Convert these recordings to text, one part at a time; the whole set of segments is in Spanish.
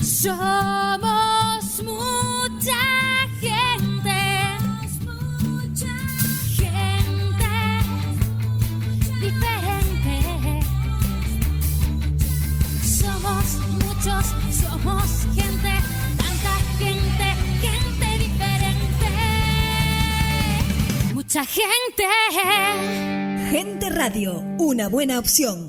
Somos mucha gente, gente diferente. Somos muchos, somos gente, tanta gente, gente diferente. Mucha gente. Gente Radio, una buena opción.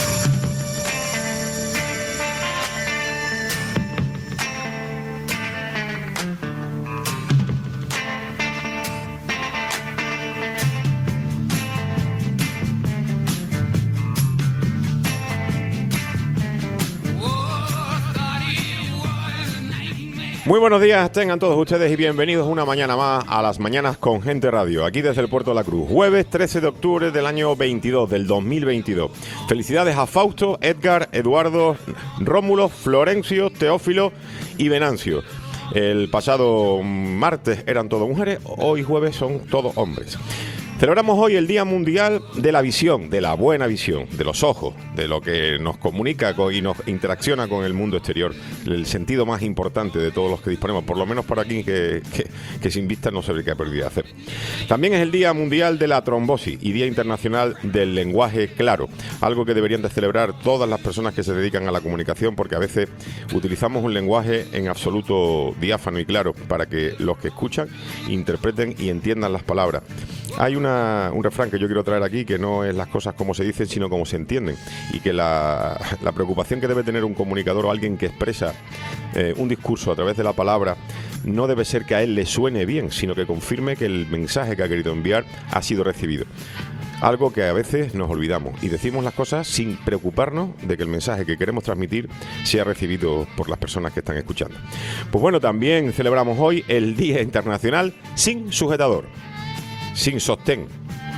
Muy buenos días, tengan todos ustedes y bienvenidos una mañana más a las mañanas con Gente Radio, aquí desde el Puerto de la Cruz, jueves 13 de octubre del año 22, del 2022. Felicidades a Fausto, Edgar, Eduardo, Rómulo, Florencio, Teófilo y Venancio. El pasado martes eran todos mujeres, hoy jueves son todos hombres. Celebramos hoy el Día Mundial de la Visión, de la buena visión, de los ojos, de lo que nos comunica y nos interacciona con el mundo exterior, el sentido más importante de todos los que disponemos, por lo menos por aquí que sin vista no se ve qué ha perdido hacer. También es el Día Mundial de la Trombosis y Día Internacional del Lenguaje Claro, algo que deberían de celebrar todas las personas que se dedican a la comunicación, porque a veces utilizamos un lenguaje en absoluto diáfano y claro para que los que escuchan interpreten y entiendan las palabras. Hay un refrán que yo quiero traer aquí, que no es las cosas como se dicen, sino como se entienden, y que la preocupación que debe tener un comunicador o alguien que expresa un discurso a través de la palabra no debe ser que a él le suene bien, sino que confirme que el mensaje que ha querido enviar ha sido recibido. Algo que a veces nos olvidamos y decimos las cosas sin preocuparnos de que el mensaje que queremos transmitir sea recibido por las personas que están escuchando. Pues bueno, también celebramos hoy el Día Internacional sin sujetador, sin sostén.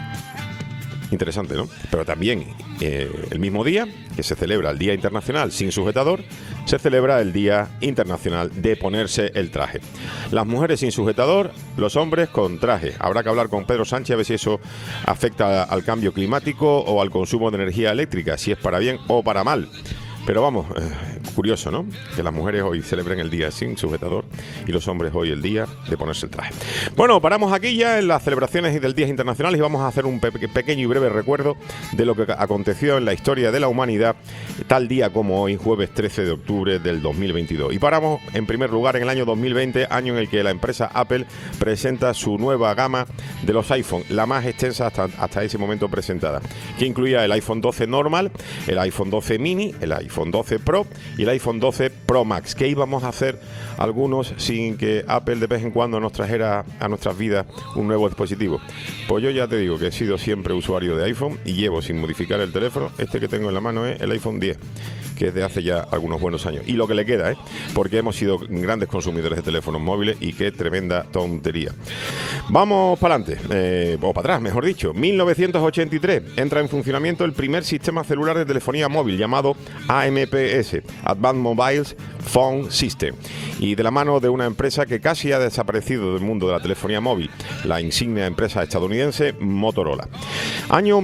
Interesante, ¿no? Pero también el mismo día que se celebra el Día Internacional sin sujetador, se celebra el Día Internacional de ponerse el traje. Las mujeres sin sujetador, los hombres con traje. Habrá que hablar con Pedro Sánchez a ver si eso afecta al cambio climático o al consumo de energía eléctrica, si es para bien o para mal. Pero vamos, curioso, ¿no? Que las mujeres hoy celebren el día sin sujetador y los hombres hoy el día de ponerse el traje. Bueno, paramos aquí ya en las celebraciones y del Día Internacional y vamos a hacer un pequeño y breve recuerdo de lo que aconteció en la historia de la humanidad tal día como hoy, jueves 13 de octubre del 2022. Y paramos en primer lugar en el año 2020, año en el que la empresa Apple presenta su nueva gama de los iPhone, la más extensa hasta ese momento presentada, que incluía el iPhone 12 normal, el iPhone 12 mini, el iPhone 12 Pro y el iPhone 12 Pro Max. ¿Qué íbamos a hacer algunos sin que Apple de vez en cuando nos trajera a nuestras vidas un nuevo dispositivo? Pues yo ya te digo que he sido siempre usuario de iPhone y llevo sin modificar el teléfono. Este que tengo en la mano es el iPhone 10, que es de hace ya algunos buenos años. Y lo que le queda, porque hemos sido grandes consumidores de teléfonos móviles y qué tremenda tontería. Vamos para adelante, o para atrás, mejor dicho. 1983 entra en funcionamiento el primer sistema celular de telefonía móvil llamado AMPS, Advanced Mobile Phone System, y de la mano de una empresa que casi ha desaparecido del mundo de la telefonía móvil, la insignia empresa estadounidense Motorola. Año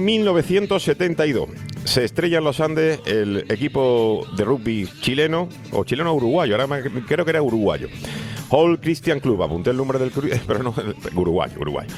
1972. Se estrella en los Andes el equipo de rugby chileno, o chileno-uruguayo, ahora creo que era uruguayo. Hall Christian Club, apunté el nombre del club, pero no, Uruguay.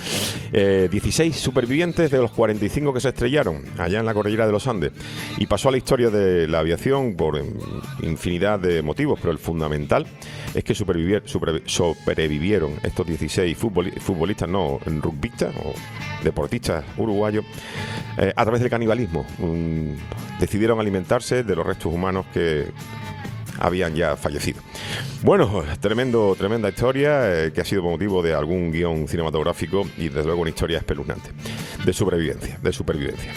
16 supervivientes de los 45 que se estrellaron allá en la cordillera de los Andes, y pasó a la historia de la aviación por infinidad de motivos, pero el fundamental es que sobrevivieron estos 16 futbolistas, no, rugbistas o deportistas uruguayos, a través del canibalismo. Decidieron alimentarse de los restos humanos que habían ya fallecido. Bueno, tremenda historia que ha sido motivo de algún guión cinematográfico y desde luego una historia espeluznante de supervivencia.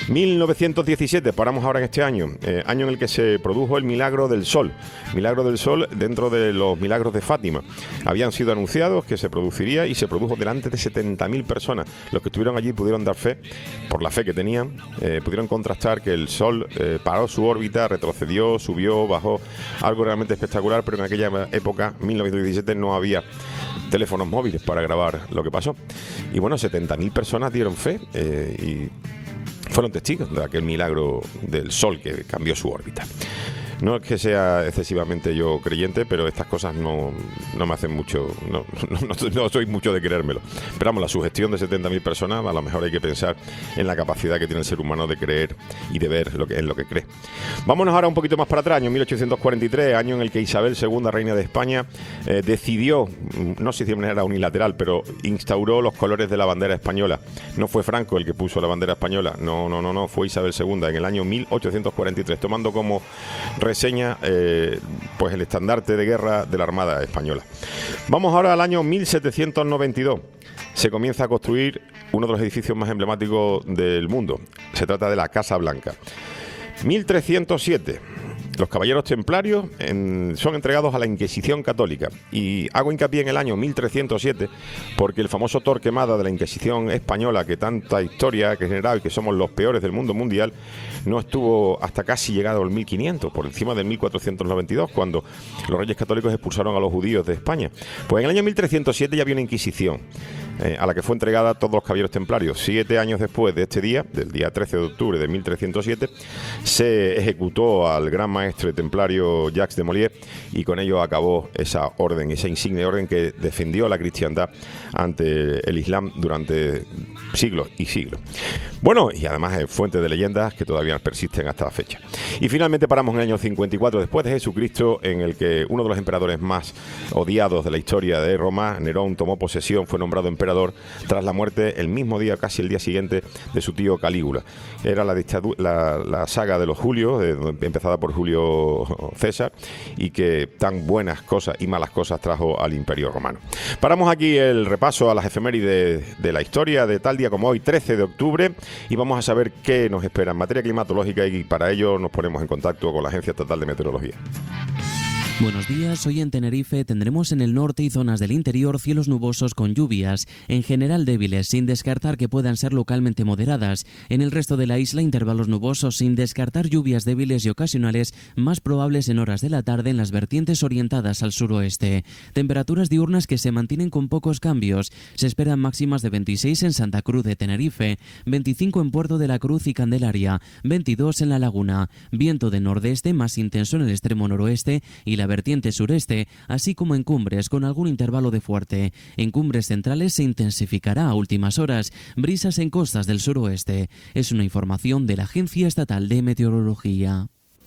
1917, paramos ahora en este año, año en el que se produjo el Milagro del Sol. Milagro del Sol dentro de los milagros de Fátima. Habían sido anunciados que se produciría y se produjo delante de 70.000 personas. Los que estuvieron allí pudieron dar fe, por la fe que tenían, pudieron contrastar que el Sol paró su órbita, retrocedió, subió, bajó, algo realmente espectacular, pero en aquella época, 1917, no había teléfonos móviles para grabar lo que pasó. Y bueno, 70.000 personas dieron fe y fueron testigos de aquel milagro del Sol que cambió su órbita. No es que sea excesivamente yo creyente, pero estas cosas no me hacen mucho, no soy mucho de creérmelo. Pero vamos, la sugestión de 70.000 personas, a lo mejor hay que pensar en la capacidad que tiene el ser humano de creer y de ver en lo que cree. Vámonos ahora un poquito más para atrás, año 1843, año en el que Isabel II, reina de España, decidió, no sé si de manera unilateral, pero instauró los colores de la bandera española. No fue Franco el que puso la bandera española, no, fue Isabel II en el año 1843, tomando como reseña pues el estandarte de guerra de la Armada Española. Vamos ahora al año 1792. Se comienza a construir uno de los edificios más emblemáticos del mundo. Se trata de la Casa Blanca. 1307. Los caballeros templarios son entregados a la Inquisición católica. Y hago hincapié en el año 1307 porque el famoso Torquemada de la Inquisición española, que tanta historia que ha generado y que somos los peores del mundo mundial, no estuvo hasta casi llegado al 1500, por encima del 1492, cuando los reyes católicos expulsaron a los judíos de España. Pues en el año 1307 ya había una Inquisición, a la que fue entregada a todos los caballeros templarios. 7 años después de este día, del día 13 de octubre de 1307, se ejecutó al gran maestre templario Jacques de Molay, y con ello acabó esa orden, esa insigne orden que defendió la cristiandad ante el Islam durante siglos y siglos. Bueno, y además es fuente de leyendas que todavía persisten hasta la fecha. Y finalmente paramos en el año 54 después de Jesucristo, en el que uno de los emperadores más odiados de la historia de Roma, Nerón, tomó posesión, fue nombrado emperador tras la muerte el mismo día, casi el día siguiente, de su tío Calígula. Era la saga de los Julios, empezada por Julio César, y que tan buenas cosas y malas cosas trajo al Imperio Romano. Paramos aquí el repaso a las efemérides de la historia de tal día como hoy, 13 de octubre, y vamos a saber qué nos espera en materia climatológica, y para ello nos ponemos en contacto con la Agencia Estatal de Meteorología. Buenos días, hoy en Tenerife tendremos en el norte y zonas del interior cielos nubosos con lluvias, en general débiles, sin descartar que puedan ser localmente moderadas. En el resto de la isla, intervalos nubosos, sin descartar lluvias débiles y ocasionales, más probables en horas de la tarde en las vertientes orientadas al suroeste. Temperaturas diurnas que se mantienen con pocos cambios. Se esperan máximas de 26 en Santa Cruz de Tenerife, 25 en Puerto de la Cruz y Candelaria, 22 en La Laguna. Viento de nordeste más intenso en el extremo noroeste y la vertiente sureste, así como en cumbres con algún intervalo de fuerte. En cumbres centrales se intensificará a últimas horas, brisas en costas del suroeste. Es una información de la Agencia Estatal de Meteorología.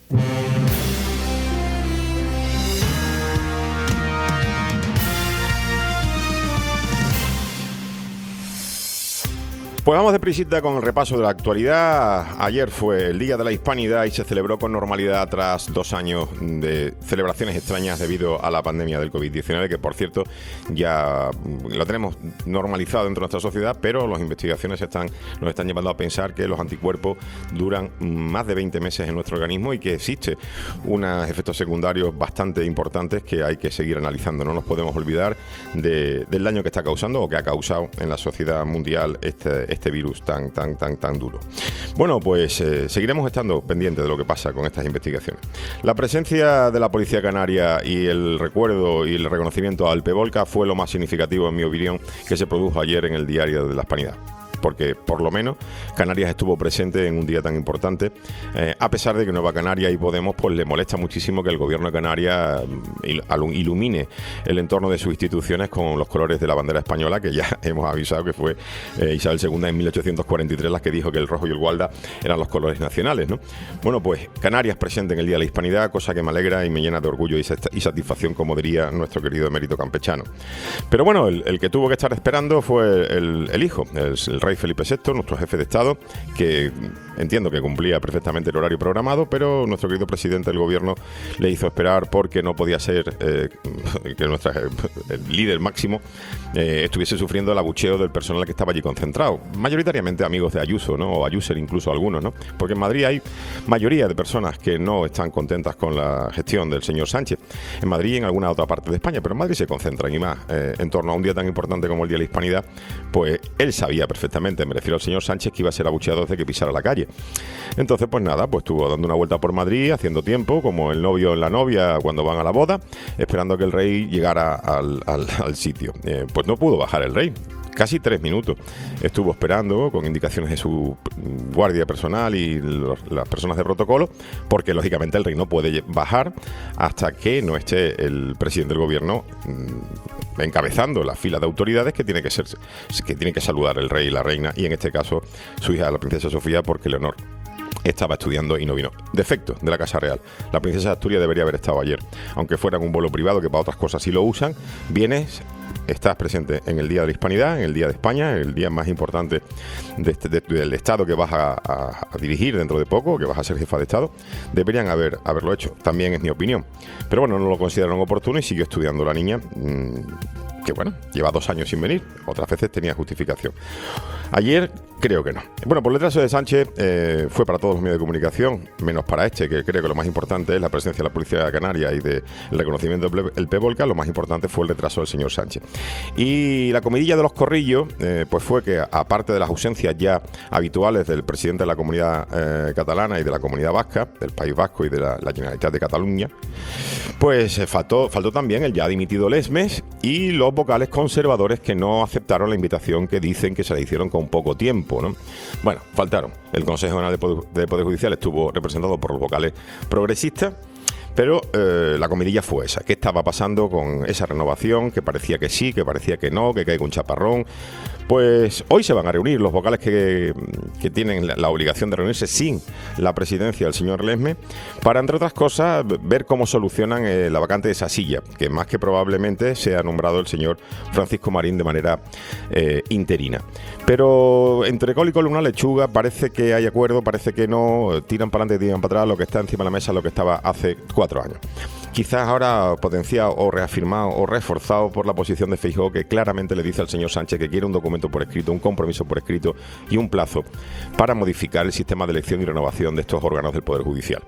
Pues vamos deprisita con el repaso de la actualidad. Ayer fue el Día de la Hispanidad y se celebró con normalidad tras 2 años de celebraciones extrañas debido a la pandemia del COVID-19, que por cierto ya lo tenemos normalizado dentro de nuestra sociedad, pero las investigaciones nos están llevando a pensar que los anticuerpos duran más de 20 meses en nuestro organismo y que existe unos efectos secundarios bastante importantes que hay que seguir analizando. No nos podemos olvidar del daño que está causando o que ha causado en la sociedad mundial este virus tan duro. Bueno, pues seguiremos estando pendientes de lo que pasa con estas investigaciones. La presencia de la Policía Canaria y el recuerdo y el reconocimiento al Pevolca fue lo más significativo, en mi opinión, que se produjo ayer en el Diario de la Hispanidad, porque por lo menos Canarias estuvo presente en un día tan importante, a pesar de que Nueva Canaria y Podemos pues le molesta muchísimo que el gobierno de Canarias ilumine el entorno de sus instituciones con los colores de la bandera española, que ya hemos avisado que fue Isabel II en 1843 la que dijo que el rojo y el gualda eran los colores nacionales, ¿no? Bueno, pues Canarias presente en el Día de la Hispanidad, cosa que me alegra y me llena de orgullo y satisfacción, como diría nuestro querido emérito campechano. Pero bueno, el que tuvo que estar esperando fue el hijo, el rey Felipe VI, nuestro jefe de Estado, que entiendo que cumplía perfectamente el horario programado, pero nuestro querido presidente del gobierno le hizo esperar porque no podía ser que el líder máximo estuviese sufriendo el abucheo del personal que estaba allí concentrado, mayoritariamente amigos de Ayuso, ¿no? O Ayuser incluso algunos, ¿no? Porque en Madrid hay mayoría de personas que no están contentas con la gestión del señor Sánchez. En Madrid y en alguna otra parte de España, pero en Madrid se concentran, y más en torno a un día tan importante como el Día de la Hispanidad, pues él sabía perfectamente, me refiero al señor Sánchez, que iba a ser abucheado desde que pisara la calle. Entonces, pues nada, pues estuvo dando una vuelta por Madrid, haciendo tiempo, como el novio en la novia cuando van a la boda, esperando a que el rey llegara al sitio. Pues no pudo bajar el rey. casi 3 minutos. Estuvo esperando con indicaciones de su guardia personal y las personas de protocolo, porque lógicamente el rey no puede bajar hasta que no esté el presidente del gobierno encabezando la fila de autoridades que tiene que saludar el rey y la reina, y en este caso su hija, la princesa Sofía, porque Leonor estaba estudiando y no vino. Defecto de la Casa Real. La princesa de Asturias debería haber estado ayer, aunque fuera en un vuelo privado, que para otras cosas sí lo usan. Estás presente en el Día de la Hispanidad, en el Día de España, el día más importante del Estado que vas a dirigir dentro de poco, que vas a ser jefa de Estado. Deberían haberlo hecho, también es mi opinión. Pero bueno, no lo consideraron oportuno y siguió estudiando la niña, que bueno, lleva 2 años sin venir. Otras veces tenía justificación. Ayer creo que no. Bueno, por el retraso de Sánchez fue para todos los medios de comunicación, menos para que creo que lo más importante es la presencia de la Policía Canaria y del reconocimiento del PEVOLCA. Lo más importante fue el retraso del señor Sánchez. Y la comidilla de los corrillos, pues fue que, aparte de las ausencias ya habituales del presidente de la comunidad catalana y de la comunidad vasca, del País Vasco y de la Generalitat de Cataluña, pues faltó también el ya dimitido Lesmes y los vocales conservadores que no aceptaron la invitación que dicen que se le hicieron con poco tiempo, ¿no? Bueno, faltaron. El Consejo General de Poder Judicial estuvo representado por los vocales progresistas, pero la comidilla fue esa. ¿Qué estaba pasando con esa renovación? Que parecía que sí, que parecía que no, que caiga un chaparrón. Pues hoy se van a reunir los vocales que tienen la obligación de reunirse sin la presidencia del señor Lesmes, para, entre otras cosas, ver cómo solucionan la vacante de esa silla, que más que probablemente sea nombrado el señor Francisco Marín de manera interina. Pero entre col y col una lechuga, parece que hay acuerdo, parece que no, tiran para adelante, tiran para atrás. Lo que está encima de la mesa es lo que estaba hace 4 años. Quizás ahora potenciado o reafirmado o reforzado por la posición de Feijóo, que claramente le dice al señor Sánchez que quiere un documento por escrito, un compromiso por escrito y un plazo para modificar el sistema de elección y renovación de estos órganos del Poder Judicial.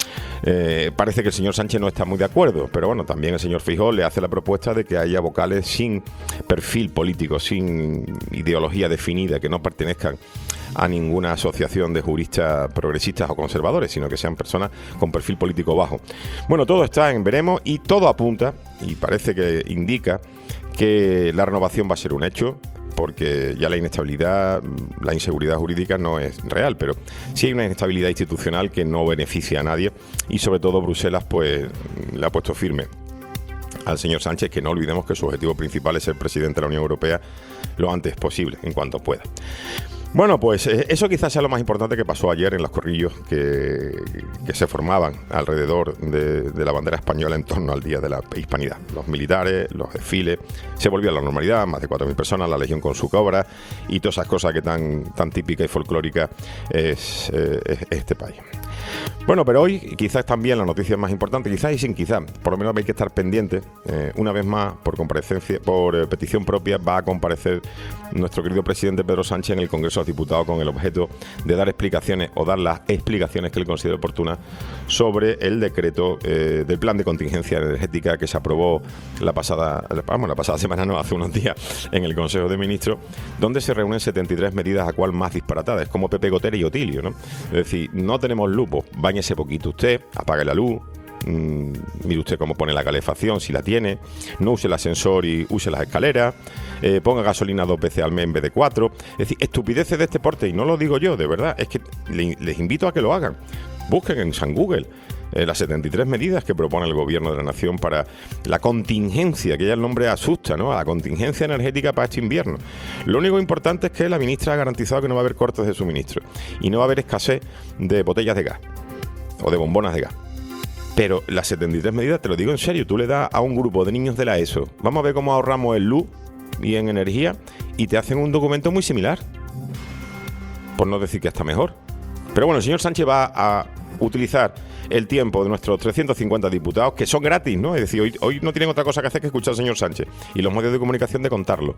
Parece que el señor Sánchez no está muy de acuerdo, pero bueno, también el señor Feijóo le hace la propuesta de que haya vocales sin perfil político, sin ideología definida, que no pertenezcan a ninguna asociación de juristas progresistas o conservadores, sino que sean personas con perfil político bajo. Bueno, todo está en veremos y todo apunta, y parece que indica, que la renovación va a ser un hecho, porque ya la inestabilidad, la inseguridad jurídica no es real, pero sí hay una inestabilidad institucional que no beneficia a nadie, y sobre todo Bruselas pues le ha puesto firme al señor Sánchez, que no olvidemos que su objetivo principal es ser presidente de la Unión Europea lo antes posible, en cuanto pueda. Bueno, pues eso quizás sea lo más importante que pasó ayer en los corrillos que se formaban alrededor de la bandera española en torno al Día de la Hispanidad. Los militares, los desfiles, se volvió a la normalidad, más de 4.000 personas, la Legión con su cobra y todas esas cosas que tan típica y folclórica es este país. Bueno, pero hoy quizás también la noticia más importante, quizás y sin quizás, por lo menos hay que estar pendiente. Una vez más, por petición propia, va a comparecer nuestro querido presidente Pedro Sánchez en el Congreso de los Diputados con el objeto de dar explicaciones o dar las explicaciones que él considere oportunas sobre el decreto del plan de contingencia energética que se aprobó la pasada semana, no, hace unos días, en el Consejo de Ministros, donde se reúnen 73 medidas, a cual más disparatadas, como Pepe Gotera y Otilio, ¿no? Es decir, no tenemos luz, báñese poquito usted, apague la luz, mire usted cómo pone la calefacción, si la tiene, no use el ascensor y use las escaleras, ponga gasolina 2 veces al mes en vez de 4. Es decir, estupideces de este porte, y no lo digo yo, de verdad, es que les invito a que lo hagan. Busquen en San Google las 73 medidas que propone el Gobierno de la Nación para la contingencia, que ya el nombre asusta, ¿no? A la contingencia energética para este invierno. Lo único importante es que la ministra ha garantizado que no va a haber cortes de suministro y no va a haber escasez de botellas de gas o de bombonas de gas. Pero las 73 medidas, te lo digo en serio, tú le das a un grupo de niños de la ESO, vamos a ver cómo ahorramos en luz y en energía, y te hacen un documento muy similar, por no decir que hasta mejor. Pero bueno, el señor Sánchez va a utilizar el tiempo de nuestros 350 diputados, que son gratis, ¿no? Es decir, hoy no tienen otra cosa que hacer que escuchar al señor Sánchez y los medios de comunicación de contarlo.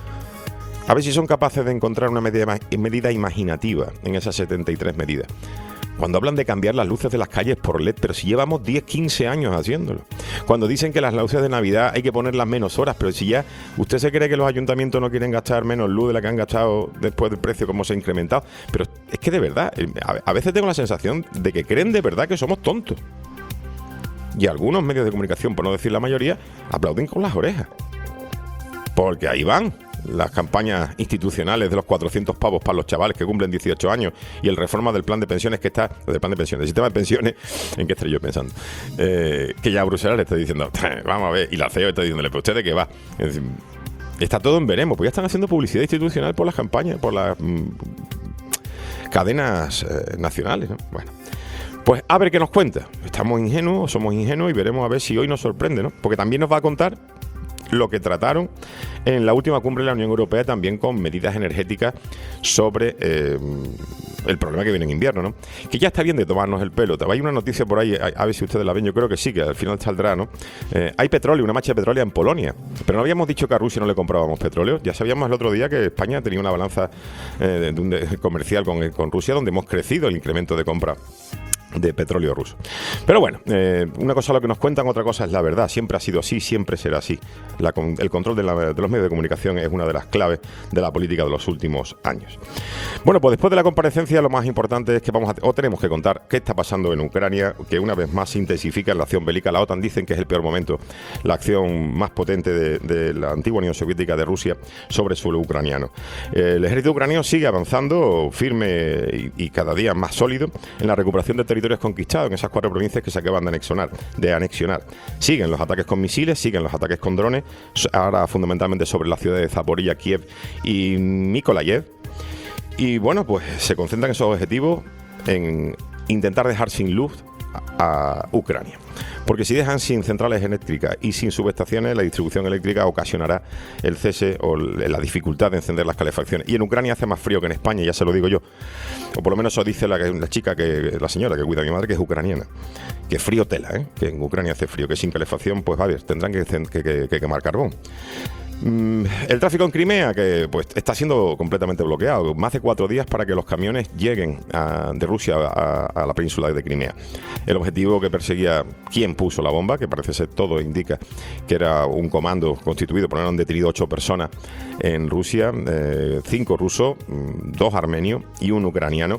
A ver si son capaces de encontrar una medida imaginativa en esas 73 medidas. Cuando hablan de cambiar las luces de las calles por LED, pero si llevamos 10, 15 años haciéndolo. Cuando dicen que las luces de Navidad hay que ponerlas menos horas, pero si ya usted se cree que los ayuntamientos no quieren gastar menos luz de la que han gastado después del precio como se ha incrementado. Pero es que de verdad, a veces tengo la sensación de que creen de verdad que somos tontos. Y algunos medios de comunicación, por no decir la mayoría, aplauden con las orejas. Porque ahí van. las campañas institucionales de los 400 pavos para los chavales que cumplen 18 años y el reforma del plan de pensiones que está, del plan de pensiones, del sistema de pensiones, ¿en qué estoy yo pensando? Que ya Bruselas le está diciendo, vamos a ver, y la CEO está diciéndole, ¿pero usted de qué va? Es decir, está todo en veremos, pues ya están haciendo publicidad institucional por las campañas, por las cadenas nacionales, ¿no? Bueno, pues a ver qué nos cuenta. Estamos ingenuos, somos ingenuos y veremos a ver si hoy nos sorprende, ¿no? Porque también nos va a contar lo que trataron en la última cumbre de la Unión Europea, también con medidas energéticas sobre el problema que viene en invierno, ¿no? Que ya está bien de tomarnos el pelo. Hay una noticia por ahí, a ver si ustedes la ven, yo creo que sí, que al final saldrá, ¿no? Hay petróleo, una mancha de petróleo en Polonia, pero no habíamos dicho que a Rusia no le comprábamos petróleo. Ya sabíamos el otro día que España tenía una balanza comercial con Rusia, donde hemos crecido el incremento de compra de petróleo ruso. Pero bueno, una cosa es lo que nos cuentan, otra cosa es la verdad. Siempre ha sido así, siempre será así. El control de los medios de comunicación es una de las claves de la política de los últimos años. Bueno, pues después de la comparecencia, lo más importante es que tenemos que contar qué está pasando en Ucrania, que una vez más se intensifica la acción bélica. La OTAN dicen que es el peor momento, la acción más potente de la antigua Unión Soviética, de Rusia, sobre suelo ucraniano. El ejército ucraniano sigue avanzando firme y cada día más sólido en la recuperación de territorios conquistados en esas 4 provincias que se acaban de anexionar. Siguen los ataques con misiles, siguen los ataques con drones, ahora fundamentalmente sobre la ciudad de Zaporilla, Kiev y Mykolaiv. Y bueno, pues se concentran esos objetivos en intentar dejar sin luz a Ucrania. Porque si dejan sin centrales eléctricas y sin subestaciones, la distribución eléctrica ocasionará el cese o la dificultad de encender las calefacciones. Y en Ucrania hace más frío que en España, ya se lo digo yo. O por lo menos eso dice la señora que cuida a mi madre, que es ucraniana. Que frío tela, que en Ucrania hace frío, que sin calefacción, pues a ver, tendrán que quemar carbón. El tráfico en Crimea, que pues está siendo completamente bloqueado. Más de 4 días para que los camiones lleguen de Rusia a la península de Crimea. El objetivo que perseguía quien puso la bomba, que parece ser, todo indica que era un comando constituido por han detenido 8 personas en Rusia, 5 rusos, 2 armenios y un ucraniano.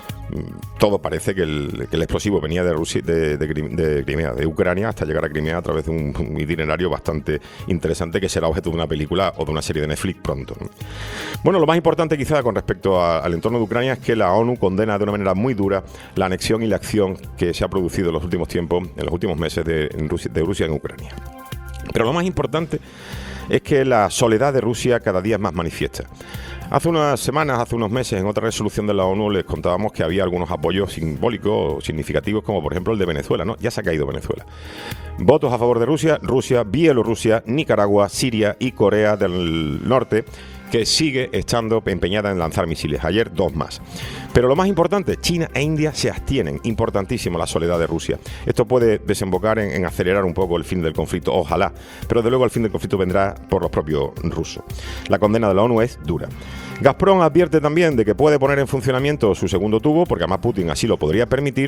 Todo parece que el explosivo venía de Rusia, de Crimea, de Ucrania, hasta llegar a Crimea a través de un itinerario bastante interesante que será objeto de una película o de una serie de Netflix pronto. Bueno, lo más importante quizá con respecto al entorno de Ucrania es que la ONU condena de una manera muy dura la anexión y la acción que se ha producido en los últimos tiempos, en los últimos meses de Rusia en Ucrania. Pero lo más importante es que la soledad de Rusia cada día es más manifiesta. Hace unas semanas, hace unos meses, en otra resolución de la ONU les contábamos que había algunos apoyos simbólicos o significativos, como por ejemplo el de Venezuela, ¿no? Ya se ha caído Venezuela. Votos a favor de Rusia, Bielorrusia, Nicaragua, Siria y Corea del Norte, que sigue estando empeñada en lanzar misiles. Ayer 2 más. Pero lo más importante, China e India se abstienen. Importantísimo la soledad de Rusia. Esto puede desembocar en acelerar un poco el fin del conflicto, ojalá. Pero desde luego el fin del conflicto vendrá por los propios rusos. La condena de la ONU es dura. Gazprom advierte también de que puede poner en funcionamiento su segundo tubo, porque además Putin así lo podría permitir,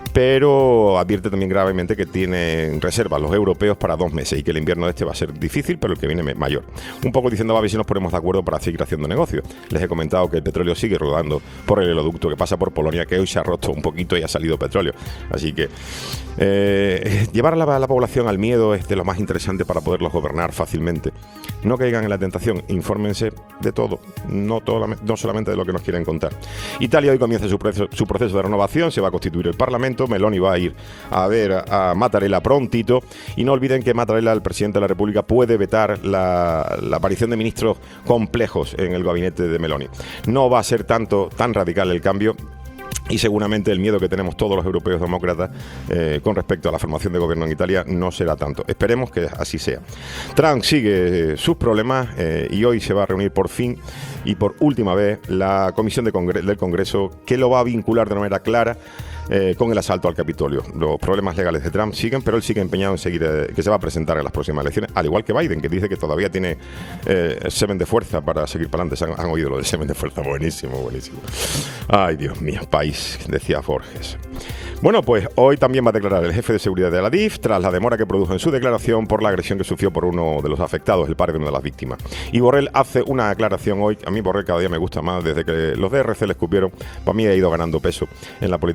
pero advierte también gravemente que tienen reservas los europeos para 2 meses y que el invierno de este va a ser difícil, pero el que viene mayor. Un poco diciendo, a ver si nos ponemos de acuerdo para seguir haciendo negocios. Les he comentado que el petróleo sigue rodando por el oleoducto que pasa por Polonia, que hoy se ha roto un poquito y ha salido petróleo. Así que llevar a la población al miedo es de lo más interesante para poderlos gobernar fácilmente. No caigan en la tentación, infórmense de todo, no solamente de lo que nos quieren contar. Italia hoy comienza su proceso de renovación, se va a constituir el Parlamento, Meloni va a ir a ver a Mattarella prontito, y no olviden que Mattarella, el presidente de la República, puede vetar la aparición de ministros complejos en el gabinete de Meloni. No va a ser tan radical el cambio. Y seguramente el miedo que tenemos todos los europeos demócratas con respecto a la formación de gobierno en Italia no será tanto. Esperemos que así sea. Trump sigue sus problemas y hoy se va a reunir por fin y por última vez la comisión del Congreso, que lo va a vincular de una manera clara con el asalto al Capitolio. Los problemas legales de Trump siguen, pero él sigue empeñado en seguir, que se va a presentar en las próximas elecciones, al igual que Biden, que dice que todavía tiene semen de fuerza para seguir para adelante. Han oído lo de semen de fuerza, buenísimo, buenísimo. Ay, Dios mío, país, decía Borges. Bueno, pues hoy también va a declarar el jefe de seguridad de la DIF tras la demora que produjo en su declaración por la agresión que sufrió por uno de los afectados, el padre de una de las víctimas. Y Borrell hace una aclaración hoy. A mí Borrell cada día me gusta más. Desde que los DRC le escupieron, para mí ha ido ganando peso en la política internacional.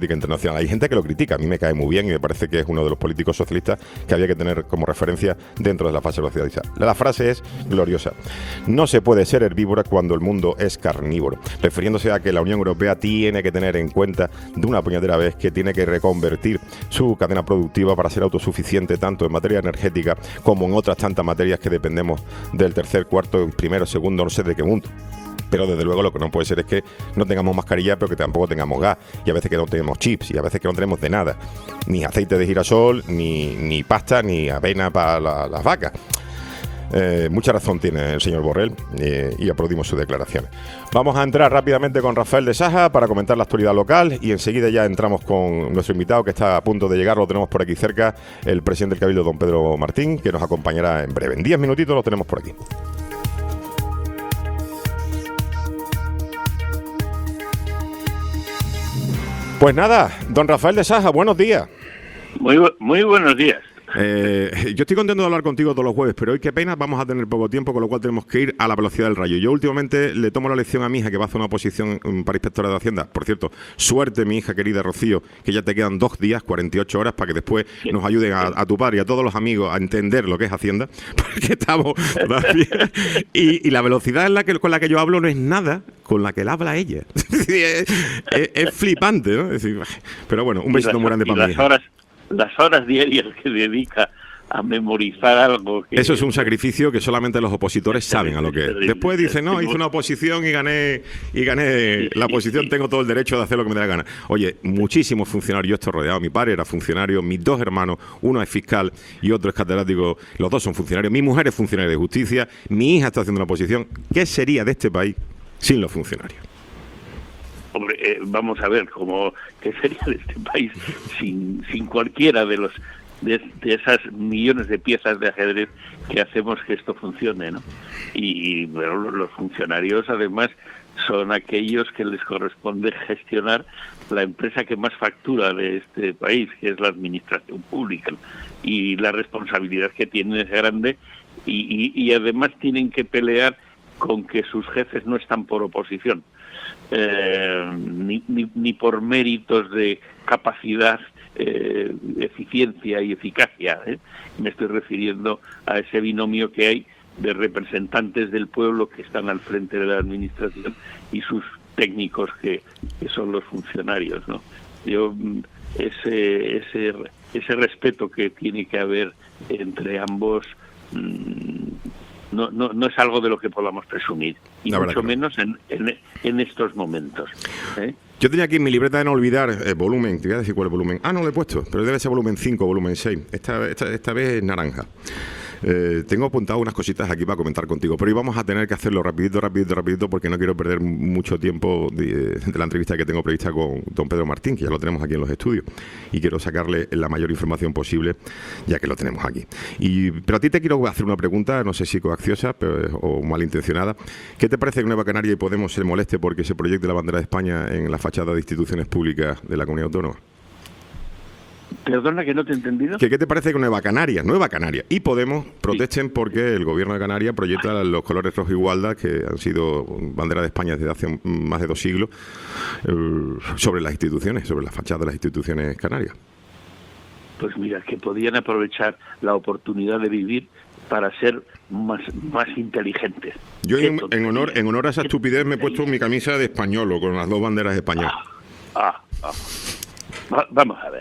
nacional. Hay gente que lo critica, a mí me cae muy bien y me parece que es uno de los políticos socialistas que había que tener como referencia dentro de la fase socialista. La frase es gloriosa: no se puede ser herbívora cuando el mundo es carnívoro, refiriéndose a que la Unión Europea tiene que tener en cuenta de una puñetera vez que tiene que reconvertir su cadena productiva para ser autosuficiente tanto en materia energética como en otras tantas materias que dependemos del tercer, cuarto, primero, segundo, no sé de qué mundo. Pero desde luego lo que no puede ser es que no tengamos mascarilla, pero que tampoco tengamos gas, y a veces que no tenemos chips, y a veces que no tenemos de nada, ni aceite de girasol, ni pasta, ni avena para las vacas. Mucha razón tiene el señor Borrell y aplaudimos sus declaraciones. Vamos a entrar rápidamente con Rafael de Saja para comentar la actualidad local y enseguida ya entramos con nuestro invitado que está a punto de llegar. Lo tenemos por aquí cerca, el presidente del Cabildo, don Pedro Martín, que nos acompañará en breve. En 10 minutitos lo tenemos por aquí. Pues nada, don Rafael de Saja, buenos días. Muy buenos días. Yo estoy contento de hablar contigo todos los jueves, pero hoy qué pena, vamos a tener poco tiempo, con lo cual tenemos que ir a la velocidad del rayo. Yo últimamente le tomo la lección a mi hija, que va a hacer una oposición para inspectora de Hacienda. Por cierto, suerte, mi hija querida Rocío, que ya te quedan 2 días, 48 horas, para que después nos ayuden a tu padre y a todos los amigos a entender lo que es Hacienda, porque estamos todavía... y la velocidad con la que yo hablo no es nada con la que él habla ella. es flipante, ¿no? Es decir, pero bueno, un besito muy grande para mi hija. Las horas diarias que dedica a memorizar algo... Eso es un sacrificio que solamente los opositores saben a lo que es. Después dicen, no, hice una oposición y gané la oposición, tengo todo el derecho de hacer lo que me dé la gana. Oye, muchísimos funcionarios, yo estoy rodeado, mi padre era funcionario, mis 2 hermanos, uno es fiscal y otro es catedrático, los 2 son funcionarios, mi mujer es funcionaria de justicia, mi hija está haciendo una oposición. ¿Qué sería de este país sin los funcionarios? Hombre, vamos a ver qué sería de este país sin cualquiera de esas millones de piezas de ajedrez que hacemos que esto funcione, ¿no? Y bueno, los funcionarios además son aquellos que les corresponde gestionar la empresa que más factura de este país, que es la administración pública, y la responsabilidad que tienen es grande y además tienen que pelear con que sus jefes no están por oposición. Ni por méritos de capacidad, eficiencia y eficacia. Me estoy refiriendo a ese binomio que hay de representantes del pueblo que están al frente de la administración y sus técnicos que son los funcionarios, ¿no? Ese respeto que tiene que haber entre ambos no es algo de lo que podamos presumir, y mucho menos en estos momentos. Yo tenía aquí en mi libreta de no olvidar volumen, te voy a decir cuál es el volumen. No lo he puesto, pero debe ser volumen 5, volumen 6. Esta vez es naranja. Tengo apuntado unas cositas aquí para comentar contigo, pero hoy vamos a tener que hacerlo rapidito, porque no quiero perder mucho tiempo de la entrevista que tengo prevista con don Pedro Martín, que ya lo tenemos aquí en los estudios, y quiero sacarle la mayor información posible, ya que lo tenemos aquí. Pero a ti te quiero hacer una pregunta, no sé si coacciosa o malintencionada. ¿Qué te parece que Nueva Canaria y Podemos se moleste porque se proyecte la bandera de España en la fachada de instituciones públicas de la Comunidad Autónoma? Perdona, que no te he entendido. ¿Qué te parece que Nueva Canaria y Podemos protesten porque el gobierno de Canarias proyecta los colores rojo y gualda, que han sido bandera de España desde hace más de 2 siglos, sobre las instituciones, sobre la fachada de las instituciones canarias? Pues mira, que podían aprovechar la oportunidad de vivir para ser más inteligentes. Yo en honor a esa estupidez me he puesto mi camisa de españolo con las 2 banderas españolas. Vamos a ver.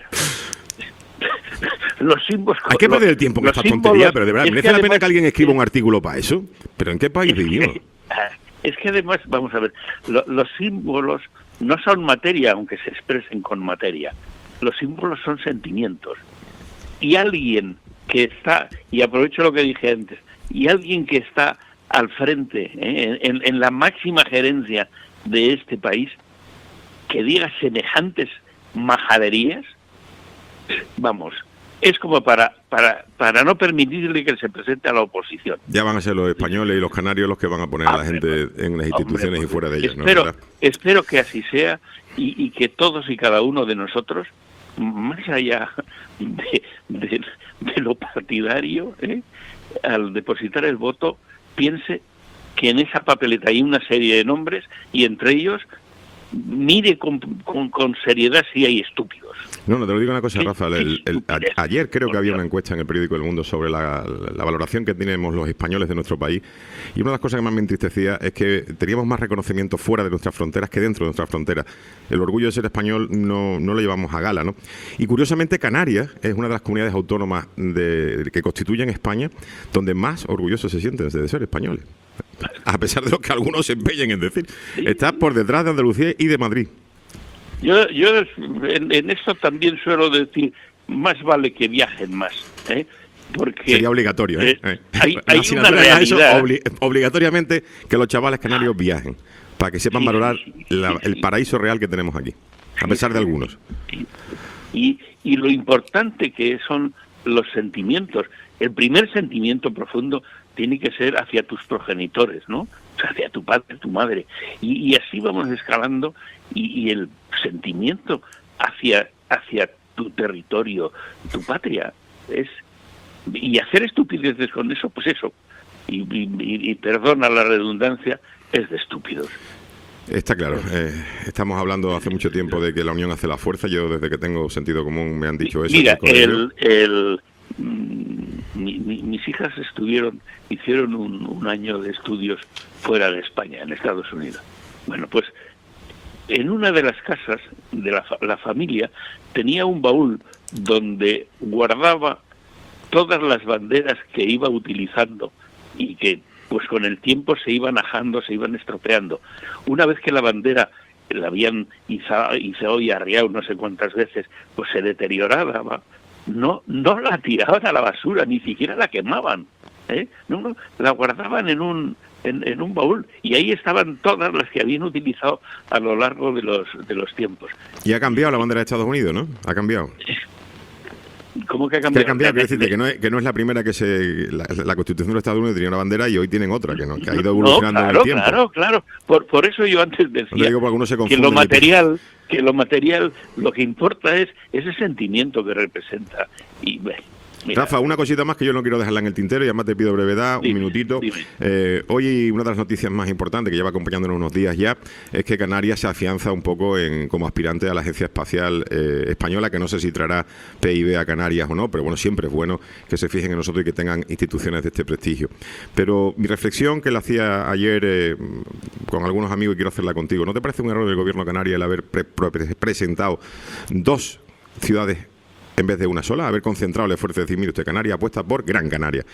Los símbolos... Hay que perder el tiempo con esta tontería, pero de verdad, ¿merece la pena que alguien escriba un artículo para eso? ¿Pero en qué país vivimos? Es que además, vamos a ver, los símbolos no son materia, aunque se expresen con materia. Los símbolos son sentimientos. Y alguien que está, y aprovecho lo que dije antes, y alguien que está al frente, en la máxima gerencia de este país, que diga semejantes majaderías, vamos, es como para no permitirle que se presente a la oposición. Ya van a ser los españoles y los canarios los que van a poner a la gente en las instituciones y fuera de ellas, ¿no? Espero que así sea y que todos y cada uno de nosotros, más allá de lo partidario, al depositar el voto, piense que en esa papeleta hay una serie de nombres y entre ellos mire con seriedad si hay estúpidos. No, te lo digo una cosa, Sí, Rafa. Ayer creo que había una encuesta en el periódico El Mundo sobre la valoración que tenemos los españoles de nuestro país, y una de las cosas que más me entristecía es que teníamos más reconocimiento fuera de nuestras fronteras que dentro de nuestras fronteras. El orgullo de ser español no lo llevamos a gala, ¿no? Y curiosamente Canarias es una de las comunidades autónomas que constituyen España donde más orgullosos se sienten de ser españoles, a pesar de lo que algunos se empeñen en decir. Está por detrás de Andalucía y de Madrid. Yo en esto también suelo decir, más vale que viajen más, porque sería obligatorio, hay La una asignatura era eso, realidad. obligatoriamente que los chavales canarios viajen, para que sepan valorar el paraíso real que tenemos aquí, a pesar de algunos. Y lo importante que son los sentimientos. El primer sentimiento profundo tiene que ser hacia tus progenitores, ¿no? O sea, hacia tu padre, tu madre. Y así vamos escalando, y el sentimiento hacia tu territorio, tu patria, y hacer estupideces con eso, pues eso. Y perdona la redundancia, es de estúpidos. Está claro. Estamos hablando hace mucho tiempo de que la unión hace la fuerza. Yo desde que tengo sentido común me han dicho eso. Mira, mis hijas hicieron un año de estudios fuera de España, en Estados Unidos. Bueno, pues en una de las casas de la familia tenía un baúl donde guardaba todas las banderas que iba utilizando y que pues con el tiempo se iban ajando, se iban estropeando. Una vez que la bandera la habían izado y arriado no sé cuántas veces, pues se deterioraba, no la tiraban a la basura, ni siquiera la quemaban, no, la guardaban en un baúl, y ahí estaban todas las que habían utilizado a lo largo de los tiempos. Y ha cambiado la bandera de Estados Unidos, ¿no? Ha cambiado. ¿Cómo que ha cambiado? Que ha cambiado, quiero decirte que no es la primera que la Constitución de los Estados Unidos tenía una bandera y hoy tienen otra, que ha ido evolucionando en el tiempo. Claro. Por eso yo antes decía que lo material, lo que importa es ese sentimiento que representa. Y mira, Rafa, una cosita más que yo no quiero dejarla en el tintero y además te pido brevedad, un minutito. Dime. Hoy una de las noticias más importantes que lleva acompañándonos unos días ya es que Canarias se afianza un poco como aspirante a la Agencia Espacial Española, que no sé si traerá PIB a Canarias o no, pero bueno, siempre es bueno que se fijen en nosotros y que tengan instituciones de este prestigio. Pero mi reflexión, que la hacía ayer con algunos amigos y quiero hacerla contigo, ¿no te parece un error del gobierno canario el haber presentado dos ciudades en vez de una sola, haber concentrado el esfuerzo de decir, mire usted, Canarias apuesta por Gran Canaria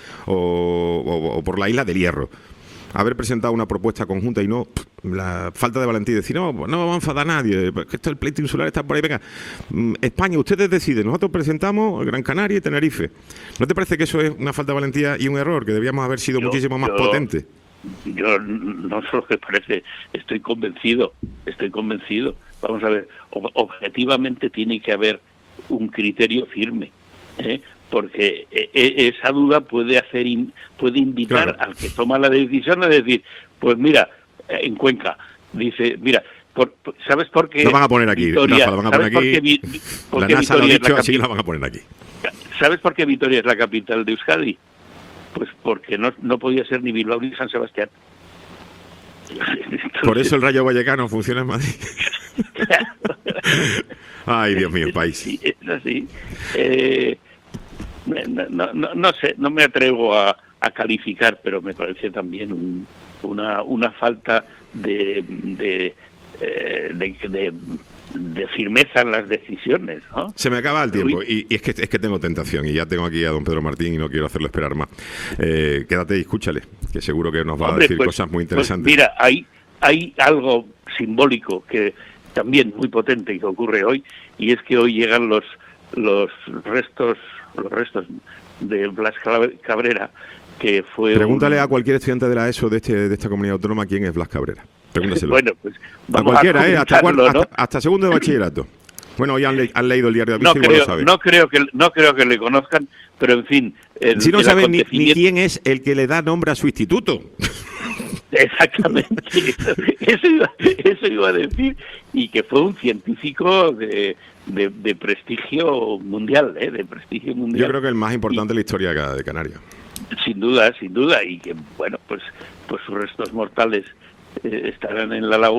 o por la isla del Hierro? Haber presentado una propuesta conjunta y no la falta de valentía de decir, no vamos a enfadar a nadie, que esto el pleito insular está por ahí, venga, España, ustedes deciden, nosotros presentamos Gran Canaria y Tenerife. ¿No te parece que eso es una falta de valentía y un error, que debíamos haber sido muchísimo más potentes? Yo no solo que parece, estoy convencido. Vamos a ver, objetivamente tiene que haber un criterio firme, porque esa duda puede invitar al que toma la decisión a decir, pues mira, en Cuenca, dice, mira, ¿sabes por qué? Lo van a poner aquí, Vitoria, Rafa, lo van a poner aquí. La NASA lo ha dicho, así lo van a poner aquí. ¿Sabes por qué Vitoria es la capital de Euskadi? Pues porque no podía ser ni Bilbao ni San Sebastián. Entonces, por eso el Rayo Vallecano funciona en Madrid. Ay, Dios mío, el país. Sí, es así. No sé, no me atrevo a calificar, pero me parece también una falta de firmeza en las decisiones, ¿no? Se me acaba el tiempo y es que tengo tentación y ya tengo aquí a don Pedro Martín y no quiero hacerlo esperar más. Quédate y escúchale, que seguro que nos va a decir cosas muy interesantes. Pues mira, hay algo simbólico que también muy potente que ocurre hoy, y es que hoy llegan los restos de Blas Cabrera, que fue... Pregúntale a cualquier estudiante de la ESO de esta comunidad autónoma quién es Blas Cabrera. Pregúntaselo. Bueno, pues a cualquiera, hasta segundo de bachillerato. Bueno, hoy han leído el diario de Aviso y igual lo saben. No creo que le conozcan, pero en fin... Si no saben ni quién es el que le da nombre a su instituto. Exactamente, eso iba a decir, y que fue un científico de prestigio mundial, de prestigio mundial. Yo creo que el más importante de la historia de Canarias. Sin duda, y que, bueno, pues sus restos mortales estarán en la laguna,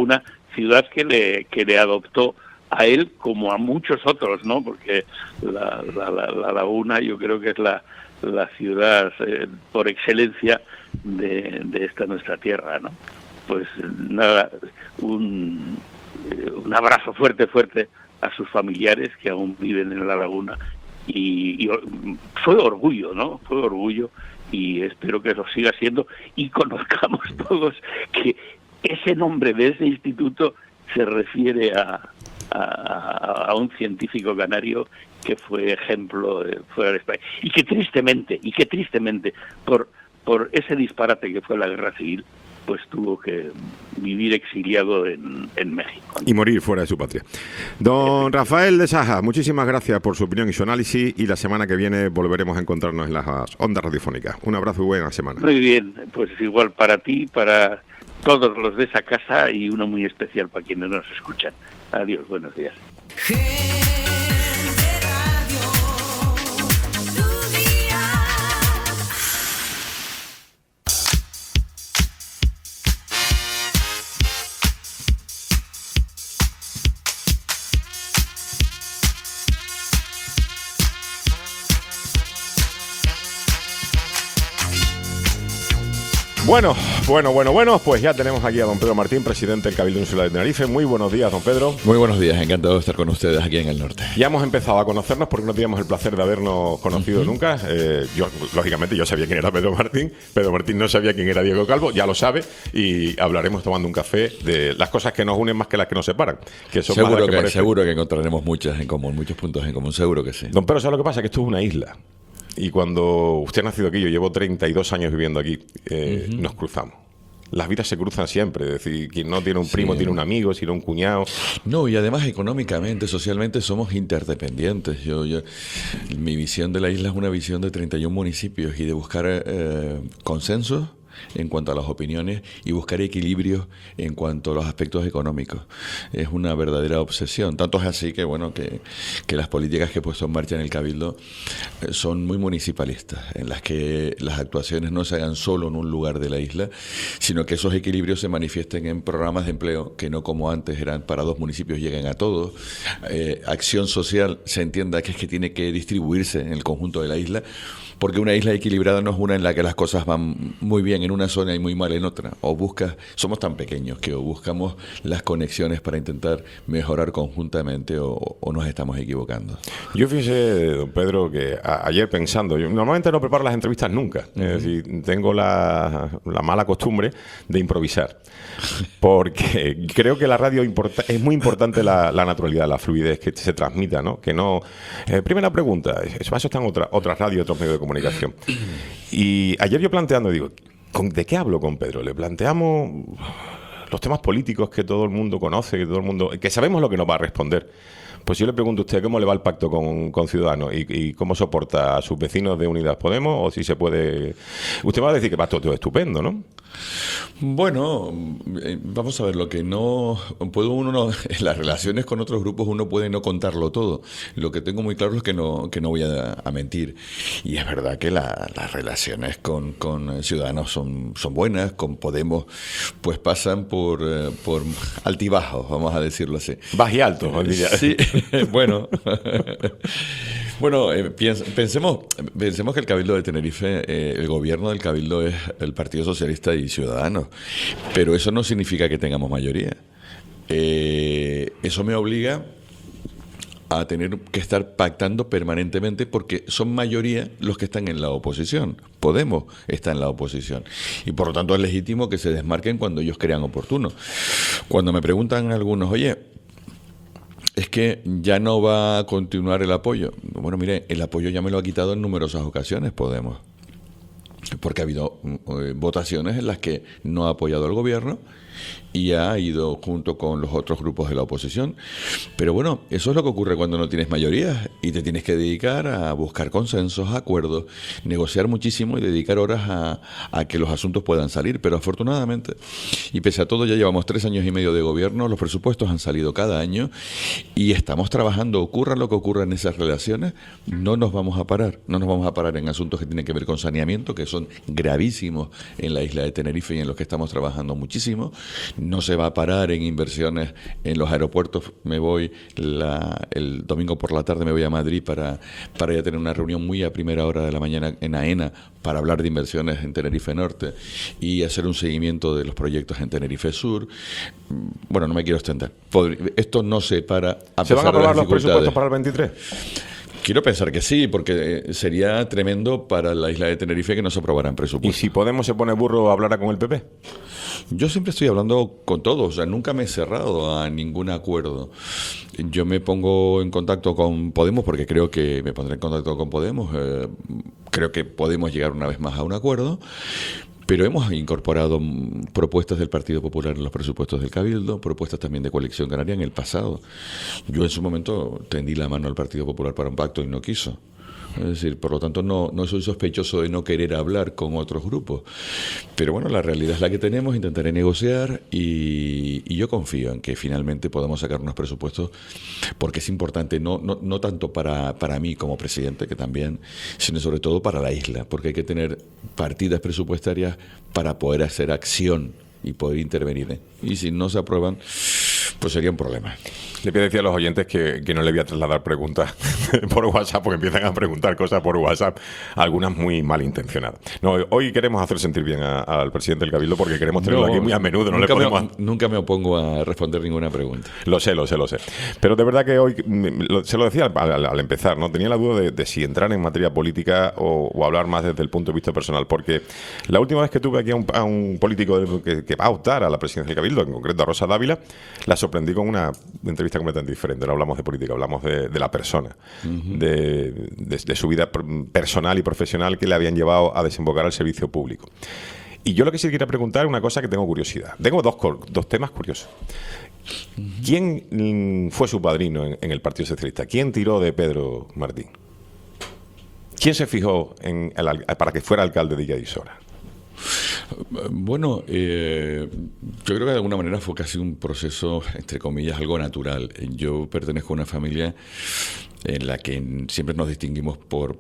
ciudad que le adoptó a él como a muchos otros, ¿no? Porque la Laguna yo creo que es la ciudad por excelencia de esta nuestra tierra, ¿no? Pues nada, un abrazo fuerte a sus familiares que aún viven en La Laguna y fue orgullo, ¿no? Fue orgullo y espero que lo siga siendo y conozcamos todos que ese nombre de ese instituto se refiere a un científico canario que fue ejemplo fuera de España y que tristemente por ese disparate que fue la guerra civil pues tuvo que vivir exiliado en México. Y morir fuera de su patria. Don Rafael de Saja, muchísimas gracias por su opinión y su análisis, y la semana que viene volveremos a encontrarnos en las ondas radiofónicas. Un abrazo y buena semana. Muy bien, pues igual para ti, para todos los de esa casa y uno muy especial para quienes nos escuchan. Adiós, buenos días. Bueno, pues ya tenemos aquí a don Pedro Martín, presidente del Cabildo Insular de Tenerife. Muy buenos días, don Pedro. Muy buenos días, encantado de estar con ustedes aquí en el norte. Ya hemos empezado a conocernos porque no teníamos el placer de habernos conocido nunca. Lógicamente, yo sabía quién era Pedro Martín. Pedro Martín no sabía quién era Diego Calvo, ya lo sabe, y hablaremos tomando un café de las cosas que nos unen más que las que nos separan. Que son seguro que encontraremos muchos puntos en común, seguro que sí. Don Pedro, ¿sabe lo que pasa? Que esto es una isla. Y cuando usted ha nacido aquí, yo llevo 32 años viviendo aquí, nos cruzamos. Las vidas se cruzan siempre, es decir, quien no tiene un primo tiene un amigo, si tiene un cuñado. No, y además económicamente, socialmente somos interdependientes. Mi visión de la isla es una visión de 31 municipios y de buscar consensos en cuanto a las opiniones y buscar equilibrios en cuanto a los aspectos económicos. Es una verdadera obsesión. Tanto es así que que las políticas que he puesto en marcha en el Cabildo son muy municipalistas, en las que las actuaciones no se hagan solo en un lugar de la isla, sino que esos equilibrios se manifiesten en programas de empleo que no como antes eran para 2 municipios, lleguen a todos. Acción social se entienda que es que tiene que distribuirse en el conjunto de la isla, porque una isla equilibrada no es una en la que las cosas van muy bien en una zona y muy mal en otra. Somos tan pequeños que o buscamos las conexiones para intentar mejorar conjuntamente o nos estamos equivocando. Yo fíjese, don Pedro, que ayer pensando, yo normalmente no preparo las entrevistas nunca, es decir, tengo la mala costumbre de improvisar, porque creo que la radio es muy importante la naturalidad, la fluidez que se transmita, ¿no? Que no. Primera pregunta, eso están otras radios, otros medios de comunicación. Y ayer yo planteando, digo, ¿de qué hablo con Pedro? Le planteamos los temas políticos que todo el mundo conoce, que sabemos lo que nos va a responder. Pues yo le pregunto a usted cómo le va el pacto con Ciudadanos y cómo soporta a sus vecinos de Unidas Podemos, o si se puede. Usted va a decir que va todo estupendo, ¿no? Bueno, vamos a ver, lo que no puede uno, en las relaciones con otros grupos uno puede no contarlo todo. Lo que tengo muy claro es que no voy a mentir. Y es verdad que las relaciones con Ciudadanos son buenas, con Podemos pues pasan por altibajos, vamos a decirlo así. Baj y alto, sí, bueno. Bueno, pensemos que el Cabildo de Tenerife, el gobierno del Cabildo es el Partido Socialista y Ciudadanos, pero eso no significa que tengamos mayoría. Eso me obliga a tener que estar pactando permanentemente porque son mayoría los que están en la oposición. Podemos está en la oposición y por lo tanto es legítimo que se desmarquen cuando ellos crean oportuno. Cuando me preguntan algunos, oye, es que ya no va a continuar el apoyo. Bueno, mire, el apoyo ya me lo ha quitado en numerosas ocasiones Podemos, porque ha habido votaciones en las que no ha apoyado al gobierno y ha ido junto con los otros grupos de la oposición. Pero bueno, eso es lo que ocurre cuando no tienes mayoría y te tienes que dedicar a buscar consensos, acuerdos, negociar muchísimo y dedicar horas a que los asuntos puedan salir. Pero afortunadamente, y pese a todo, ya llevamos 3 años y medio de gobierno, los presupuestos han salido cada año y estamos trabajando, ocurra lo que ocurra en esas relaciones, no nos vamos a parar en asuntos que tienen que ver con saneamiento, que son gravísimos en la isla de Tenerife y en los que estamos trabajando muchísimo. No se va a parar en inversiones en los aeropuertos. Me voy el domingo por la tarde, me voy a Madrid para ya tener una reunión muy a primera hora de la mañana en AENA para hablar de inversiones en Tenerife Norte y hacer un seguimiento de los proyectos en Tenerife Sur. Bueno, no me quiero extender. Esto no se para a ¿Se van a pesar de las aprobar los presupuestos dificultades. para el 23? Quiero pensar que sí, porque sería tremendo para la isla de Tenerife que no se aprobaran ¿Y presupuestos. si Podemos se pone burro, hablará con el PP? Yo siempre estoy hablando con todos, o sea, nunca me he cerrado a ningún acuerdo. Yo me pongo en contacto con Podemos porque creo que me pondré en contacto con Podemos. Creo que podemos llegar una vez más a un acuerdo. Pero hemos incorporado propuestas del Partido Popular en los presupuestos del Cabildo, propuestas también de Coalición Canaria en el pasado. Yo en su momento tendí la mano al Partido Popular para un pacto y no quiso. Es decir, por lo tanto no soy sospechoso de no querer hablar con otros grupos. Pero bueno, la realidad es la que tenemos, intentaré negociar y yo confío en que finalmente podamos sacar unos presupuestos porque es importante, no tanto para mí como presidente, que también, sino sobre todo para la isla, porque hay que tener partidas presupuestarias para poder hacer acción y poder intervenir. Y si no se aprueban, pues sería un problema. Le voy a decir a los oyentes que no le voy a trasladar preguntas por WhatsApp, porque empiezan a preguntar cosas por WhatsApp, algunas muy malintencionadas. No, hoy queremos hacer sentir bien al presidente del Cabildo porque queremos tenerlo aquí muy a menudo. Nunca me opongo a responder ninguna pregunta. Lo sé. Pero de verdad que hoy, se lo decía al empezar, ¿no? Tenía la duda de si entrar en materia política o hablar más desde el punto de vista personal, porque la última vez que tuve aquí a un político que va a optar a la presidencia del Cabildo, en concreto a Rosa Dávila, la sorprendí con una entrevista completamente diferente. No hablamos de política, hablamos de la persona, de su vida personal y profesional que le habían llevado a desembocar al servicio público. Y yo lo que sí quería preguntar es una cosa que tengo curiosidad. Tengo dos temas curiosos. ¿Quién fue su padrino en el Partido Socialista? ¿Quién tiró de Pedro Martín? ¿Quién se fijó para que fuera alcalde de Ilha de Isora? Bueno, yo creo que de alguna manera fue casi un proceso, entre comillas, algo natural. Yo pertenezco a una familia en la que siempre nos distinguimos por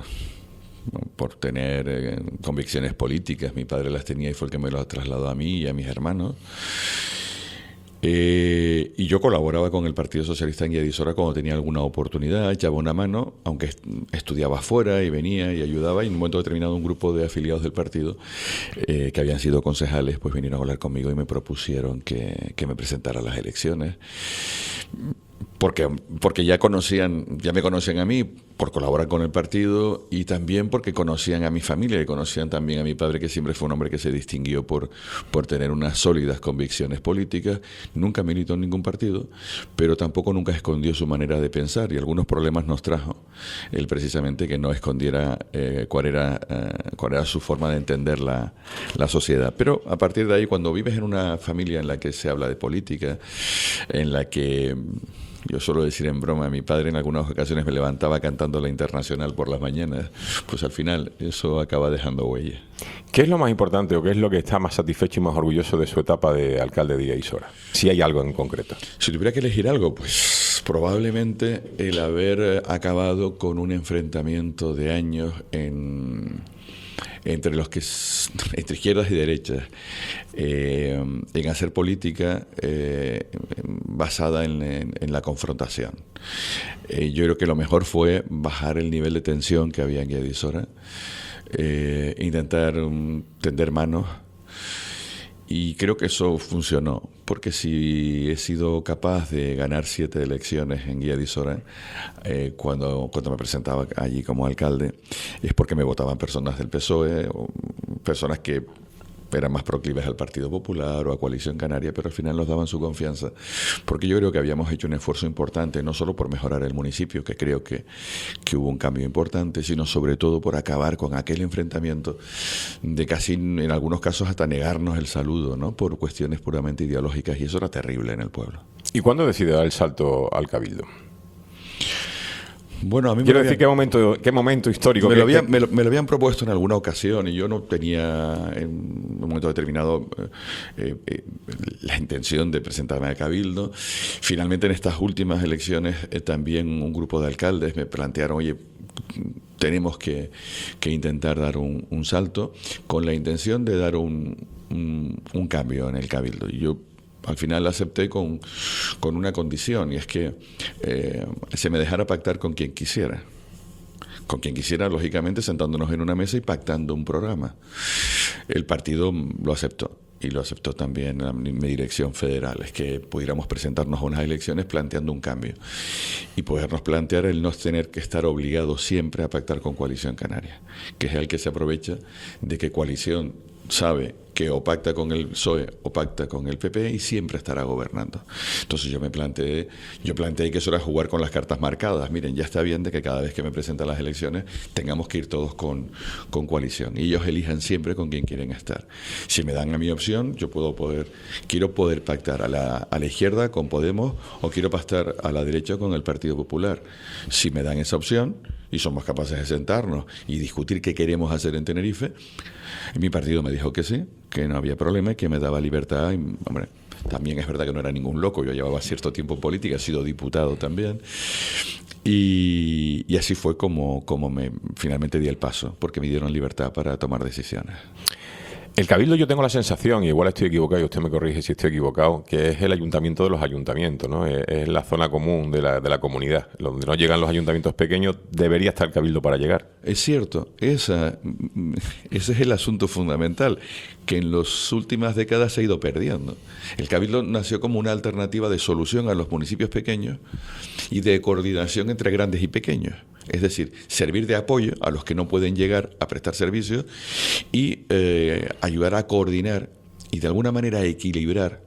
tener convicciones políticas. Mi padre las tenía y fue el que me las trasladó a mí y a mis hermanos. Y yo colaboraba con el Partido Socialista en Ilha de Isora cuando tenía alguna oportunidad, echaba una mano, aunque estudiaba afuera y venía y ayudaba, y en un momento determinado un grupo de afiliados del partido que habían sido concejales pues vinieron a hablar conmigo y me propusieron que me presentara a las elecciones. Porque ya me conocían a mí por colaborar con el partido y también porque conocían a mi familia y conocían también a mi padre, que siempre fue un hombre que se distinguió por tener unas sólidas convicciones políticas. Nunca militó en ningún partido, pero tampoco nunca escondió su manera de pensar, y algunos problemas nos trajo él precisamente que no escondiera cuál era su forma de entender la sociedad. Pero a partir de ahí, cuando vives en una familia en la que se habla de política, en la que... Yo suelo decir en broma, mi padre en algunas ocasiones me levantaba cantando la Internacional por las mañanas, pues al final eso acaba dejando huella. ¿Qué es lo más importante o qué es lo que está más satisfecho y más orgulloso de su etapa de alcalde de Ilha de Isora? Si hay algo en concreto. Si tuviera que elegir algo, pues probablemente el haber acabado con un enfrentamiento de años entre izquierdas y derechas, en hacer política basada en la confrontación. Yo creo que lo mejor fue bajar el nivel de tensión que había en Ilha de Isora, intentar tender manos, y creo que eso funcionó, porque si he sido capaz de ganar 7 elecciones en Ilha de Isora, cuando me presentaba allí como alcalde, es porque me votaban personas del PSOE, o personas que eran más proclives al Partido Popular o a Coalición Canaria, pero al final nos daban su confianza, porque yo creo que habíamos hecho un esfuerzo importante, no solo por mejorar el municipio, que creo que hubo un cambio importante, sino sobre todo por acabar con aquel enfrentamiento de casi, en algunos casos, hasta negarnos el saludo, ¿no? Por cuestiones puramente ideológicas, y eso era terrible en el pueblo. ¿Y cuándo decide dar el salto al Cabildo? Bueno, a mí quiero decir, ¿qué momento histórico? Me lo habían propuesto en alguna ocasión y yo no tenía en un momento determinado la intención de presentarme al Cabildo. Finalmente, en estas últimas elecciones, también un grupo de alcaldes me plantearon, oye, tenemos que intentar dar un salto con la intención de dar un cambio en el Cabildo. Y yo al final acepté con una condición, y es que se me dejara pactar con quien quisiera. Con quien quisiera, lógicamente, sentándonos en una mesa y pactando un programa. El partido lo aceptó. Y lo aceptó también mi dirección federal, es que pudiéramos presentarnos a unas elecciones planteando un cambio y podernos plantear el no tener que estar obligados siempre a pactar con Coalición Canaria, que es el que se aprovecha de que Coalición sabe que o pacta con el PSOE o pacta con el PP y siempre estará gobernando. Entonces yo planteé que eso era jugar con las cartas marcadas. Miren, ya está bien de que cada vez que me presentan las elecciones tengamos que ir todos con Coalición y ellos elijan siempre con quien quieren estar. Si me dan a mi opción, yo quiero poder pactar a la izquierda con Podemos o quiero pactar a la derecha con el Partido Popular. Si me dan esa opción y somos capaces de sentarnos y discutir qué queremos hacer en Tenerife, mi partido me dijo que sí, que no había problema y que me daba libertad. Y, hombre, también es verdad que no era ningún loco, yo llevaba cierto tiempo en política, he sido diputado también. Y así fue como finalmente di el paso, porque me dieron libertad para tomar decisiones. El Cabildo, yo tengo la sensación, y igual estoy equivocado y usted me corrige si estoy equivocado, que es el ayuntamiento de los ayuntamientos, ¿no? Es la zona común de la comunidad. Donde no llegan los ayuntamientos pequeños, debería estar el Cabildo para llegar. Es cierto, ese es el asunto fundamental, que en las últimas décadas se ha ido perdiendo. El Cabildo nació como una alternativa de solución a los municipios pequeños y de coordinación entre grandes y pequeños. Es decir, servir de apoyo a los que no pueden llegar a prestar servicios y ayudar a coordinar y de alguna manera a equilibrar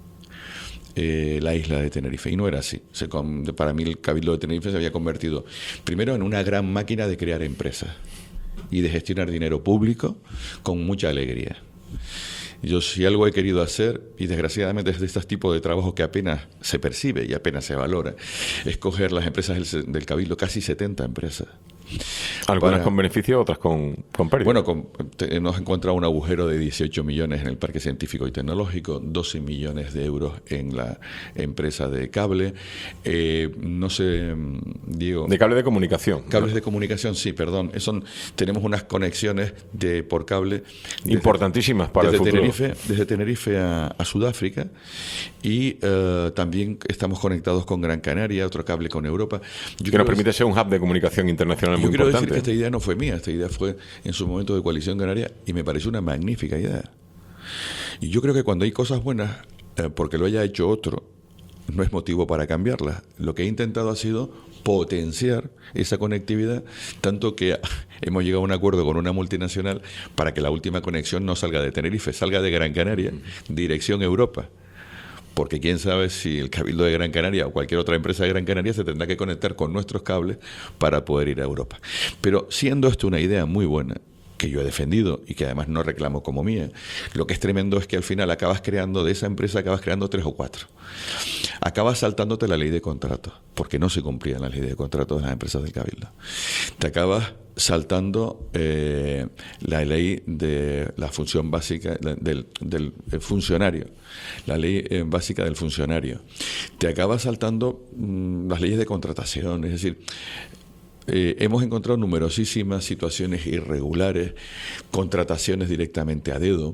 la isla de Tenerife. Y no era así. Para mí el Cabildo de Tenerife se había convertido primero en una gran máquina de crear empresas y de gestionar dinero público con mucha alegría. Yo si algo he querido hacer, y desgraciadamente es de estos tipos de trabajos que apenas se percibe y apenas se valora, es coger las empresas del Cabildo, casi 70 empresas. Algunas con beneficio, otras con pérdida. Bueno, hemos encontrado un agujero de 18 millones en el Parque Científico y Tecnológico, 12 millones de euros en la empresa de cable. No sé, Diego... De cable de comunicación. Cables de comunicación, sí, perdón. Tenemos unas conexiones por cable... Importantísimas para el futuro. Desde Tenerife a Sudáfrica y también estamos conectados con Gran Canaria, otro cable con Europa. Que nos permite ser un hub de comunicación internacional. Yo quiero decir que esta idea no fue mía, esta idea fue en su momento de Coalición Canaria y me pareció una magnífica idea. Y yo creo que cuando hay cosas buenas, porque lo haya hecho otro, no es motivo para cambiarlas. Lo que he intentado ha sido potenciar esa conectividad, tanto que hemos llegado a un acuerdo con una multinacional para que la última conexión no salga de Tenerife, salga de Gran Canaria, dirección Europa. Porque quién sabe si el Cabildo de Gran Canaria o cualquier otra empresa de Gran Canaria se tendrá que conectar con nuestros cables para poder ir a Europa. Pero siendo esto una idea muy buena, que yo he defendido y que además no reclamo como mía, lo que es tremendo es que al final de esa empresa acabas creando 3 o 4. Acabas saltándote la ley de contratos, porque no se cumplían las leyes de contratos de las empresas del Cabildo. Te acabas saltando la ley de la función básica del funcionario, la ley básica del funcionario. Te acabas saltando las leyes de contratación, es decir, hemos encontrado numerosísimas situaciones irregulares, contrataciones directamente a dedo,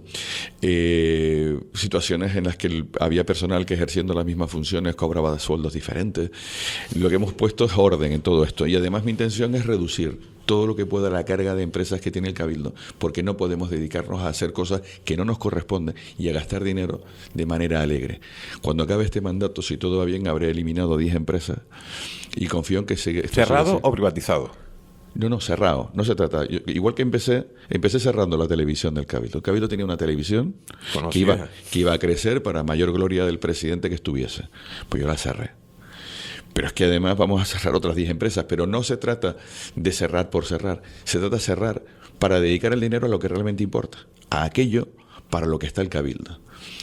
situaciones en las que había personal que ejerciendo las mismas funciones cobraba sueldos diferentes. Lo que hemos puesto es orden en todo esto y además mi intención es reducir todo lo que pueda la carga de empresas que tiene el Cabildo, porque no podemos dedicarnos a hacer cosas que no nos corresponden y a gastar dinero de manera alegre. Cuando acabe este mandato, si todo va bien, habré eliminado 10 empresas y confío en que siga. ¿Cerrado o privatizado? No, cerrado. No se trata. Igual que empecé cerrando la televisión del Cabildo. El Cabildo tenía una televisión que iba a crecer para mayor gloria del presidente que estuviese. Pues yo la cerré. Pero es que además vamos a cerrar otras 10 empresas, pero no se trata de cerrar por cerrar, se trata de cerrar para dedicar el dinero a lo que realmente importa, a aquello para lo que está el Cabildo.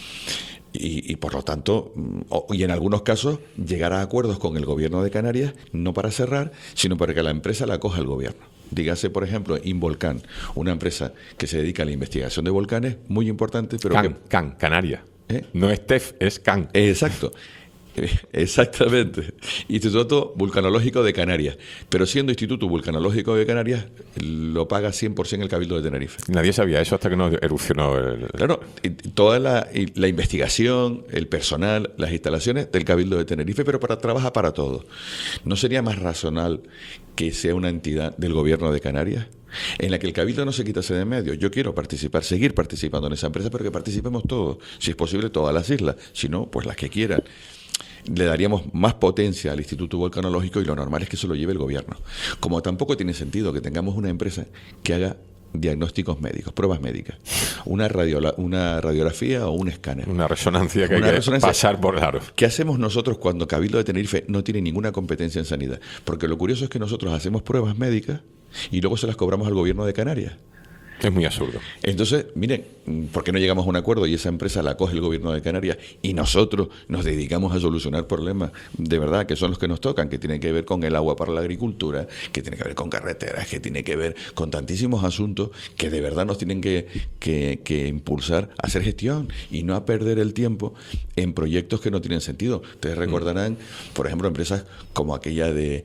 Y por lo tanto, y en algunos casos, llegar a acuerdos con el gobierno de Canarias, no para cerrar, sino para que la empresa la acoja el gobierno. Dígase, por ejemplo, Involcan, una empresa que se dedica a la investigación de volcanes, muy importante, pero Canarias. No es TEF, es CAN. Exacto. Exactamente. Instituto Vulcanológico de Canarias. Pero siendo Instituto Vulcanológico de Canarias, lo paga 100% el Cabildo de Tenerife. Nadie sabía eso hasta que nos erupcionó Claro, toda la investigación, el personal, las instalaciones del Cabildo de Tenerife, pero trabaja para todo. ¿No sería más racional que sea una entidad del gobierno de Canarias en la que el Cabildo no se quitase de medio? Yo quiero participar, seguir participando en esa empresa, pero que participemos todos, si es posible todas las islas, si no, pues las que quieran. Le daríamos más potencia al Instituto Volcanológico y lo normal es que eso lo lleve el gobierno. Como tampoco tiene sentido que tengamos una empresa que haga diagnósticos médicos, pruebas médicas, una radiografía o un escáner. Una resonancia que hay que pasar por el aro. ¿Qué hacemos nosotros cuando Cabildo de Tenerife no tiene ninguna competencia en sanidad? Porque lo curioso es que nosotros hacemos pruebas médicas y luego se las cobramos al gobierno de Canarias. Es muy absurdo. Entonces, miren, ¿por qué no llegamos a un acuerdo y esa empresa la coge el gobierno de Canarias y nosotros nos dedicamos a solucionar problemas de verdad que son los que nos tocan, que tienen que ver con el agua para la agricultura, que tienen que ver con carreteras, que tienen que ver con tantísimos asuntos que de verdad nos tienen que impulsar a hacer gestión y no a perder el tiempo en proyectos que no tienen sentido? Ustedes recordarán, por ejemplo, empresas como aquella de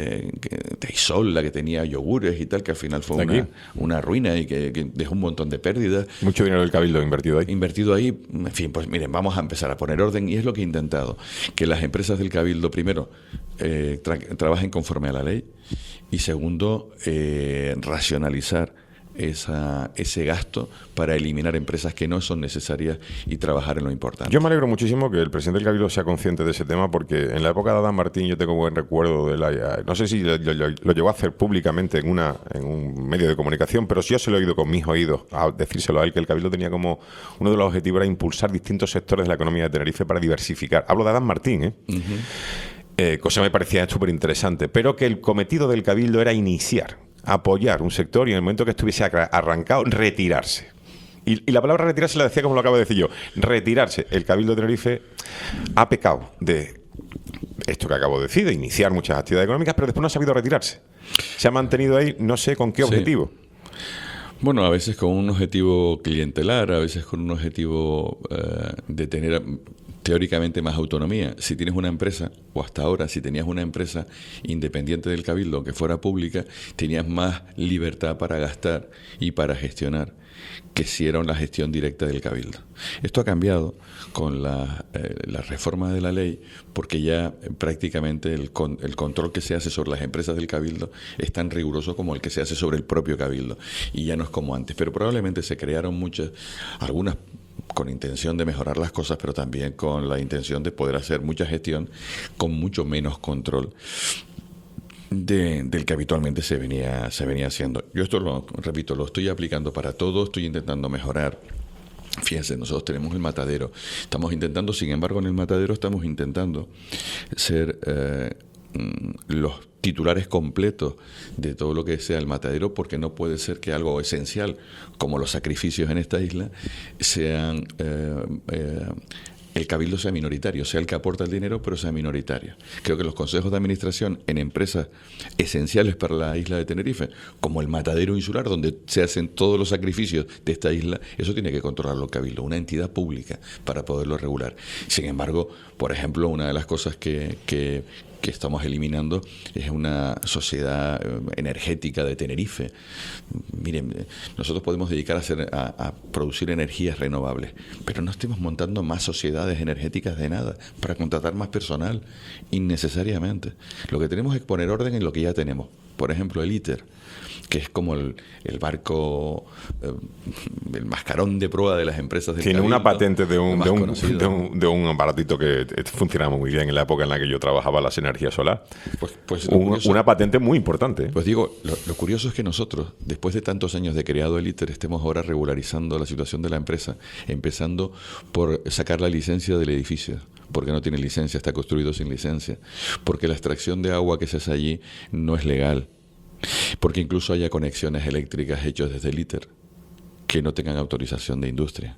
Isol, la que tenía yogures y tal, que al final fue una ruina y que dejó un montón de pérdidas. Mucho dinero del Cabildo invertido ahí. En fin, pues miren, vamos a empezar a poner orden y es lo que he intentado, que las empresas del Cabildo, primero, trabajen conforme a la ley y segundo, racionalizar ese gasto para eliminar empresas que no son necesarias y trabajar en lo importante. Yo me alegro muchísimo que el presidente del Cabildo sea consciente de ese tema, porque en la época de Adán Martín yo tengo buen recuerdo de no sé si lo llegó a hacer públicamente en un medio de comunicación, pero sí yo se lo he oído con mis oídos a decírselo a él, que el Cabildo tenía como uno de los objetivos era impulsar distintos sectores de la economía de Tenerife para diversificar. Hablo de Adán Martín, cosa que me parecía súper interesante, pero que el cometido del Cabildo era apoyar un sector y en el momento que estuviese arrancado, retirarse. Y la palabra retirarse la decía como lo acabo de decir yo, retirarse. El Cabildo de Tenerife ha pecado de esto que acabo de decir, de iniciar muchas actividades económicas, pero después no ha sabido retirarse. Se ha mantenido ahí, no sé con qué objetivo. Bueno, a veces con un objetivo clientelar, a veces con un objetivo de tener teóricamente más autonomía. Si tienes una empresa, o hasta ahora, si tenías una empresa independiente del Cabildo, que fuera pública, tenías más libertad para gastar y para gestionar que si era una gestión directa del Cabildo. Esto ha cambiado con la reforma de la ley, porque ya prácticamente el control que se hace sobre las empresas del Cabildo es tan riguroso como el que se hace sobre el propio Cabildo, y ya no es como antes. Pero probablemente se crearon algunas con intención de mejorar las cosas, pero también con la intención de poder hacer mucha gestión con mucho menos control del que habitualmente se venía haciendo. Yo esto lo estoy aplicando para todo, estoy intentando mejorar. Fíjense, nosotros tenemos el matadero, sin embargo, en el matadero estamos intentando ser los titulares completos de todo lo que sea el matadero, porque no puede ser que algo esencial como los sacrificios en esta isla sean el Cabildo sea minoritario, sea el que aporta el dinero, pero sea minoritario. Creo que los consejos de administración en empresas esenciales para la isla de Tenerife, como el matadero insular, donde se hacen todos los sacrificios de esta isla, eso tiene que controlarlo el Cabildo, una entidad pública para poderlo regular. Sin embargo, por ejemplo, una de las cosas que estamos eliminando es una sociedad energética de Tenerife. Miren, nosotros podemos dedicar a producir energías renovables, pero no estemos montando más sociedades energéticas de nada para contratar más personal innecesariamente. Lo que tenemos es poner orden en lo que ya tenemos. Por ejemplo, el ITER, que es como el barco, el mascarón de proa de las empresas del Tiene Cabildo, una patente de un aparatito que funcionaba muy bien en la época en la que yo trabajaba las energías solar. Pues una patente muy importante. Pues digo, lo curioso es que nosotros, después de tantos años de creado el ITER, estemos ahora regularizando la situación de la empresa, empezando por sacar la licencia del edificio, porque no tiene licencia, está construido sin licencia, porque la extracción de agua que se hace allí no es legal, porque incluso haya conexiones eléctricas hechas desde el ITER que no tengan autorización de industria.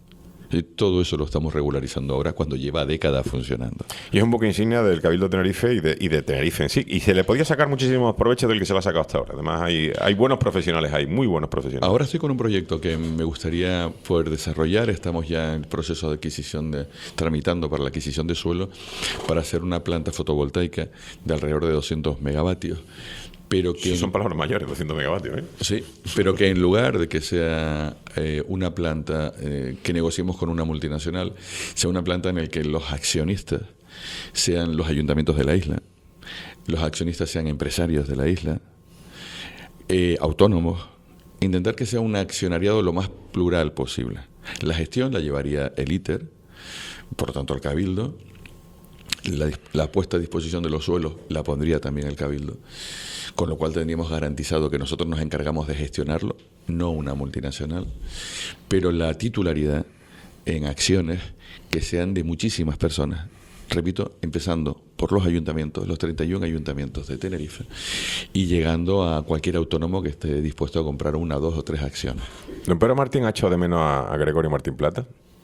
Y todo eso lo estamos regularizando ahora cuando lleva décadas funcionando. Y es un buque insignia del Cabildo de Tenerife y de Tenerife en sí. Y se le podía sacar muchísimos provechos del que se le ha sacado hasta ahora. Además, hay buenos profesionales, hay muy buenos profesionales. Ahora estoy con un proyecto que me gustaría poder desarrollar. Estamos ya en el proceso de adquisición, tramitando para la adquisición de suelo, para hacer una planta fotovoltaica de alrededor de 200 megavatios. Pero que son palabras mayores, 200 megavatios, ¿eh? Sí, pero que en lugar de que sea una planta que negociemos con una multinacional, sea una planta en la que los accionistas sean los ayuntamientos de la isla, los accionistas sean empresarios de la isla, autónomos, intentar que sea un accionariado lo más plural posible. La gestión la llevaría el ITER, por lo tanto el Cabildo. La puesta a disposición de los suelos la pondría también el Cabildo, con lo cual tendríamos garantizado que nosotros nos encargamos de gestionarlo, no una multinacional, pero la titularidad en acciones que sean de muchísimas personas, repito, empezando por los ayuntamientos, los 31 ayuntamientos de Tenerife, y llegando a cualquier autónomo que esté dispuesto a comprar 1, 2 o 3 acciones. ¿Don Pedro Martín ha echado de menos a Gregorio Martín Plata?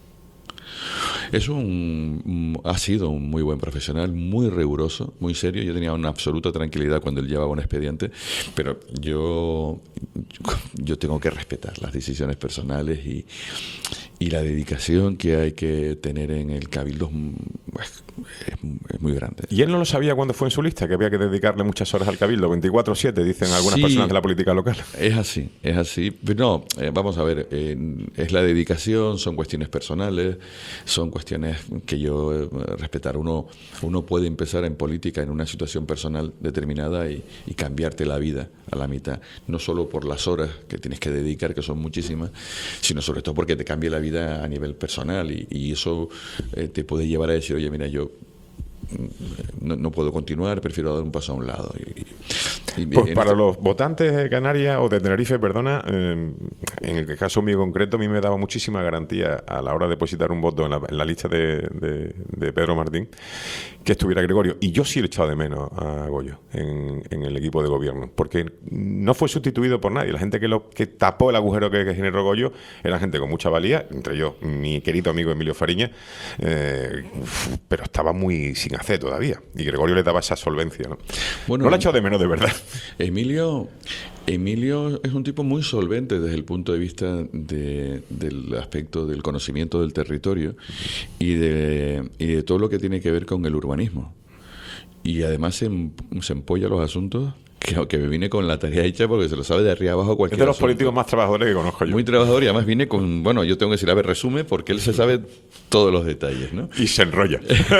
Ha sido un muy buen profesional, muy riguroso, muy serio. Yo tenía una absoluta tranquilidad cuando él llevaba un expediente, pero yo tengo que respetar las decisiones personales y la dedicación que hay que tener en el Cabildo es muy grande. ¿Y él no lo sabía cuando fue en su lista, que había que dedicarle muchas horas al Cabildo? 24/7, dicen algunas personas de la política local. Es así. Pero no, vamos a ver, es la dedicación, son cuestiones personales, son cuestiones que yo respetar. Uno puede empezar en política en una situación personal determinada y cambiarte la vida a la mitad, no solo por las horas que tienes que dedicar, que son muchísimas, sino sobre todo porque te cambia la vida a nivel personal y eso te puede llevar a decir, oye, mira, yo no puedo continuar, prefiero dar un paso a un lado. Pues para los votantes de Canarias o de Tenerife, perdona, en el caso mío concreto, a mí me daba muchísima garantía a la hora de depositar un voto en la lista de Pedro Martín que estuviera Gregorio. Y yo sí le he echado de menos a Goyo en el equipo de gobierno, porque no fue sustituido por nadie. La gente que tapó el agujero que generó Goyo era gente con mucha valía, entre ellos mi querido amigo Emilio Fariña, pero estaba muy sin hacer todavía. Y Gregorio le daba esa solvencia, ¿no? Bueno, no lo ha echado de menos, de verdad. Emilio es un tipo muy solvente desde el punto de vista del aspecto del conocimiento del territorio y de todo lo que tiene que ver con el urbanismo. Y además se empolla los asuntos que me vine con la tarea hecha porque se lo sabe de arriba abajo cualquier Es de los asunto. políticos más trabajadores que conozco yo. Muy trabajador y además viene con, bueno, yo tengo que decir, a ver, resume, porque él se sabe todos los detalles, ¿no? Y se enrolla.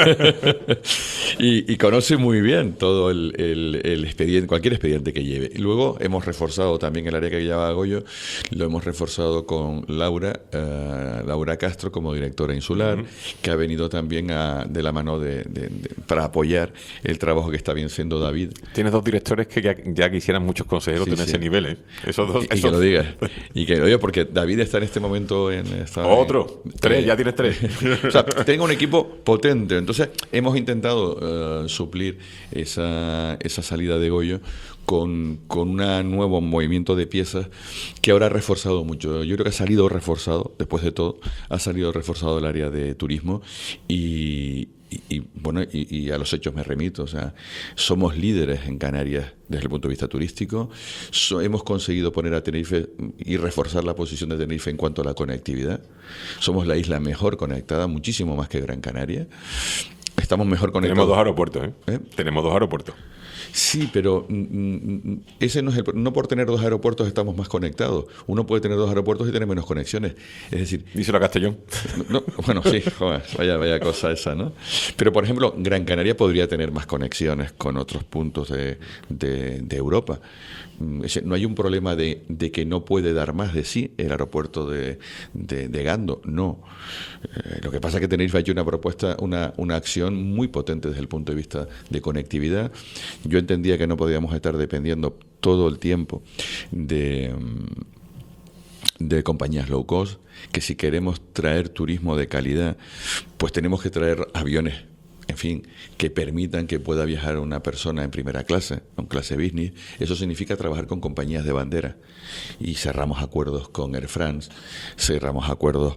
y conoce muy bien todo el expediente, cualquier expediente que lleve. Y luego hemos reforzado también el área que lleva Goyo, lo hemos reforzado con Laura Castro como directora insular, que ha venido también de la mano para apoyar el trabajo que está bien siendo David. Tienes dos directores que ya quisieran muchos consejeros tener ese nivel, ¿eh? Esos dos. Que lo digas. Y que lo digas porque David está en este momento tres, ya tienes 3. O sea, tengo un equipo potente. Entonces, hemos intentado suplir esa salida de Goyo con un nuevo movimiento de piezas que ahora ha reforzado mucho. Yo creo que ha salido reforzado, después de todo, ha salido reforzado el área de turismo y a los hechos me remito. O sea, somos líderes en Canarias desde el punto de vista turístico. Hemos conseguido poner a Tenerife y reforzar la posición de Tenerife en cuanto a la conectividad. Somos la isla mejor conectada, muchísimo más que Gran Canaria. Estamos mejor conectados. Tenemos 2 aeropuertos, ¿eh? Tenemos 2 aeropuertos. Sí, pero ese no es no por tener 2 aeropuertos estamos más conectados. Uno puede tener 2 aeropuertos y tener menos conexiones. Es decir... Díselo a Castellón. Bueno, sí, joder, vaya cosa esa, ¿no? Pero, por ejemplo, Gran Canaria podría tener más conexiones con otros puntos de Europa. No hay un problema de que no puede dar más de sí el aeropuerto de Gando, no. Lo que pasa es que Tenerife ha hecho una propuesta, una acción muy potente desde el punto de vista de conectividad. Yo entendía que no podíamos estar dependiendo todo el tiempo de compañías low cost, que si queremos traer turismo de calidad, pues tenemos que traer aviones, en fin, que permitan que pueda viajar una persona en primera clase, en clase business. Eso significa trabajar con compañías de bandera. Y cerramos acuerdos con Air France, cerramos acuerdos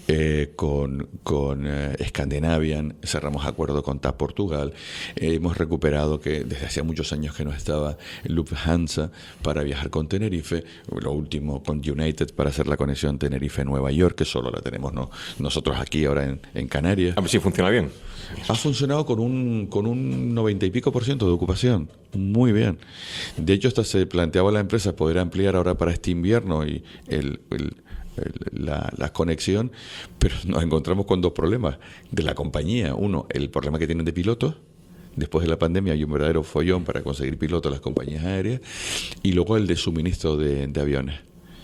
con Scandinavian, cerramos acuerdo con TAP Portugal, hemos recuperado, que desde hacía muchos años que no estaba, Lufthansa para viajar con Tenerife, lo último con United para hacer la conexión Tenerife-Nueva York, que solo la tenemos nosotros aquí ahora en Canarias. A ver si funciona bien. Ha funcionado con un 90 y pico % de ocupación, muy bien. De hecho, hasta se planteaba la empresa poder ampliar ahora para este invierno y la conexión, pero nos encontramos con dos problemas de la compañía. Uno, el problema que tienen de pilotos. Después de la pandemia hay un verdadero follón para conseguir pilotos a las compañías aéreas, y luego el de suministro de aviones.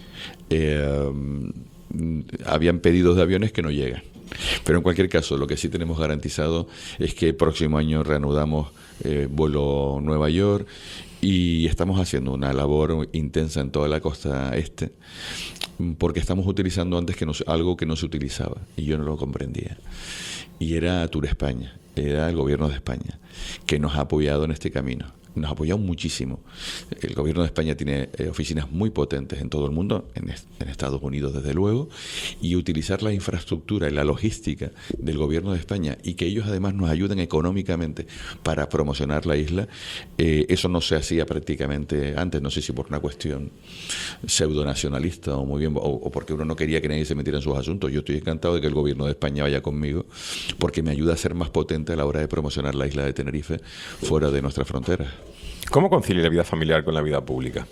Habían pedidos de aviones que no llegan. Pero en cualquier caso, lo que sí tenemos garantizado es que el próximo año reanudamos vuelo Nueva York, y estamos haciendo una labor intensa en toda la costa este, porque estamos utilizando antes algo que no se utilizaba y yo no lo comprendía, y era Tour España, era el gobierno de España que nos ha apoyado en este camino. Nos ha apoyado muchísimo. El gobierno de España tiene oficinas muy potentes en todo el mundo, en Estados Unidos desde luego, y utilizar la infraestructura y la logística del gobierno de España, y que ellos además nos ayuden económicamente para promocionar la isla, eso no se hacía prácticamente antes, no sé si por una cuestión pseudonacionalista o muy bien, o porque uno no quería que nadie se metiera en sus asuntos. Yo estoy encantado de que el gobierno de España vaya conmigo, porque me ayuda a ser más potente a la hora de promocionar la isla de Tenerife fuera de nuestras fronteras. ¿Cómo concilia la vida familiar con la vida pública?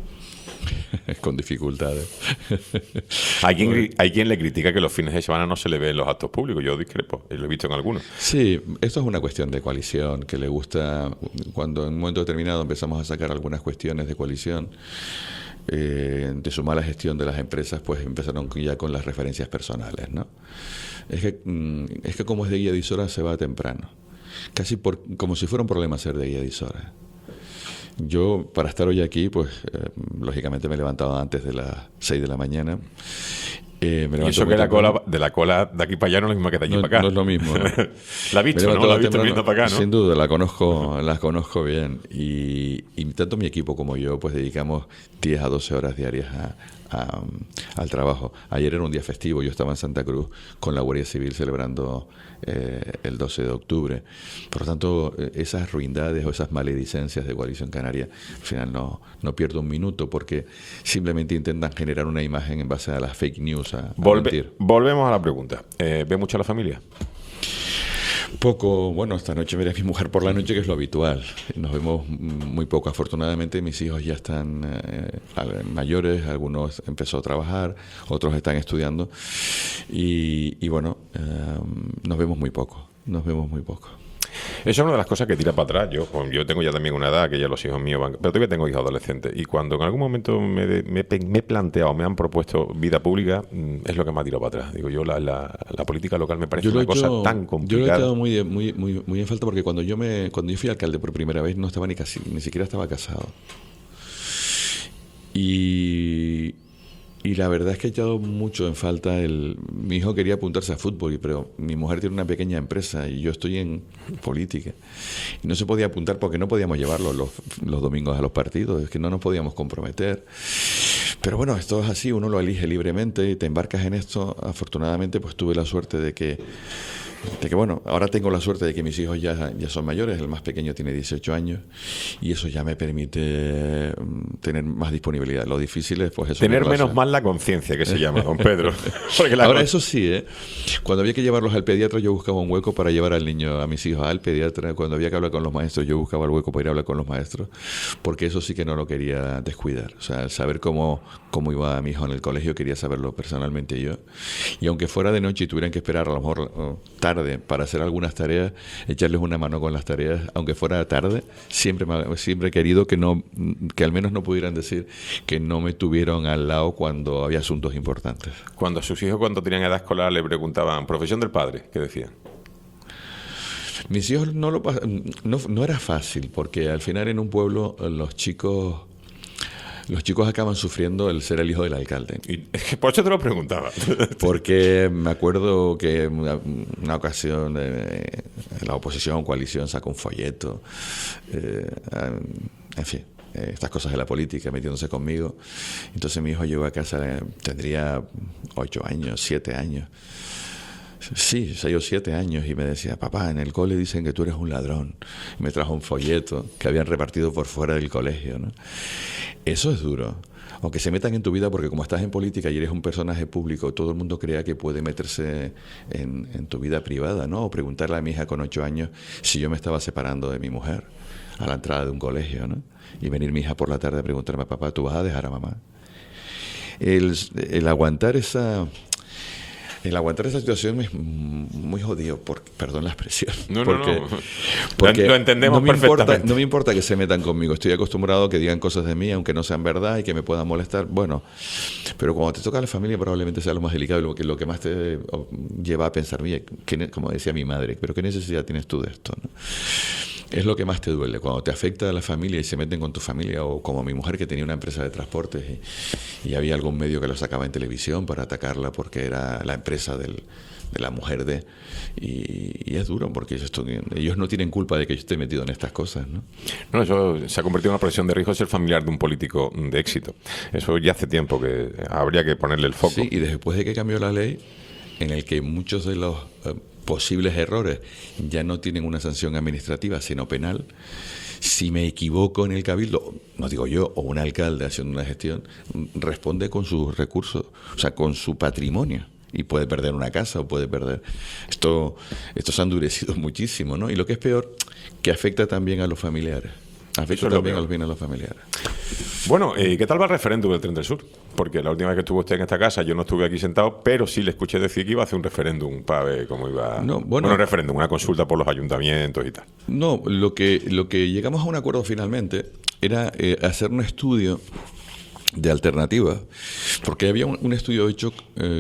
Con dificultades. Hay quien le critica que los fines de semana no se le ven los actos públicos. Yo discrepo, lo he visto en algunos. Sí, esto es una cuestión de coalición, que le gusta, cuando en un momento determinado empezamos a sacar algunas cuestiones de coalición, de su mala gestión de las empresas, pues empezaron ya con las referencias personales, ¿no? Es que como es de Guiadisora se va temprano. Casi como si fuera un problema ser de Guiadisora. Yo, para estar hoy aquí, pues lógicamente me he levantado antes de las 6 de la mañana. Y eso que la cola de aquí para allá no es lo mismo que de allí para acá. No es lo mismo, ¿no? La has visto, ¿no? La has visto viendo para acá, ¿no? Sin duda, las conozco bien. Y tanto mi equipo como yo, pues dedicamos 10 a 12 horas diarias al trabajo. Ayer era un día festivo, yo estaba en Santa Cruz con la Guardia Civil celebrando el 12 de octubre. Por lo tanto, esas ruindades o esas maledicencias de Coalición Canaria, al final no pierdo un minuto, porque simplemente intentan generar una imagen en base a las fake news, a mentir. Volvemos a la pregunta. ¿Ve mucho a la familia? Poco. Bueno, esta noche veré a mi mujer por la noche, que es lo habitual. Nos vemos muy poco. Afortunadamente mis hijos ya están mayores, algunos empezó a trabajar, otros están estudiando, y bueno, nos vemos muy poco. Eso es una de las cosas que tira para atrás. Yo tengo ya también una edad que ya los hijos míos van, pero todavía tengo hijos adolescentes, y cuando en algún momento me he planteado, me han propuesto vida pública, es lo que me ha tirado para atrás. Digo, yo la política local me parece una cosa tan complicada. Yo lo he echado muy en falta, porque cuando yo fui alcalde por primera vez no estaba ni siquiera estaba casado. Y la verdad es que he echado mucho en falta mi hijo quería apuntarse a fútbol, pero mi mujer tiene una pequeña empresa y yo estoy en política. Y no se podía apuntar porque no podíamos llevarlo los domingos a los partidos, es que no nos podíamos comprometer. Pero bueno, esto es así, uno lo elige libremente y te embarcas en esto. Afortunadamente, pues tuve la suerte de que bueno, ahora tengo la suerte de que mis hijos ya son mayores. El más pequeño tiene 18 años y eso ya me permite tener más disponibilidad. Lo difícil es pues eso, tener menos mal la conciencia, que se llama, don Pedro. Ahora eso sí, cuando había que llevarlos al pediatra, yo buscaba un hueco para llevar al niño, a mis hijos al pediatra. Cuando había que hablar con los maestros, yo buscaba el hueco para ir a hablar con los maestros, porque eso sí que no lo quería descuidar. O sea, saber cómo iba mi hijo en el colegio, quería saberlo personalmente yo. Y aunque fuera de noche y tuvieran que esperar a lo mejor tarde para hacer algunas tareas, echarles una mano con las tareas, aunque fuera tarde, siempre he querido que al menos no pudieran decir que no me tuvieron al lado cuando había asuntos importantes. Cuando a sus hijos, cuando tenían edad escolar, le preguntaban profesión del padre, ¿qué decían? Mis hijos no era fácil, porque al final en un pueblo los chicos acaban sufriendo el ser el hijo del alcalde. Y por eso te lo preguntaba. Porque me acuerdo que una ocasión la oposición, coalición, sacó un folleto. En fin, estas cosas de la política, metiéndose conmigo. Entonces mi hijo llegó a casa, tendría 8 años, 7 años. Sí, 6 o 7 años, y me decía: papá, en el cole dicen que tú eres un ladrón. Y me trajo un folleto que habían repartido por fuera del colegio, ¿no? Eso es duro. Aunque se metan en tu vida, porque como estás en política y eres un personaje público, todo el mundo crea que puede meterse en tu vida privada, ¿no? O preguntarle a mi hija con 8 años si yo me estaba separando de mi mujer a la entrada de un colegio, ¿no? Y venir mi hija por la tarde a preguntarme: papá, ¿tú vas a dejar a mamá? El aguantar esa situación es muy jodido, perdón la expresión. Porque lo entendemos perfectamente. No me importa que se metan conmigo. Estoy acostumbrado a que digan cosas de mí, aunque no sean verdad y que me puedan molestar. Bueno, pero cuando te toca a la familia probablemente sea lo más delicado y lo que más te lleva a pensar: mira, como decía mi madre, ¿pero qué necesidad tienes tú de esto, ¿no? Es lo que más te duele, cuando te afecta a la familia y se meten con tu familia, o como mi mujer, que tenía una empresa de transportes y había algún medio que lo sacaba en televisión para atacarla porque era la empresa de la mujer de... Y es duro, porque ellos no tienen culpa de que yo esté metido en estas cosas, ¿no? No, eso se ha convertido en una profesión de riesgo ser familiar de un político de éxito. Eso ya hace tiempo que habría que ponerle el foco. Sí, y después de que cambió la ley, en el que muchos de los posibles errores ya no tienen una sanción administrativa, sino penal. Si me equivoco en el cabildo, no digo yo, o un alcalde haciendo una gestión, responde con sus recursos, o sea, con su patrimonio, y puede perder una casa o puede perder... Esto se ha endurecido muchísimo, ¿no? Y lo que es peor, que afecta también a los familiares. Afecta también a los bienes a los familiares. Bueno, ¿qué tal va el referéndum del Tren del Sur? Porque la última vez que estuvo usted en esta casa, yo no estuve aquí sentado, pero sí le escuché decir que iba a hacer un referéndum para ver cómo iba... Bueno, referéndum, una consulta por los ayuntamientos y tal. No, lo que llegamos a un acuerdo finalmente era hacer un estudio de alternativas, porque había un estudio hecho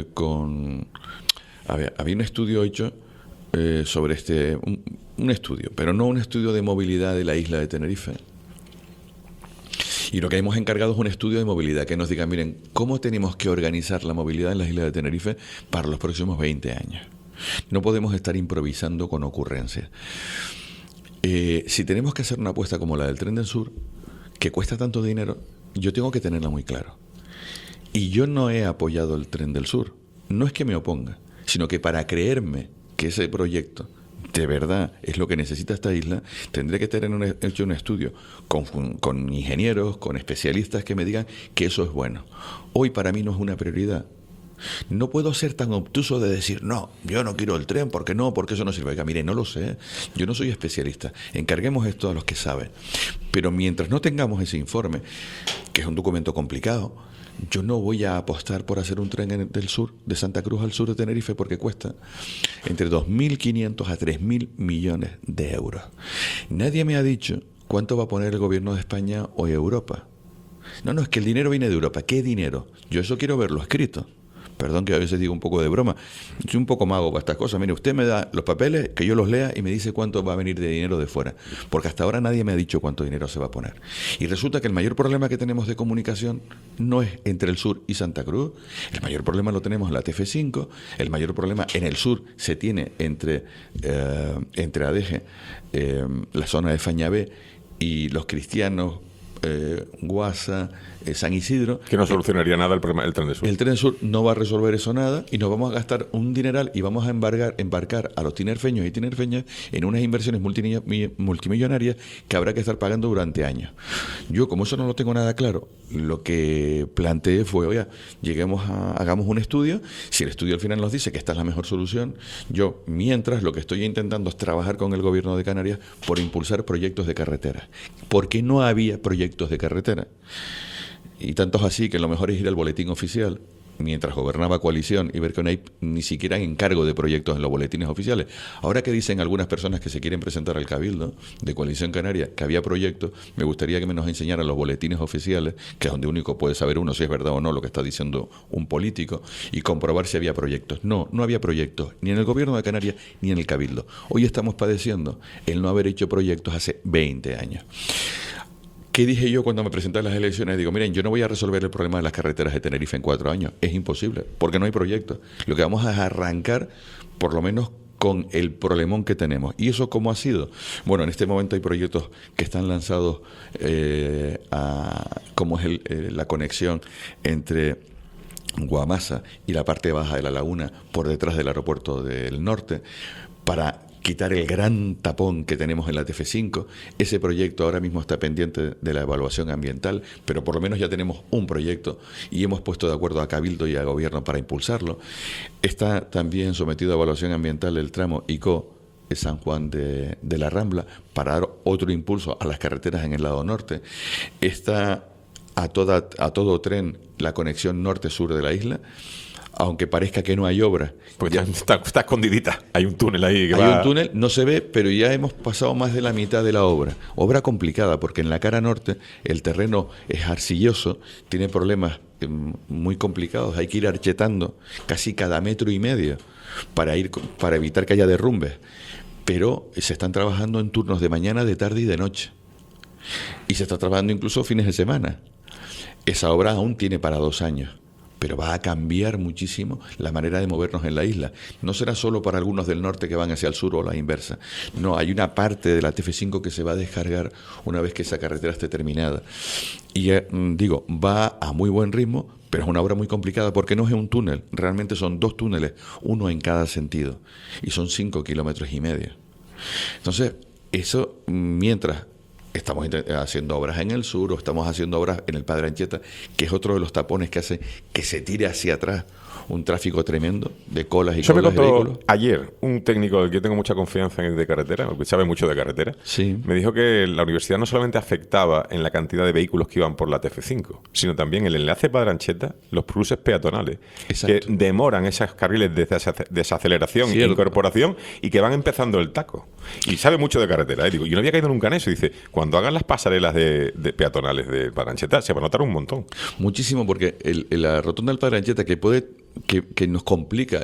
había un estudio hecho sobre un estudio, pero no un estudio de movilidad de la isla de Tenerife. Y lo que hemos encargado es un estudio de movilidad que nos diga: miren, ¿cómo tenemos que organizar la movilidad en las islas de Tenerife para los próximos 20 años? No podemos estar improvisando con ocurrencias. Si tenemos que hacer una apuesta como la del Tren del Sur, que cuesta tanto dinero, yo tengo que tenerla muy claro. Y yo no he apoyado el Tren del Sur. No es que me oponga, sino que para creerme que ese proyecto de verdad es lo que necesita esta isla, tendré que tener hecho un estudio con ingenieros, con especialistas que me digan que eso es bueno. Hoy para mí no es una prioridad. No puedo ser tan obtuso de decir: no, yo no quiero el tren, porque eso no sirve. Oiga, mire, no lo sé, yo no soy especialista. Encarguemos esto a los que saben. Pero mientras no tengamos ese informe, que es un documento complicado, yo no voy a apostar por hacer un tren del sur, de Santa Cruz al sur de Tenerife, porque cuesta entre 2.500 a 3.000 millones de euros. Nadie me ha dicho cuánto va a poner el gobierno de España o Europa. No, es que el dinero viene de Europa. ¿Qué dinero? Yo eso quiero verlo escrito. Perdón que a veces digo un poco de broma. Soy un poco mago para estas cosas. Mire, usted me da los papeles, que yo los lea y me dice cuánto va a venir de dinero de fuera. Porque hasta ahora nadie me ha dicho cuánto dinero se va a poner. Y resulta que el mayor problema que tenemos de comunicación no es entre el sur y Santa Cruz. El mayor problema lo tenemos en la TF5. El mayor problema en el sur se tiene entre Adeje, la zona de Fañabé, y los cristianos, Guasa, San Isidro. Que no solucionaría nada el problema del Tren del Sur. El Tren del Sur no va a resolver eso nada, y nos vamos a gastar un dineral y vamos a embarcar a los tinerfeños y tinerfeñas en unas inversiones multimillonarias que habrá que estar pagando durante años. Yo, como eso no lo tengo nada claro, lo que planteé fue: oiga, hagamos un estudio. Si el estudio al final nos dice que esta es la mejor solución, yo, mientras, lo que estoy intentando es trabajar con el gobierno de Canarias por impulsar proyectos de carretera, porque no había proyectos de carretera. Y tantos así que lo mejor es ir al boletín oficial, mientras gobernaba coalición, y ver que no hay ni siquiera encargo de proyectos en los boletines oficiales. Ahora que dicen algunas personas que se quieren presentar al Cabildo de Coalición Canaria que había proyectos, me gustaría que me nos enseñaran los boletines oficiales, que es donde único puede saber uno si es verdad o no lo que está diciendo un político, y comprobar si había proyectos. No había proyectos, ni en el gobierno de Canarias ni en el Cabildo. Hoy estamos padeciendo el no haber hecho proyectos hace 20 años. ¿Qué dije yo cuando me presenté a las elecciones? Digo: miren, yo no voy a resolver el problema de las carreteras de Tenerife en 4 años. Es imposible, porque no hay proyectos. Lo que vamos a arrancar, por lo menos con el problemón que tenemos. ¿Y eso cómo ha sido? Bueno, en este momento hay proyectos que están lanzados como es la conexión entre Guamasa y la parte baja de la laguna por detrás del aeropuerto del norte, para quitar el gran tapón que tenemos en la TF5. Ese proyecto ahora mismo está pendiente de la evaluación ambiental, pero por lo menos ya tenemos un proyecto y hemos puesto de acuerdo a Cabildo y a Gobierno para impulsarlo. Está también sometido a evaluación ambiental el tramo ICO de San Juan de la Rambla, para dar otro impulso a las carreteras en el lado norte. Está a todo tren la conexión norte-sur de la isla, aunque parezca que no hay obra. Pues ya está escondidita. Hay un túnel ahí que hay un túnel, no se ve, pero ya hemos pasado más de la mitad de la obra. Obra complicada, porque en la cara norte el terreno es arcilloso, tiene problemas muy complicados. Hay que ir archetando casi cada 1,5 metros para evitar que haya derrumbes. Pero se están trabajando en turnos de mañana, de tarde y de noche. Y se está trabajando incluso fines de semana. Esa obra aún tiene para 2 años. Pero va a cambiar muchísimo la manera de movernos en la isla. No será solo para algunos del norte que van hacia el sur o la inversa. No, hay una parte de la TF5 que se va a descargar una vez que esa carretera esté terminada. Y va a muy buen ritmo, pero es una obra muy complicada porque no es un túnel. Realmente son 2 túneles, uno en cada sentido. Y son 5,5 kilómetros. Entonces, eso mientras estamos haciendo obras en el sur o estamos haciendo obras en el Padre Anchieta, que es otro de los tapones que hace que se tire hacia atrás un tráfico tremendo de colas y colas de vehículos. Ayer un técnico del que yo tengo mucha confianza de carretera, porque sabe mucho de carretera, sí, me dijo que la universidad no solamente afectaba en la cantidad de vehículos que iban por la TF5, sino también el enlace Padre Anchieta, los cruces peatonales, exacto, que demoran esos carriles de desaceleración e incorporación y que van empezando el taco. Y sabe mucho de carretera. Digo, yo no había caído nunca en eso. Dice, cuando hagan las pasarelas de peatonales de Padre Anchieta, se va a notar un montón. Muchísimo, porque la rotonda del Padre Anchieta, que nos complica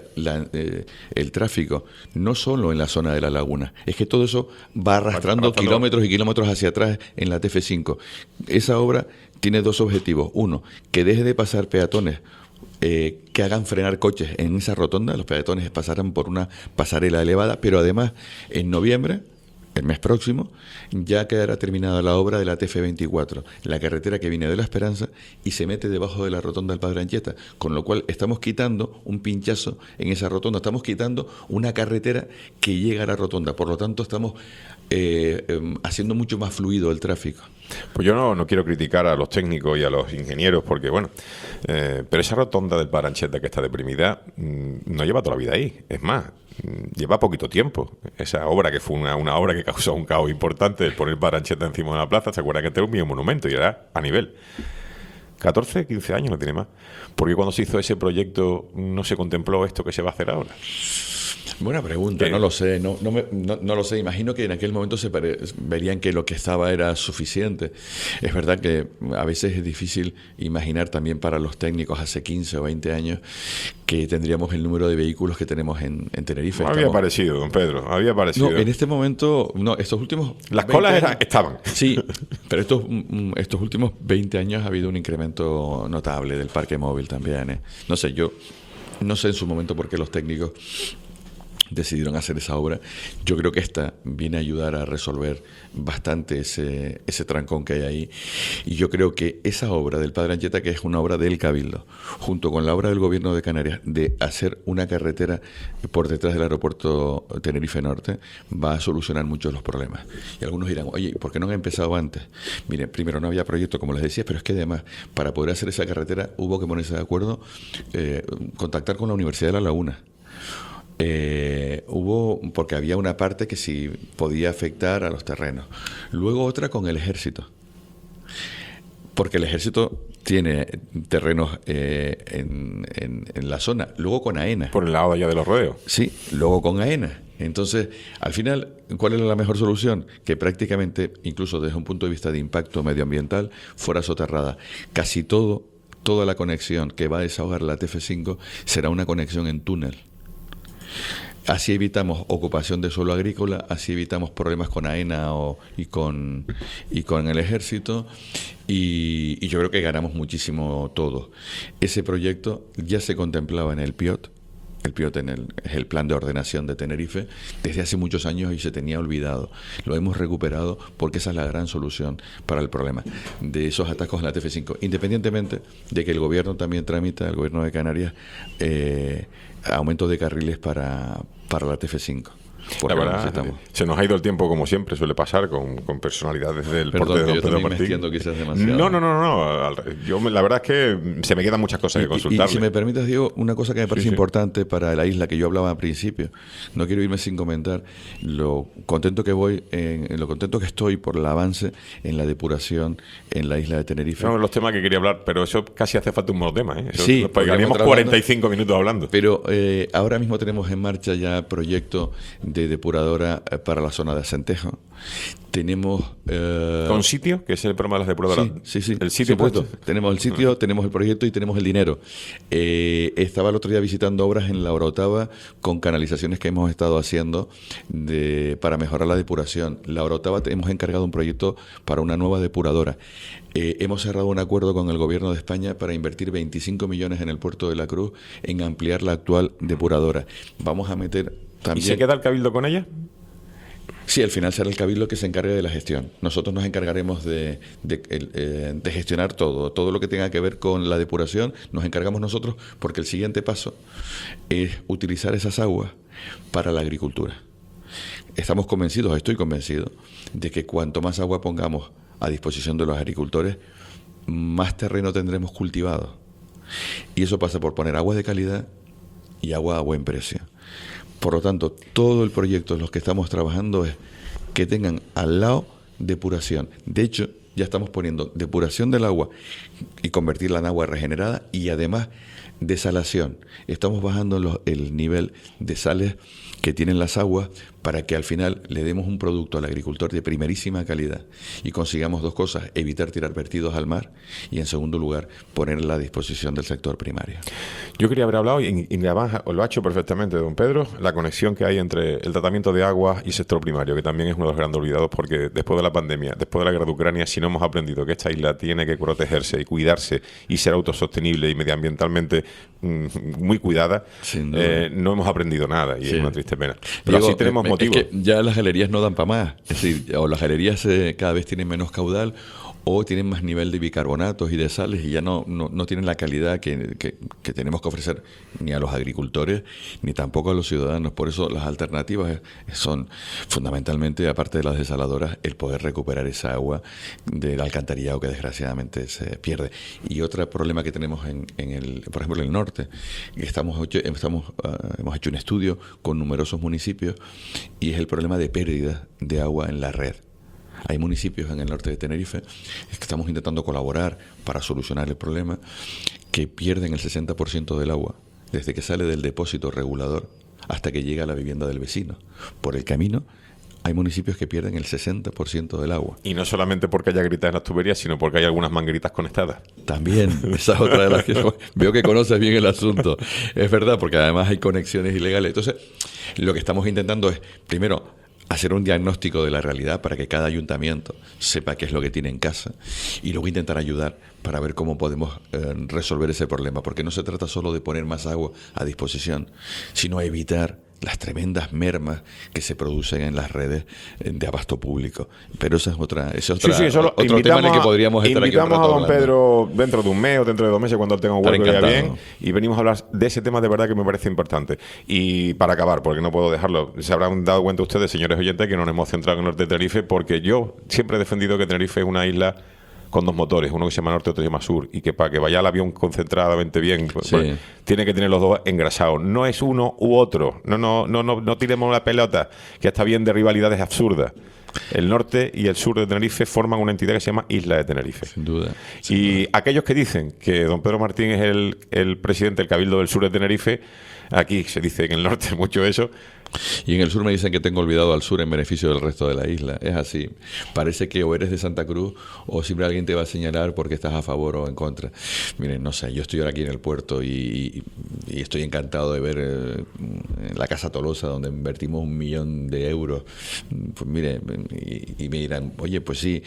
el tráfico, no solo en la zona de la laguna, es que todo eso va arrastrando kilómetros y kilómetros hacia atrás en la TF5. Esa obra tiene 2 objetivos. Uno, que deje de pasar peatones, que hagan frenar coches en esa rotonda. Los peatones pasarán por una pasarela elevada, pero además en noviembre, el mes próximo, ya quedará terminada la obra de la TF24, la carretera que viene de La Esperanza y se mete debajo de la rotonda del Padre Anchieta, con lo cual estamos quitando un pinchazo en esa rotonda, estamos quitando una carretera que llega a la rotonda, por lo tanto estamos haciendo mucho más fluido el tráfico. Pues yo no quiero criticar a los técnicos y a los ingenieros porque, bueno, pero esa rotonda del Padre Anchieta que está deprimida no lleva toda la vida ahí. Es más, lleva poquito tiempo. Esa obra que fue una obra que causó un caos importante, el poner Padre Anchieta encima de la plaza, ¿se acuerdan que este era un medio monumento y era a nivel? 14, 15 años, no tiene más. Porque cuando se hizo ese proyecto no se contempló esto que se va a hacer ahora. Buena pregunta, no lo sé, no lo sé. Imagino que en aquel momento verían que lo que estaba era suficiente. Es verdad que a veces es difícil imaginar también para los técnicos hace 15 o 20 años que tendríamos el número de vehículos que tenemos en Tenerife. Había parecido, don Pedro, había parecido. No, en este momento, estos últimos... Las colas estaban. Sí, pero estos últimos 20 años ha habido un incremento notable del parque móvil también. No sé, yo no sé en su momento por qué los técnicos decidieron hacer esa obra. Yo creo que esta viene a ayudar a resolver bastante ese trancón que hay ahí, y yo creo que esa obra del Padre Anchieta, que es una obra del Cabildo, junto con la obra del Gobierno de Canarias de hacer una carretera por detrás del aeropuerto Tenerife Norte, va a solucionar muchos los problemas. Y algunos dirán, oye, ¿por qué no han empezado antes? Mire, primero no había proyecto, como les decía, pero es que además para poder hacer esa carretera hubo que ponerse de acuerdo, contactar con la Universidad de La Laguna. Porque había una parte que sí podía afectar a los terrenos, luego otra con el Ejército, porque el Ejército tiene terrenos en la zona, luego con AENA. Por el lado allá de los rodeos. Sí, luego con AENA. Entonces, al final, ¿cuál era la mejor solución? Que prácticamente, incluso desde un punto de vista de impacto medioambiental, fuera soterrada. Casi toda la conexión que va a desahogar la TF5 será una conexión en túnel. Así evitamos ocupación de suelo agrícola, así evitamos problemas con AENA y con el Ejército, y yo creo que ganamos muchísimo todo. Ese proyecto ya se contemplaba en el PIOT, El primero es el plan de ordenación de Tenerife desde hace muchos años y se tenía olvidado. Lo hemos recuperado porque esa es la gran solución para el problema de esos atascos en la TF5, independientemente de que el gobierno también tramita, el gobierno de Canarias, aumento de carriles para la TF5. La verdad, se nos ha ido el tiempo como siempre suele pasar con personalidades del Perdón, porte de Don yo Pedro también me Martín. extiendo quizás demasiado. No. La verdad es que se me quedan muchas cosas que consultarle. Y si me permites, Diego, una cosa que me parece importante para la isla, que yo hablaba al principio, no quiero irme sin comentar lo contento que estoy por el avance en la depuración en la isla de Tenerife. No, los temas que quería hablar, pero eso casi hace falta un monotema, ¿eh? Eso, sí, porque haríamos 45 minutos hablando. Pero ahora mismo tenemos en marcha ya proyecto de depuradora para la zona de Acentejo. Tenemos... ¿Con sitio? Que es el problema de las depuradoras. Sí. ¿El sitio puesto? Tenemos el sitio, tenemos el proyecto y tenemos el dinero. Estaba el otro día visitando obras en La Orotava con canalizaciones que hemos estado haciendo para mejorar la depuración. La Orotava hemos encargado un proyecto para una nueva depuradora. Hemos cerrado un acuerdo con el Gobierno de España para invertir 25 millones en el Puerto de la Cruz en ampliar la actual depuradora. Vamos a meter también... ¿Y se queda el Cabildo con ella? Sí, al final será el Cabildo que se encargue de la gestión. Nosotros nos encargaremos de gestionar todo lo que tenga que ver con la depuración, nos encargamos nosotros, porque el siguiente paso es utilizar esas aguas para la agricultura. Estoy convencido de que cuanto más agua pongamos a disposición de los agricultores, más terreno tendremos cultivado. Y eso pasa por poner agua de calidad y agua a buen precio. Por lo tanto, todo el proyecto en los que estamos trabajando es que tengan al lado depuración. De hecho, ya estamos poniendo depuración del agua y convertirla en agua regenerada y además desalación. Estamos bajando el nivel de sales que tienen las aguas para que al final le demos un producto al agricultor de primerísima calidad y consigamos dos cosas: evitar tirar vertidos al mar y, en segundo lugar, ponerla a disposición del sector primario. Yo quería haber hablado, y además lo ha hecho perfectamente don Pedro, la conexión que hay entre el tratamiento de agua y sector primario, que también es uno de los grandes olvidados, porque después de la pandemia, después de la guerra de Ucrania, si no hemos aprendido que esta isla tiene que protegerse y cuidarse y ser autosostenible y medioambientalmente muy cuidada, no hemos aprendido nada, y es una triste pena. Pero Diego, así tenemos motivos. Es que ya las galerías no dan para más. Es decir, o las galerías cada vez tienen menos caudal o tienen más nivel de bicarbonatos y de sales y ya no tienen la calidad que tenemos que ofrecer ni a los agricultores ni tampoco a los ciudadanos. Por eso las alternativas son fundamentalmente, aparte de las desaladoras, el poder recuperar esa agua del alcantarillado que desgraciadamente se pierde. Y otro problema que tenemos por ejemplo, en el norte, hemos hecho un estudio con numerosos municipios y es el problema de pérdida de agua en la red. Hay municipios en el norte de Tenerife que estamos intentando colaborar para solucionar el problema, que pierden el 60% del agua desde que sale del depósito regulador hasta que llega a la vivienda del vecino. Por el camino hay municipios que pierden el 60% del agua. Y no solamente porque haya grietas en las tuberías, sino porque hay algunas mangueritas conectadas. También, esa es otra de las que... Veo que conoces bien el asunto. Es verdad, porque además hay conexiones ilegales. Entonces, lo que estamos intentando es, primero, hacer un diagnóstico de la realidad para que cada ayuntamiento sepa qué es lo que tiene en casa y luego intentar ayudar para ver cómo podemos resolver ese problema, porque no se trata solo de poner más agua a disposición, sino evitar las tremendas mermas que se producen en las redes de abasto público. Pero esa es otro tema en el que podríamos estar aquí un rato invitamos a don hablando. Pedro dentro de un mes o dentro de 2 meses, cuando él tenga un hueco ya bien, y venimos a hablar de ese tema de verdad que me parece importante. Y para acabar, porque no puedo dejarlo, se habrán dado cuenta ustedes, señores oyentes, que no nos hemos centrado en el norte de Tenerife, porque yo siempre he defendido que Tenerife es una isla con 2 motores, uno que se llama norte y otro que se llama sur, y que para que vaya el avión concentradamente bien, pues, tiene que tener los dos engrasados. No es uno u otro. No tiremos la pelota, que está bien de rivalidades absurdas. El norte y el sur de Tenerife forman una entidad que se llama Isla de Tenerife. Sin duda. Y aquellos que dicen que don Pedro Martín es el presidente del Cabildo del Sur de Tenerife, aquí se dice en el norte mucho eso. Y en el sur me dicen que tengo olvidado al sur en beneficio del resto de la isla. Es así. Parece que o eres de Santa Cruz o siempre alguien te va a señalar porque estás a favor o en contra. Miren, no sé, yo estoy ahora aquí en el puerto y estoy encantado de ver la Casa Tolosa, donde invertimos 1 millón de euros. Pues mire, y me dirán, oye, pues sí,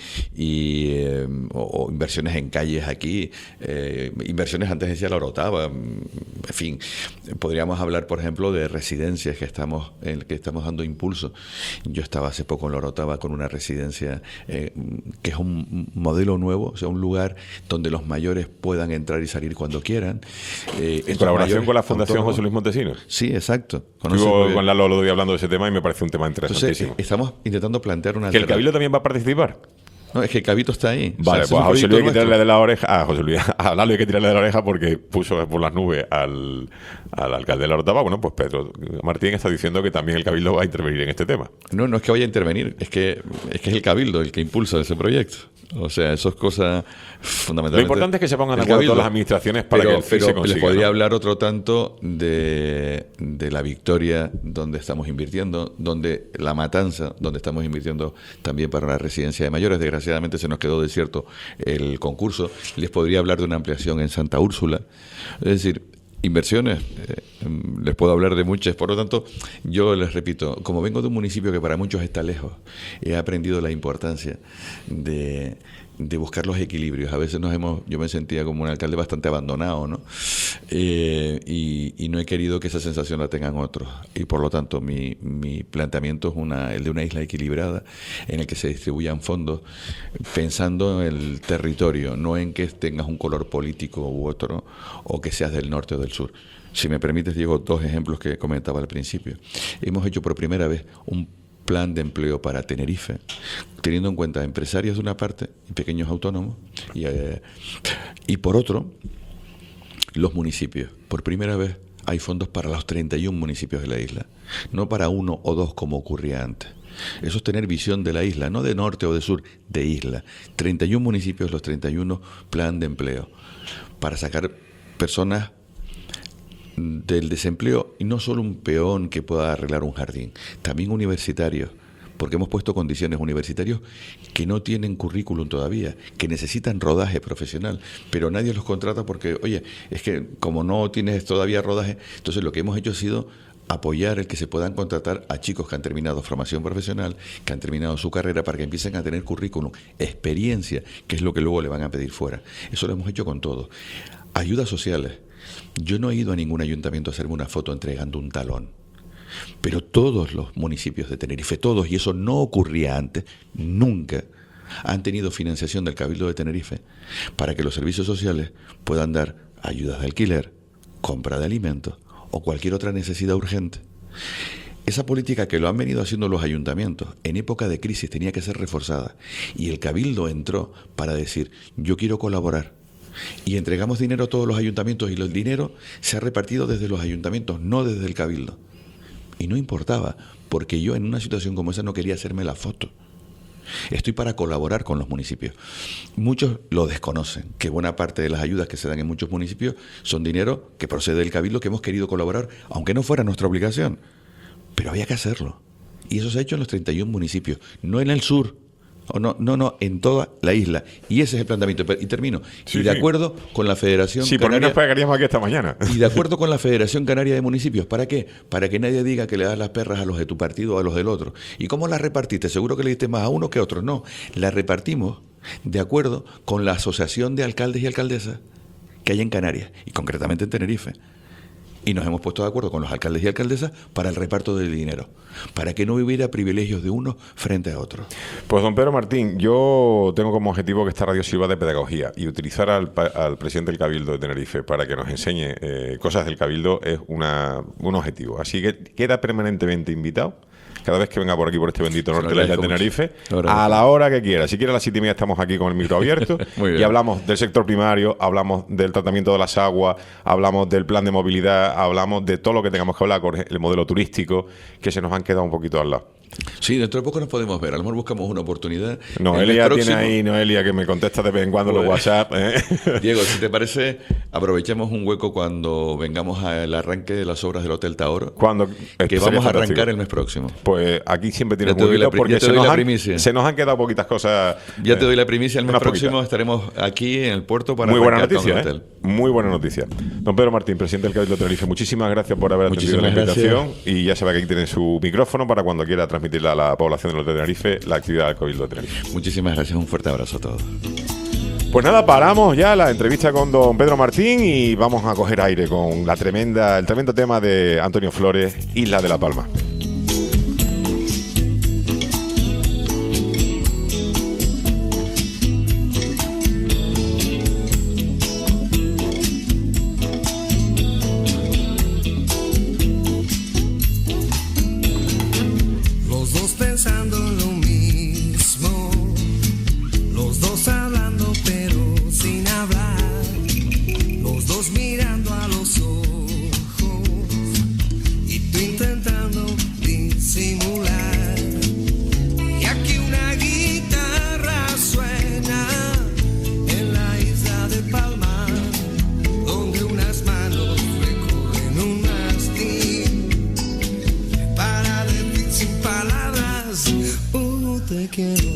o inversiones en calles aquí, inversiones antes decía La Orotava, En fin, podríamos hablar, por ejemplo, de residencias en las que estamos dando impulso. Yo estaba hace poco en La Orotava con una residencia que es un modelo nuevo, o sea, un lugar donde los mayores puedan entrar y salir cuando quieran. En colaboración con la Fundación José Luis Montesinos. Sí, exacto. Estuvo con Lalo lo hablando de ese tema y me parece un tema interesantísimo. Entonces, estamos intentando plantear una... ¿Que el Cabildo también va a participar? No, es que el Cabildo está ahí. Vale, pues a José Luis hay que tirarle de la oreja. A José Luis, a Lalo hay que tirarle de la oreja porque puso por las nubes al alcalde de La Orotava. Bueno, pues Pedro Martín está diciendo que también el Cabildo va a intervenir en este tema. No es que vaya a intervenir, es que es el Cabildo el que impulsa ese proyecto. O sea, eso es cosa fundamental. Lo importante es que se pongan de acuerdo todas las administraciones para que se consiga. Les podría hablar otro tanto de la Victoria, donde estamos invirtiendo, donde La Matanza, donde estamos invirtiendo también para la residencia de mayores. Desgraciadamente se nos quedó desierto el concurso. Les podría hablar de una ampliación en Santa Úrsula. Es decir, inversiones, les puedo hablar de muchas. Por lo tanto, yo les repito, como vengo de un municipio que para muchos está lejos, he aprendido la importancia de buscar los equilibrios. A veces yo me sentía como un alcalde bastante abandonado, ¿no? Y no he querido que esa sensación la tengan otros. Y por lo tanto, mi planteamiento es el de una isla equilibrada en el que se distribuyan fondos pensando en el territorio, no en que tengas un color político u otro, o que seas del norte o del sur. Si me permites, Diego, 2 ejemplos que comentaba al principio. Hemos hecho por primera vez un plan de empleo para Tenerife, teniendo en cuenta empresarios de una parte y pequeños autónomos, y por otro, los municipios. Por primera vez hay fondos para los 31 municipios de la isla, no para 1 o 2 como ocurría antes. Eso es tener visión de la isla, no de norte o de sur, de isla. 31 municipios, los 31 plan de empleo, para sacar personas del desempleo, y no solo un peón que pueda arreglar un jardín, también universitarios, porque hemos puesto condiciones, universitarios que no tienen currículum todavía, que necesitan rodaje profesional, pero nadie los contrata porque, oye, es que como no tienes todavía rodaje, entonces lo que hemos hecho ha sido apoyar el que se puedan contratar a chicos que han terminado formación profesional, que han terminado su carrera, para que empiecen a tener currículum, experiencia, que es lo que luego le van a pedir fuera. Eso lo hemos hecho con todo. Ayudas sociales. Yo no he ido a ningún ayuntamiento a hacerme una foto entregando un talón, pero todos los municipios de Tenerife, todos, y eso no ocurría antes, nunca, han tenido financiación del Cabildo de Tenerife para que los servicios sociales puedan dar ayudas de alquiler, compra de alimentos o cualquier otra necesidad urgente. Esa política que lo han venido haciendo los ayuntamientos en época de crisis tenía que ser reforzada, y el Cabildo entró para decir: yo quiero colaborar. Y entregamos dinero a todos los ayuntamientos, y el dinero se ha repartido desde los ayuntamientos, no desde el Cabildo. Y no importaba, porque yo en una situación como esa no quería hacerme la foto. Estoy para colaborar con los municipios. Muchos lo desconocen, que buena parte de las ayudas que se dan en muchos municipios son dinero que procede del Cabildo, que hemos querido colaborar, aunque no fuera nuestra obligación. Pero había que hacerlo. Y eso se ha hecho en los 31 municipios, no en el sur. No, en toda la isla. Y ese es el planteamiento. Y termino. Sí, y de acuerdo con la Federación Canaria... Sí, por mí nos pegaríamos aquí esta mañana. Y de acuerdo con la Federación Canaria de Municipios. ¿Para qué? Para que nadie diga que le das las perras a los de tu partido o a los del otro. ¿Y cómo las repartiste? Seguro que le diste más a uno que a otro. No, la repartimos de acuerdo con la Asociación de Alcaldes y Alcaldesas que hay en Canarias, y concretamente en Tenerife. Y nos hemos puesto de acuerdo con los alcaldes y alcaldesas para el reparto del dinero, para que no hubiera privilegios de unos frente a otros. Pues don Pedro Martín, yo tengo como objetivo que esta radio sirva de pedagogía, y utilizar al presidente del Cabildo de Tenerife para que nos enseñe cosas del Cabildo es un objetivo. Así que queda permanentemente invitado cada vez que venga por aquí, por este bendito norte de la isla de Tenerife, a la hora que quiera. Si quiere a las 7:30 estamos aquí con el micro abierto y hablamos del sector primario, hablamos del tratamiento de las aguas, hablamos del plan de movilidad, hablamos de todo lo que tengamos que hablar con el modelo turístico, que se nos han quedado un poquito al lado. Sí, dentro de poco nos podemos ver. A lo mejor buscamos una oportunidad. Noelia tiene ahí, Noelia, que me contesta de vez en cuando los WhatsApp. Diego, si te parece, aprovechemos un hueco cuando vengamos al arranque de las obras del Hotel Taoro. Que vamos a arrancar el mes próximo. Pues aquí siempre tienes un huequito, porque se nos han quedado poquitas cosas. Ya te doy la primicia. El mes próximo estaremos aquí en el puerto para muy buena noticia, con el hotel. Muy buena noticia. Don Pedro Martín, presidente del Cabildo de Tenerife, muchísimas gracias por haber atendido la invitación. Y ya sabe que aquí tiene su micrófono para cuando quiera transmitirle a la población de los de Tenerife la actividad del Cabildo de Tenerife. Muchísimas gracias, un fuerte abrazo a todos. Pues nada, paramos ya la entrevista con don Pedro Martín y vamos a coger aire con el tremendo tema de Antonio Flores, Isla de la Palma. Los dos pensando en lo mismo, los dos hablando pero sin hablar, los dos mirando a los ojos y tú intentando disimular. Y aquí una guitarra suena en la isla de Palma, donde unas manos recorren un mastín para decir sin palabras, te quiero.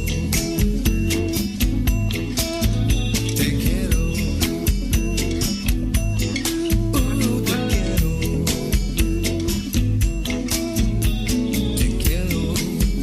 Te quiero. Te quiero. Te quiero.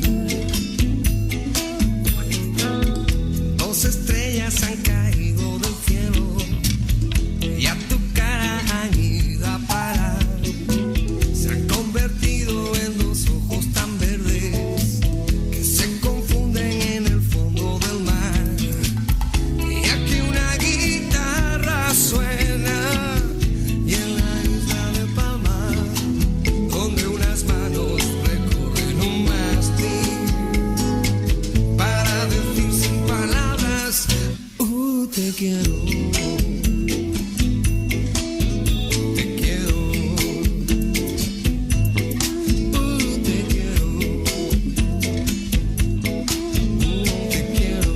Dos estrellas han caído del cielo y a tu cara han ido a parar. Se han convertido en dos ojos tan verdes que se confunden en el fondo del mar. Y aquí una guitarra suena y en la isla de Palma, donde unas manos recorren un mastín para decir sin palabras, te quiero. Te quiero. Te quiero. Te quiero.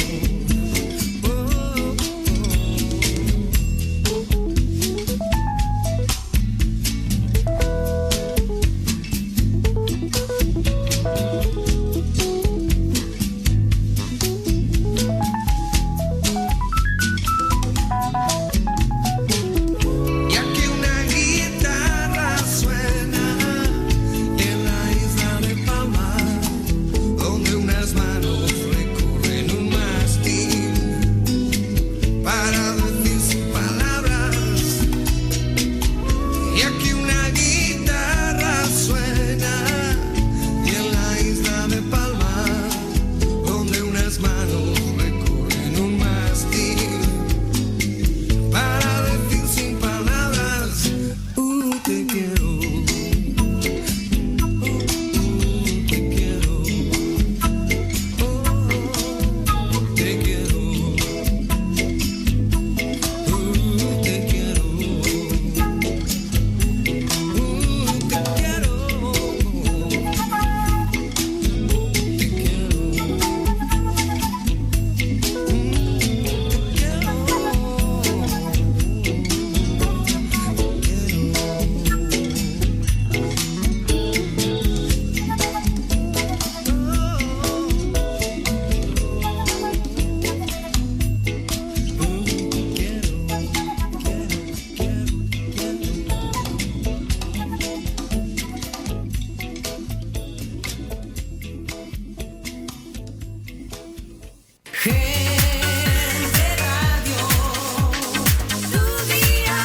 Y aquí una guitarra suena en la isla de Palma, donde unas manos recorren un mastín para decir sin palabras. Y aquí una guitarra suena y en la isla de Palma, donde unas manos recorren un mastín para decir sin palabras, te quiero. Te quiero. Te quiero. Te quiero. Te quiero. Tu día.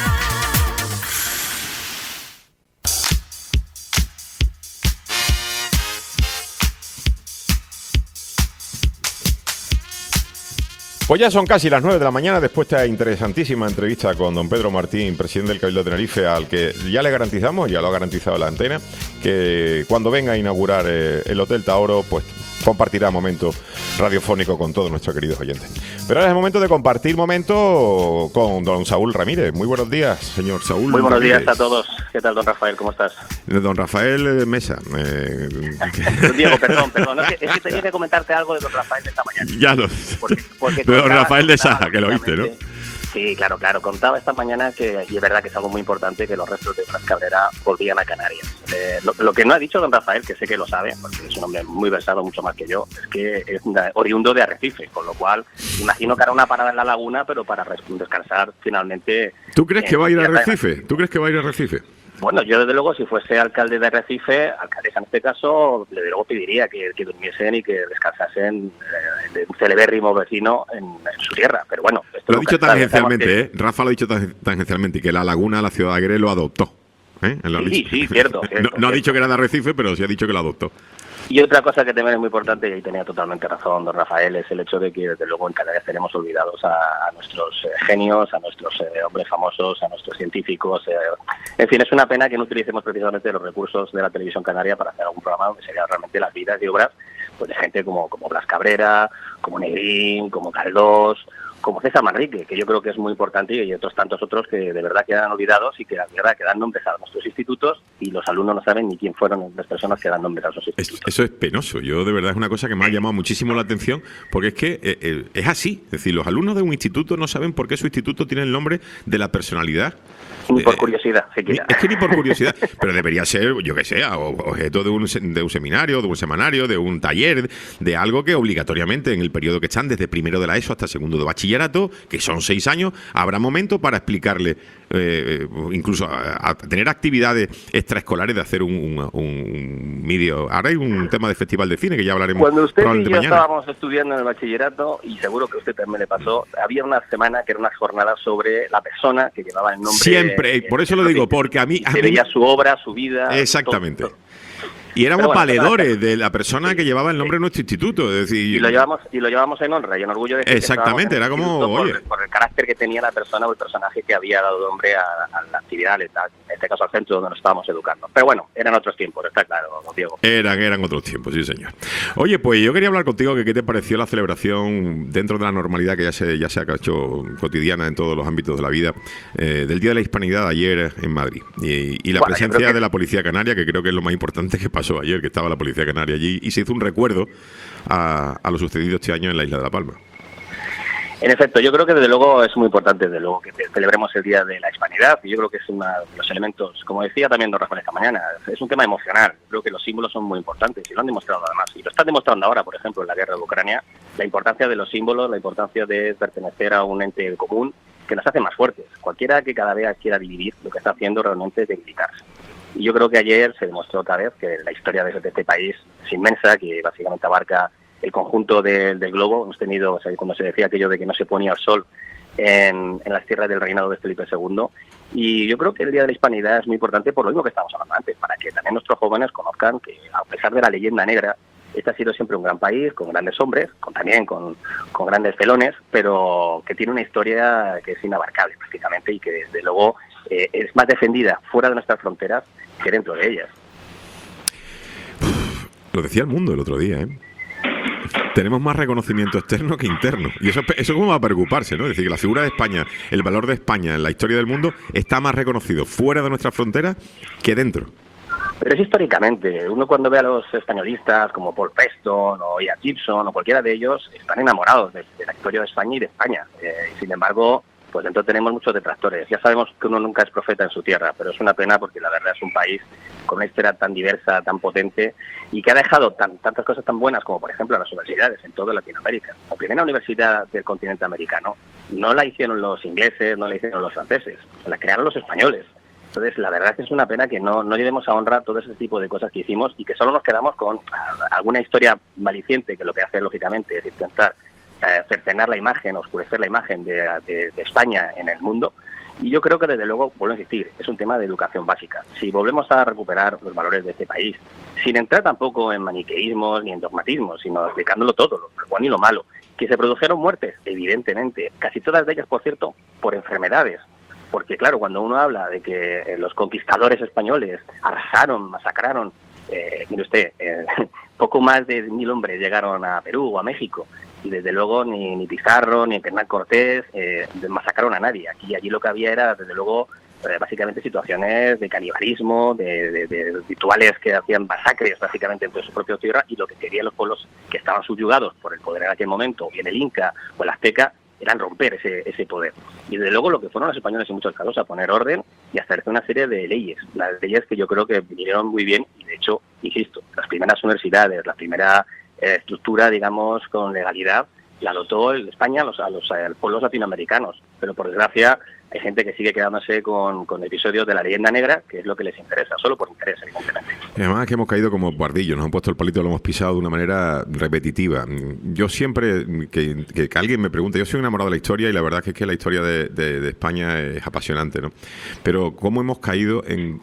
Pues ya son casi las 9 de la mañana después de esta interesantísima entrevista con don Pedro Martín, presidente del Cabildo de Tenerife, al que ya le garantizamos, ya lo ha garantizado la antena, que cuando venga a inaugurar el Hotel Taoro, pues compartirá momento radiofónico con todos nuestros queridos oyentes. Pero ahora es el momento de compartir momento con don Saúl Ramírez. Muy buenos días, señor Saúl. Muy buenos Ramírez. días a todos. ¿Qué tal, don Rafael? ¿Cómo estás? Don Rafael Mesa. Diego, perdón. Es que tenía que comentarte algo de don Rafael de esta mañana. Ya lo... Porque Don contaba- Rafael de contaba Saja, que lo oíste, ¿no? precisamente- Sí, claro. Contaba esta mañana que, y es verdad que es algo muy importante, que los restos de Fras Cabrera volvían a Canarias. Lo que no ha dicho don Rafael, que sé que lo sabe, porque es un hombre muy versado, mucho más que yo, es que es oriundo de Arrecife, con lo cual imagino que hará una parada en la laguna, pero para descansar finalmente. ¿Tú crees que va a ir a Recife? ¿Tú crees que va a ir a Recife? Bueno, yo desde luego, si fuese alcalde de Arrecife, alcaldesa en este caso, desde luego pediría que durmiesen y que descansasen de un celebérrimo vecino en su tierra. Pero bueno, esto Lo ha nunca dicho se sabe. tangencialmente, Rafa lo ha dicho tangencialmente, que la laguna, la ciudad de Aguirre, lo adoptó. Él lo ha Sí, dicho. sí, cierto. No ha dicho que era de Arrecife, pero sí ha dicho que lo adoptó. Y otra cosa que también es muy importante, y ahí tenía totalmente razón don Rafael, es el hecho de que desde luego en Canarias tenemos olvidados a nuestros genios, a nuestros hombres famosos, a nuestros científicos. En fin, es una pena que no utilicemos precisamente los recursos de la televisión canaria para hacer algún programa donde serían realmente las vidas y obras pues, de gente como Blas Cabrera, como Negrín, como Caldós, como César Manrique, que yo creo que es muy importante, y otros tantos otros que de verdad quedan olvidados y que de verdad que dan nombres a nuestros institutos y los alumnos no saben ni quién fueron las personas que dan nombres a esos institutos. Eso es penoso. Yo, de verdad, es una cosa que me ha llamado muchísimo la atención, porque es que es así. Es decir, los alumnos de un instituto no saben por qué su instituto tiene el nombre de la personalidad. Ni por curiosidad, siquiera. Es que ni por curiosidad, pero debería ser, yo que sé, objeto de un seminario, de un semanario, de un taller, de algo que obligatoriamente en el periodo que están, desde primero de la ESO hasta segundo de bachillerato, que son 6 años, habrá momentos para explicarle, incluso a tener actividades extraescolares, de hacer un vídeo. Ahora hay un tema de festival de cine que ya hablaremos Cuando usted y probablemente yo mañana. estábamos estudiando en el bachillerato, y seguro que a usted también le pasó, había una semana que era una jornada sobre la persona que llevaba el nombre. Siempre, por eso lo digo, porque a mí... Se veía su obra, su vida. Exactamente. todo. Y éramos Pero bueno, valedores de la persona que llevaba el nombre de nuestro instituto. Es decir, Y lo llevamos en honra y en orgullo de decir que Exactamente, estábamos en era el como, instituto oye. por el carácter que tenía la persona o el personaje que había dado nombre a la actividad, en este caso al centro donde nos estábamos educando. Pero bueno, eran otros tiempos, está claro, Diego. Eran otros tiempos, sí señor. Oye, pues yo quería hablar contigo que qué te pareció la celebración dentro de la normalidad que ya se ha hecho cotidiana en todos los ámbitos de la vida, del Día de la Hispanidad ayer en Madrid. Y la Bueno, presencia de la Policía Canaria, que creo que es lo más importante que pasó ayer, que estaba la Policía Canaria allí, y se hizo un recuerdo a lo sucedido este año en la isla de La Palma. En efecto, yo creo que desde luego es muy importante, desde luego, que celebremos el Día de la Hispanidad, y yo creo que es uno de los elementos, como decía también don Rafael esta mañana, es un tema emocional. Creo que los símbolos son muy importantes y lo han demostrado además, y lo están demostrando ahora, por ejemplo, en la guerra de Ucrania, la importancia de los símbolos, la importancia de pertenecer a un ente común que nos hace más fuertes. Cualquiera que cada vez quiera dividir, lo que está haciendo realmente es debilitarse. Y yo creo que ayer se demostró otra vez que la historia de este país es inmensa, que básicamente abarca el conjunto del globo. Hemos tenido, o sea, cuando se decía aquello de que no se ponía el sol en las tierras del reinado de Felipe II. Y yo creo que el Día de la Hispanidad es muy importante por lo mismo que estábamos hablando antes, para que también nuestros jóvenes conozcan que, a pesar de la leyenda negra, este ha sido siempre un gran país, con grandes hombres, también con grandes felones, pero que tiene una historia que es inabarcable prácticamente y que desde luego es más defendida fuera de nuestras fronteras que dentro de ellas. Lo decía el Mundo el otro día, ¿eh? Tenemos más reconocimiento externo que interno. Y eso como va a preocuparse, ¿no? Es decir, que la figura de España, el valor de España en la historia del mundo está más reconocido fuera de nuestras fronteras que dentro. Pero es históricamente. Uno cuando ve a los españolistas como Paul Preston o Ian Gibson o cualquiera de ellos, están enamorados de la historia de España y de España. Y sin embargo, pues dentro tenemos muchos detractores. Ya sabemos que uno nunca es profeta en su tierra, pero es una pena porque la verdad es un país con una historia tan diversa, tan potente y que ha dejado tantas cosas tan buenas como, por ejemplo, las universidades en toda Latinoamérica. La primera universidad del continente americano no la hicieron los ingleses, no la hicieron los franceses, la crearon los españoles. Entonces, la verdad es que es una pena que no llevemos a honra todo ese tipo de cosas que hicimos y que solo nos quedamos con alguna historia maliciente, que lo que hace, lógicamente, es intentar cercenar la imagen, oscurecer la imagen de España en el mundo. Y yo creo que, desde luego, vuelvo a insistir, es un tema de educación básica. Si volvemos a recuperar los valores de este país, sin entrar tampoco en maniqueísmos ni en dogmatismos, sino explicándolo todo, lo bueno y lo malo, que se produjeron muertes, evidentemente, casi todas de ellas, por cierto, por enfermedades. Porque, claro, cuando uno habla de que los conquistadores españoles arrasaron, masacraron, mire usted, poco más de 1.000 hombres llegaron a Perú o a México, y desde luego ni Pizarro ni Hernán Cortés masacraron a nadie. Aquí allí lo que había era, desde luego, básicamente situaciones de canibalismo, de rituales que hacían masacres básicamente entre su propia tierra, y lo que querían los pueblos que estaban subyugados por el poder en aquel momento, o bien el Inca o el Azteca, eran romper ese poder. Y desde luego lo que fueron los españoles en muchos casos a poner orden y a hacer una serie de leyes. Las leyes que yo creo que vinieron muy bien y, de hecho, insisto, las primeras universidades, la primera estructura, digamos, con legalidad, la dotó España a los pueblos latinoamericanos. pero por desgracia hay gente que sigue quedándose con episodios de la leyenda negra, que es lo que les interesa, solo por interés, evidentemente. Y además es que hemos caído como pardillos, nos han puesto el palito, lo hemos pisado de una manera repetitiva. Yo siempre que alguien me pregunta, yo soy enamorado de la historia y la verdad es que la historia de España es apasionante, ¿no? Pero cómo hemos caído en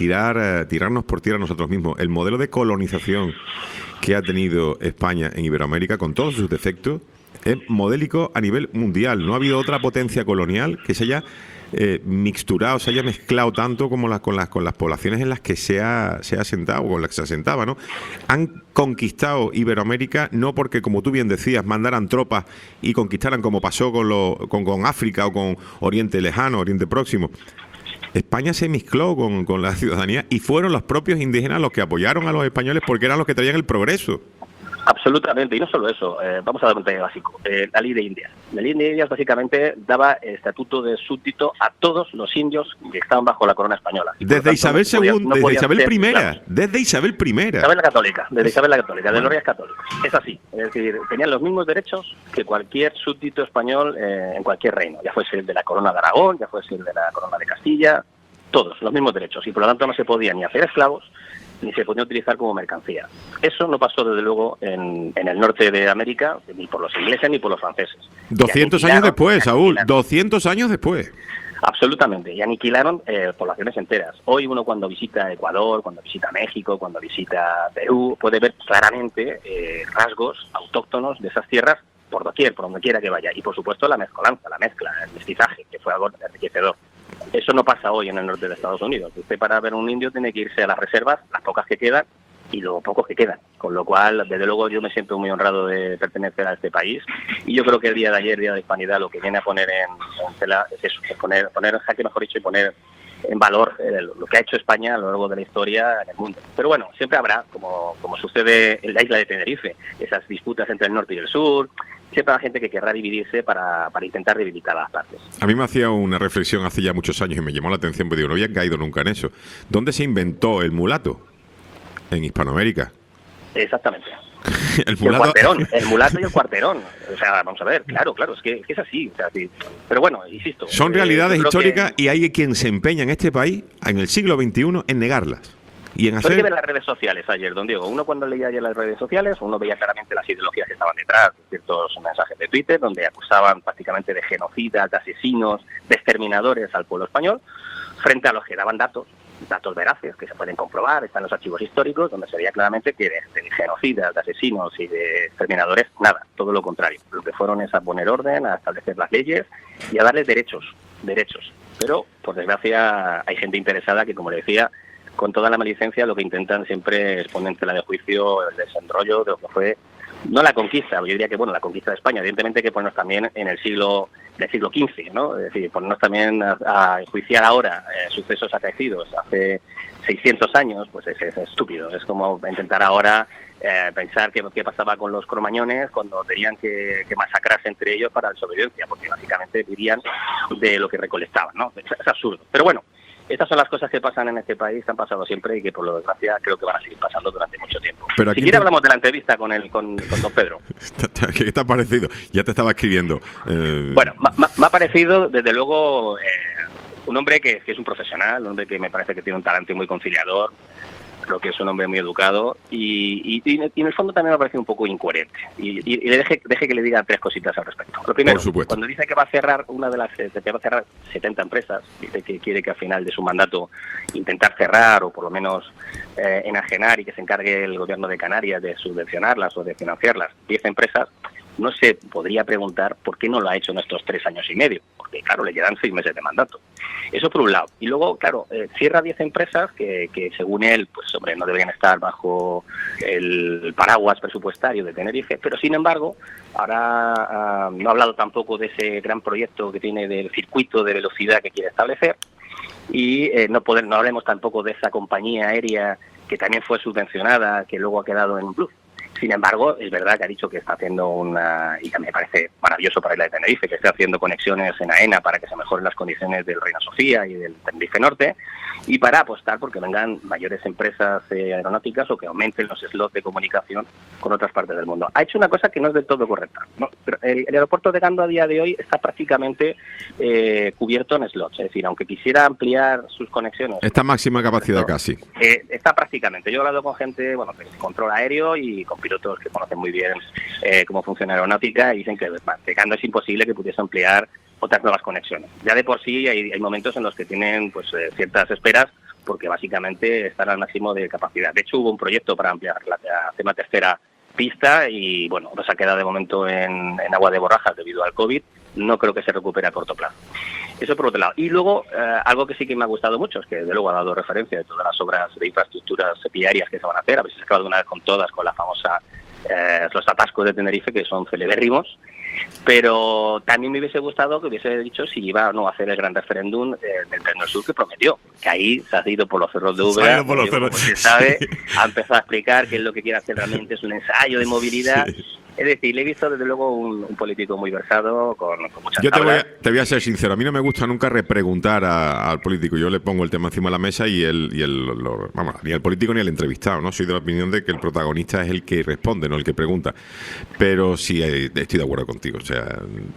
tirarnos por tierra nosotros mismos. El modelo de colonización que ha tenido España en Iberoamérica, con todos sus defectos, es modélico a nivel mundial. No ha habido otra potencia colonial que se haya mixturado, se haya mezclado tanto como con las poblaciones en las que se ha asentado o con las que se asentaba, ¿no? Han conquistado Iberoamérica no porque, como tú bien decías, mandaran tropas y conquistaran como pasó con África o con Oriente Lejano, Oriente Próximo. España se mezcló con la ciudadanía y fueron los propios indígenas los que apoyaron a los españoles porque eran los que traían el progreso. Absolutamente, y no solo eso, vamos a dar un detalle básico. La ley de Indias. La ley de Indias básicamente daba estatuto de súbdito a todos los indios que estaban bajo la corona española. Desde Isabel II, desde Isabel I, desde Isabel I. Isabel la Católica, desde Isabel la Católica, de los Reyes Católicos. Es así, es decir, tenían los mismos derechos que cualquier súbdito español en cualquier reino, ya fuese el de la corona de Aragón, ya fuese el de la corona de Castilla, todos los mismos derechos, y por lo tanto no se podían ni hacer esclavos, ni se podía utilizar como mercancía. Eso no pasó, desde luego, en el norte de América, ni por los ingleses ni por los franceses. 200 años después, Saúl, 200 años después. Absolutamente, y aniquilaron poblaciones enteras. Hoy uno cuando visita Ecuador, cuando visita México, cuando visita Perú, puede ver claramente rasgos autóctonos de esas tierras por doquier, por donde quiera que vaya. Y por supuesto la mezcolanza, la mezcla, el mestizaje, que fue algo enriquecedor. Eso no pasa hoy en el norte de Estados Unidos. Usted para ver un indio tiene que irse a las reservas, las pocas que quedan, y los pocos que quedan. Con lo cual, desde luego, yo me siento muy honrado de pertenecer a este país. Y yo creo que el día de ayer, Día de Hispanidad, lo que viene a poner en tela es eso, es poner en jaque, mejor dicho, y poner en valor lo que ha hecho España a lo largo de la historia en el mundo. Pero bueno, siempre habrá, como sucede en la isla de Tenerife, esas disputas entre el norte y el sur. Siempre habrá gente que querrá dividirse para intentar debilitar a las partes. A mí me hacía una reflexión hace ya muchos años y me llamó la atención, porque digo, no había caído nunca en eso. ¿Dónde se inventó el mulato? En Hispanoamérica. Exactamente. El mulato y el cuarterón. O sea, vamos a ver, claro, es que es así. O sea, sí. Pero bueno, insisto. Son realidades históricas y hay quien se empeña en este país, en el siglo XXI, en negarlas. Y en hacer... que ver las redes sociales ayer, don Diego. Uno cuando leía ayer las redes sociales, uno veía claramente las ideologías que estaban detrás, ciertos mensajes de Twitter, donde acusaban prácticamente de genocidas, de asesinos, de exterminadores al pueblo español, frente a los que daban datos veraces, que se pueden comprobar, están los archivos históricos, donde se veía claramente que de genocidas, de asesinos y de exterminadores, nada, todo lo contrario. Lo que fueron es a poner orden, a establecer las leyes y a darles derechos. Pero, por desgracia, hay gente interesada que, como le decía, con toda la maledicencia, lo que intentan siempre es poner en tela de juicio el desenrollo de lo que fue, no la conquista, yo diría que, bueno, la conquista de España. Evidentemente hay que ponernos también en el siglo XV, ¿no? Es decir, ponernos también a enjuiciar ahora sucesos acaecidos hace 600 años, pues es estúpido. Es como intentar ahora pensar qué pasaba con los cromañones cuando tenían que masacrarse entre ellos para la sobrevivencia, porque básicamente vivían de lo que recolectaban, ¿no? Es absurdo. Pero bueno, estas son las cosas que pasan en este país, han pasado siempre y que por lo desgracia creo que van a seguir pasando durante mucho tiempo. Pero si quiere hablamos de la entrevista con don Pedro. ¿Qué te ha parecido? Ya te estaba escribiendo. Bueno, me ha parecido desde luego un hombre que es un profesional, un hombre que me parece que tiene un talento muy conciliador. Creo que es un hombre muy educado y en el fondo también me parece un poco incoherente. Y deje que le diga tres cositas al respecto. Lo primero, cuando dice que va a cerrar que va a cerrar 70 empresas, dice que quiere que al final de su mandato intentar cerrar o por lo menos enajenar y que se encargue el gobierno de Canarias de subvencionarlas o de financiarlas 10 empresas, no se podría preguntar por qué no lo ha hecho en estos 3 años y medio, porque claro, le quedan 6 meses de mandato. Eso por un lado. Y luego, claro, cierra 10 empresas que según él, pues hombre, no deberían estar bajo el paraguas presupuestario de Tenerife, pero sin embargo, ahora no ha hablado tampoco de ese gran proyecto que tiene del circuito de velocidad que quiere establecer, y no hablemos tampoco de esa compañía aérea que también fue subvencionada, que luego ha quedado en bluf. Sin embargo, es verdad que ha dicho que está haciendo y que me parece maravilloso para Isla de Tenerife, que esté haciendo conexiones en AENA para que se mejoren las condiciones del Reina Sofía y del Tenerife Norte, y para apostar porque vengan mayores empresas aeronáuticas o que aumenten los slots de comunicación con otras partes del mundo. Ha hecho una cosa que no es del todo correcta, ¿no? Pero el aeropuerto de Gando a día de hoy está prácticamente cubierto en slots, es decir, aunque quisiera ampliar sus conexiones... Esta máxima capacidad casi. Está prácticamente. Yo he hablado con gente, bueno, que control aéreo y con pilotos que conocen muy bien cómo funciona la aeronáutica y dicen que Gando es imposible que pudiese ampliar otras nuevas conexiones. Ya de por sí hay momentos en los que tienen pues ciertas esperas porque básicamente están al máximo de capacidad. De hecho, hubo un proyecto para ampliar la tema tercera pista y, bueno, pues ha quedado de momento en agua de borrajas debido al COVID. No creo que se recupere a corto plazo. Eso por otro lado. Y luego, algo que sí que me ha gustado mucho, es que desde luego ha dado referencia de todas las obras de infraestructuras viarias que se van a hacer, a ver si se acaba de una vez con todas, con la famosa los atascos de Tenerife, que son celebérrimos, pero también me hubiese gustado que hubiese dicho si iba o no a hacer el gran referéndum del Tren del Sur que prometió, que ahí se ha ido por los cerros de Úbeda, como se sabe, ha empezado a explicar qué es lo que quiere hacer realmente, es un ensayo de movilidad. Sí. Es decir, le he visto desde luego un político muy versado, con muchas tablas. Te voy a ser sincero, a mí no me gusta nunca repreguntar al político. Yo le pongo el tema encima de la mesa y ni el político ni el entrevistado, ¿no? Soy de la opinión de que el protagonista es el que responde, no el que pregunta. Pero sí estoy de acuerdo contigo, o sea,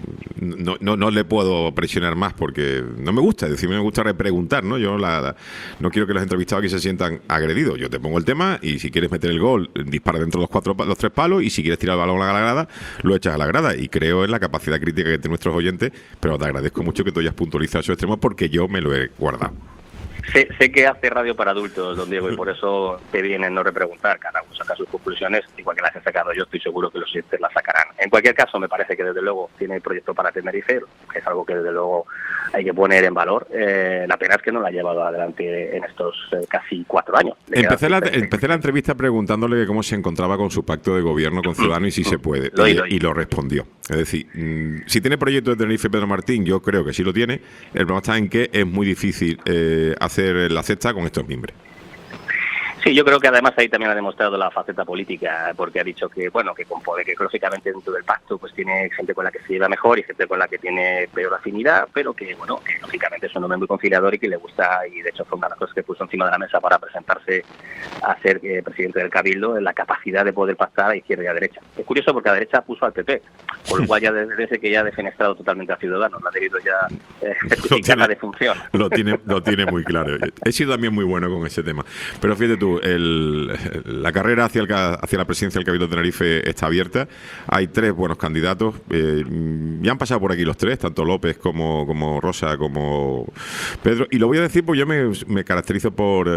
no le puedo presionar más porque no me gusta, es decir, me gusta repreguntar, ¿no? Yo no quiero que los entrevistados aquí se sientan agredidos. Yo te pongo el tema y si quieres meter el gol, dispara dentro de los 3 palos y si quieres tirar el balón a la grada, lo echas a la grada, y creo en la capacidad crítica que tienen nuestros oyentes, pero te agradezco mucho que tú hayas puntualizado esos extremos porque yo me lo he guardado. Sé que hace radio para adultos, don Diego, y por eso te viene no repreguntar. Cada uno saca sus conclusiones, igual que las he sacado yo, estoy seguro que los oyentes las sacarán. En cualquier caso, me parece que desde luego tiene el proyecto para Tenerife, que es algo que desde luego hay que poner en valor. La pena es que no la ha llevado adelante en estos casi 4 años. Empecé la entrevista preguntándole cómo se encontraba con su pacto de gobierno con Ciudadanos y si se puede, y lo respondió. Es decir, si tiene proyecto de Tenerife Pedro Martín, yo creo que sí lo tiene. El problema está en que es muy difícil hacer la cesta con estos mimbres. Sí, yo creo que además ahí también ha demostrado la faceta política, porque ha dicho que, bueno, que lógicamente dentro del pacto pues tiene gente con la que se lleva mejor y gente con la que tiene peor afinidad, pero que, bueno, que lógicamente es un hombre muy conciliador y que le gusta, y de hecho fue una de las cosas que puso encima de la mesa para presentarse a ser presidente del Cabildo, en la capacidad de poder pactar a izquierda y a derecha. Es curioso porque a derecha puso al PP, por lo cual ya desde que ya ha defenestrado totalmente a Ciudadanos, lo ha debido ya certificar la defunción. Lo tiene muy claro. He sido también muy bueno con ese tema. Pero fíjate tú, la carrera hacia la presidencia del Cabildo de Tenerife está abierta. Hay 3 buenos candidatos. Ya han pasado por aquí los 3, tanto López como Rosa como Pedro. Y lo voy a decir porque yo me caracterizo por...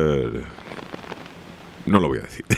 no lo voy a decir.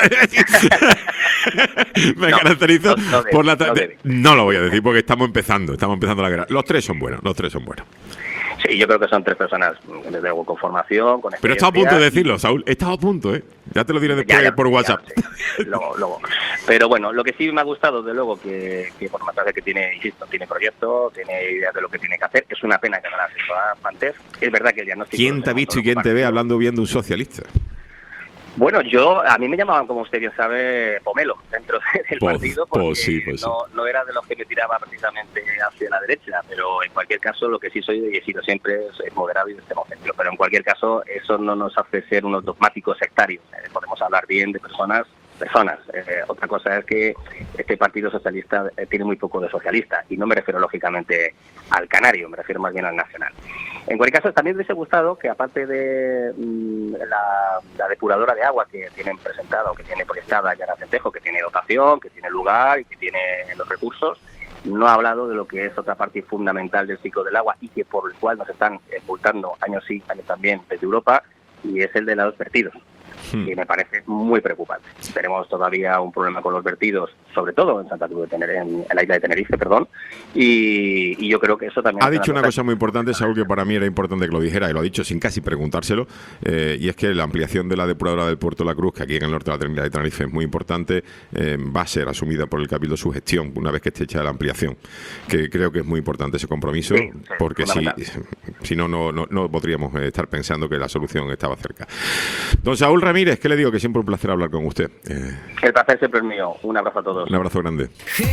Me caracterizo por la... No lo voy a decir porque estamos empezando la guerra. Los 3 son buenos. Sí, yo creo que son 3 personas, desde luego, con formación, con experiencia. Pero he estado a punto de decirlo, Saúl. He estado a punto, ¿eh? Ya te lo diré después por WhatsApp. Sí. Luego. Pero bueno, lo que sí me ha gustado, desde luego, que por más de que tiene proyecto, tiene ideas de lo que tiene que hacer. Es una pena que no la sepa antes. Es verdad que el diagnóstico... ¿Quién te ha visto y quién te ve hablando bien de un socialista? Bueno, a mí me llamaban, como usted bien sabe, pomelo dentro del partido, porque sí. No era de los que me tiraba precisamente hacia la derecha, pero en cualquier caso lo que sí soy y he sido siempre es moderado y de extremo centro, pero en cualquier caso eso no nos hace ser unos dogmáticos sectarios. Podemos hablar bien de personas. Otra cosa es que este Partido Socialista tiene muy poco de socialista, y no me refiero lógicamente al canario, me refiero más bien al nacional. En cualquier caso, también me hubiese gustado que, aparte de la depuradora de agua que tienen presentada o que tiene proyectada ya en Acentejo, que tiene dotación, que tiene lugar y que tiene los recursos, no ha hablado de lo que es otra parte fundamental del ciclo del agua y que por el cual nos están multando años sí, años también desde Europa, y es el de los vertidos. Y me parece muy preocupante. Tenemos todavía un problema con los vertidos, sobre todo en Santa Cruz de Tenerife, en la isla de Tenerife, y yo creo que eso también... Ha dicho una cosa muy importante, Saúl, que para mí era importante que lo dijera, y lo ha dicho sin casi preguntárselo, y es que la ampliación de la depuradora del Puerto de la Cruz, que aquí en el norte de la terminal de Tenerife es muy importante, va a ser asumida por el Cabildo su gestión una vez que esté hecha la ampliación, que creo que es muy importante ese compromiso, sí, porque si no podríamos estar pensando que la solución estaba cerca. Don Saúl Ramírez, ¿qué le digo? Que siempre un placer hablar con usted. El placer siempre es mío. Un abrazo a todos. Un abrazo grande.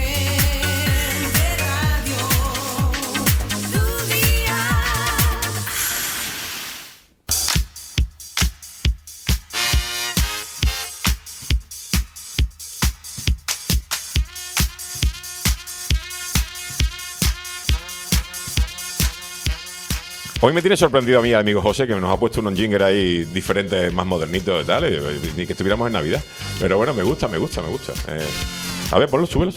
Hoy me tiene sorprendido a mí, amigo José, que nos ha puesto unos jingles ahí diferentes, más modernitos y tal, ni que estuviéramos en Navidad. Pero bueno, me gusta. A ver, ponlo, súbelo.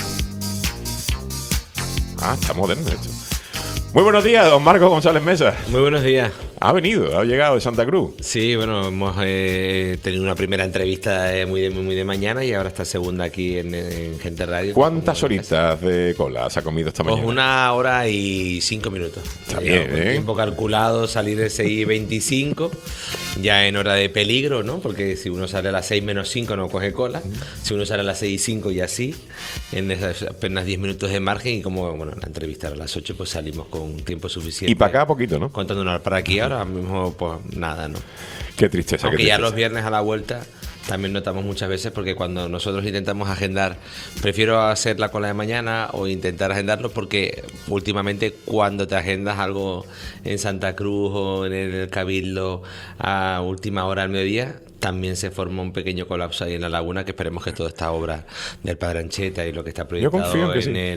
Ah, está moderno esto. Muy buenos días, don Marcos González Mesa. Muy buenos días. Ha llegado de Santa Cruz. Sí, bueno, hemos tenido una primera entrevista muy de mañana y ahora esta segunda aquí en Gente Radio. ¿Cuántas horitas de cola se ha comido esta mañana? Pues 1 hora y 5 minutos. Está bien, con tiempo calculado, salir de 6:25, ya en hora de peligro, ¿no? Porque si uno sale a las 6 menos 5 no coge cola. Si uno sale a las 6:05 y así, en esas apenas 10 minutos de margen, y como, bueno, la entrevista era a las 8, pues salimos con tiempo suficiente. Y para acá poquito, ¿no? Contándonos para aquí ahora mismo, pues nada, ¿no? Qué tristeza. Aunque ya los viernes a la vuelta también notamos muchas veces, porque cuando nosotros intentamos agendar, prefiero hacer la cola de mañana o intentar agendarlo, porque últimamente cuando te agendas algo en Santa Cruz o en el Cabildo a última hora al mediodía, también se forma un pequeño colapso ahí en la laguna, que esperemos que toda esta obra del Padre Ancheta y lo que está proyectado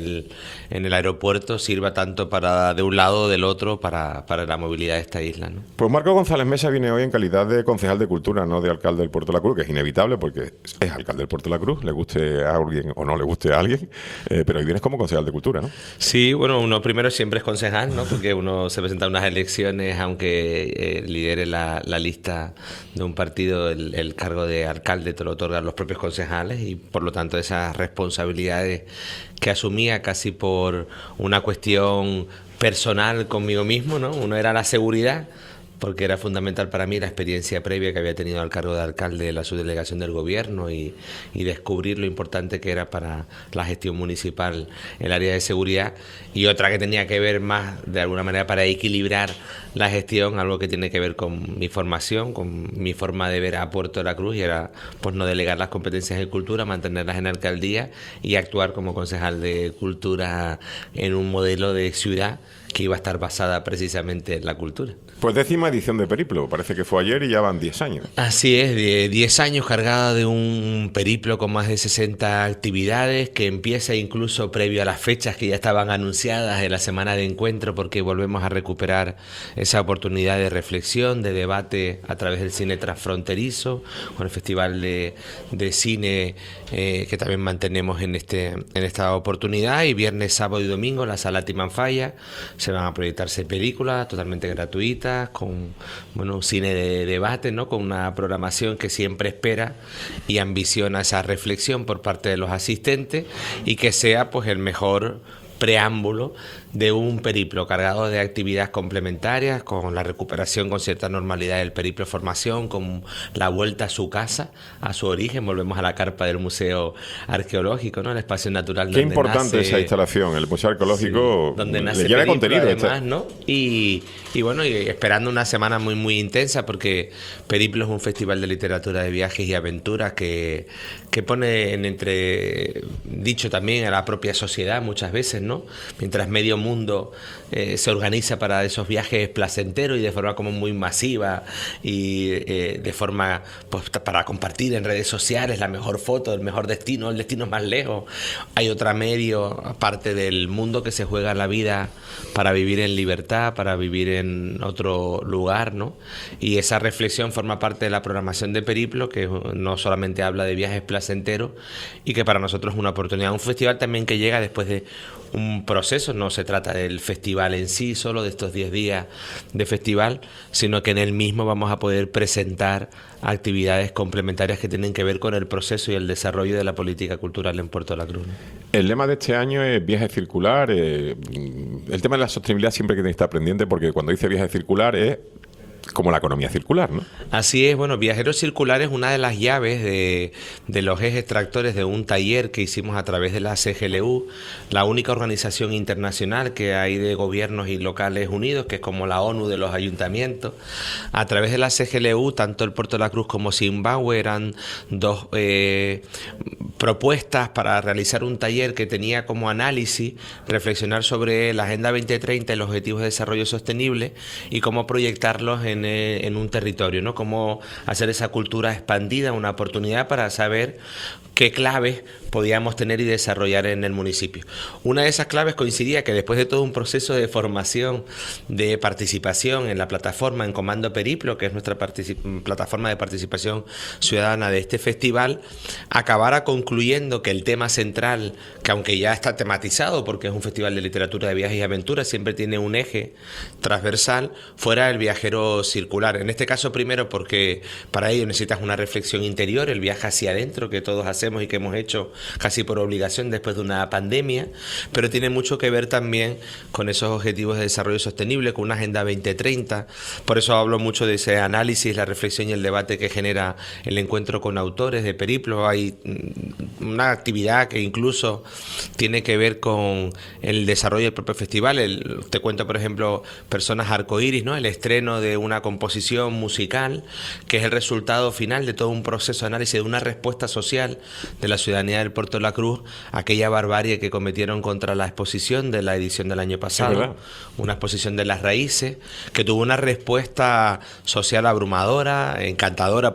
en el aeropuerto sirva tanto para de un lado o del otro para la movilidad de esta isla, ¿no? Pues Marcos González Mesa viene hoy en calidad de concejal de Cultura, no de alcalde del Puerto de la Cruz, que es inevitable porque es alcalde del Puerto de la Cruz, le guste a alguien o no le guste a alguien, pero hoy vienes como concejal de Cultura, ¿no? Sí, bueno, uno primero siempre es concejal, ¿no? Porque uno se presenta a unas elecciones, aunque lidere la lista de un partido, el cargo de alcalde te lo otorgan los propios concejales, y por lo tanto esas responsabilidades que asumía casi por una cuestión personal conmigo mismo, ¿no? Uno era la seguridad, porque era fundamental para mí la experiencia previa que había tenido al cargo de alcalde de la subdelegación del gobierno y descubrir lo importante que era para la gestión municipal el área de seguridad, y otra que tenía que ver más de alguna manera para equilibrar la gestión, algo que tiene que ver con mi formación, con mi forma de ver a Puerto de la Cruz, y era pues no delegar las competencias de cultura, mantenerlas en alcaldía y actuar como concejal de cultura en un modelo de ciudad que iba a estar basada precisamente en la cultura. Pues 10ª edición de Periplo, parece que fue ayer y ya van 10 años. Así es, de 10 años cargada de un periplo con más de 60 actividades, que empieza incluso previo a las fechas que ya estaban anunciadas en la semana de encuentro, porque volvemos a recuperar esa oportunidad de reflexión, de debate a través del cine transfronterizo, con el Festival de Cine que también mantenemos en esta oportunidad, y viernes, sábado y domingo la Sala Timanfaya se van a proyectarse películas totalmente gratuitas, con un cine de debate, ¿no? Con una programación que siempre espera y ambiciona esa reflexión por parte de los asistentes, y que sea pues el mejor preámbulo de un periplo cargado de actividades complementarias, con la recuperación con cierta normalidad del periplo de formación, con la vuelta a su casa, a su origen. Volvemos a la carpa del Museo Arqueológico, ¿no? El espacio natural. Qué importante esa instalación, el Museo Arqueológico, sí, donde nace le llena Periplo, contenido además, ¿no? Y bueno, y esperando una semana muy muy intensa, porque Periplo es un festival de literatura, de viajes y aventuras que pone en entredicho también a la propia sociedad muchas veces, ¿no? Mientras medio mundo se organiza para esos viajes placenteros y de forma como muy masiva, y de forma pues para compartir en redes sociales la mejor foto del mejor destino, el destino más lejos, hay otra medio aparte del mundo que se juega la vida para vivir en libertad, para vivir en otro lugar, ¿no? Y esa reflexión forma parte de la programación de Periplo, que no solamente habla de viajes placenteros, y que para nosotros es una oportunidad, un festival también que llega después de un proceso. No se trata del festival en sí, solo de estos 10 días de festival, sino que en él mismo vamos a poder presentar actividades complementarias que tienen que ver con el proceso y el desarrollo de la política cultural en Puerto de la Cruz, ¿no? El lema de este año es viaje circular. El tema de la sostenibilidad siempre que tiene que estar pendiente, porque cuando dice viaje circular es como la economía circular, ¿no? Así es, bueno, Viajeros Circulares es una de las llaves de los ejes tractores de un taller que hicimos a través de la CGLU, la única organización internacional que hay de gobiernos y locales unidos, que es como la ONU de los ayuntamientos. A través de la CGLU, tanto el Puerto de la Cruz como Zimbabue eran dos propuestas para realizar un taller que tenía como análisis reflexionar sobre la Agenda 2030 y los Objetivos de Desarrollo Sostenible y cómo proyectarlos en un territorio, ¿no? Cómo hacer esa cultura expandida, una oportunidad para saber qué claves podíamos tener y desarrollar en el municipio. Una de esas claves coincidía que después de todo un proceso de formación, de participación en la plataforma en Comando Periplo, que es nuestra plataforma de participación ciudadana de este festival, acabara concluyendo que el tema central, que aunque ya está tematizado porque es un festival de literatura de viajes y aventuras, siempre tiene un eje transversal, fuera el viajero circular. En este caso, primero, porque para ello necesitas una reflexión interior, el viaje hacia adentro que todos hacemos y que hemos hecho casi por obligación después de una pandemia, pero tiene mucho que ver también con esos objetivos de desarrollo sostenible, con una Agenda 2030. Por eso hablo mucho de ese análisis, la reflexión y el debate que genera el encuentro con autores de Periplo. Hay una actividad que incluso tiene que ver con el desarrollo del propio festival. Te cuento, por ejemplo, Personas Arcoíris, ¿no? El estreno de una composición musical que es el resultado final de todo un proceso de análisis, de una respuesta social de la ciudadanía del Puerto de la Cruz, aquella barbarie que cometieron contra la exposición de la edición del año pasado, una exposición de las raíces, que tuvo una respuesta social abrumadora, encantadora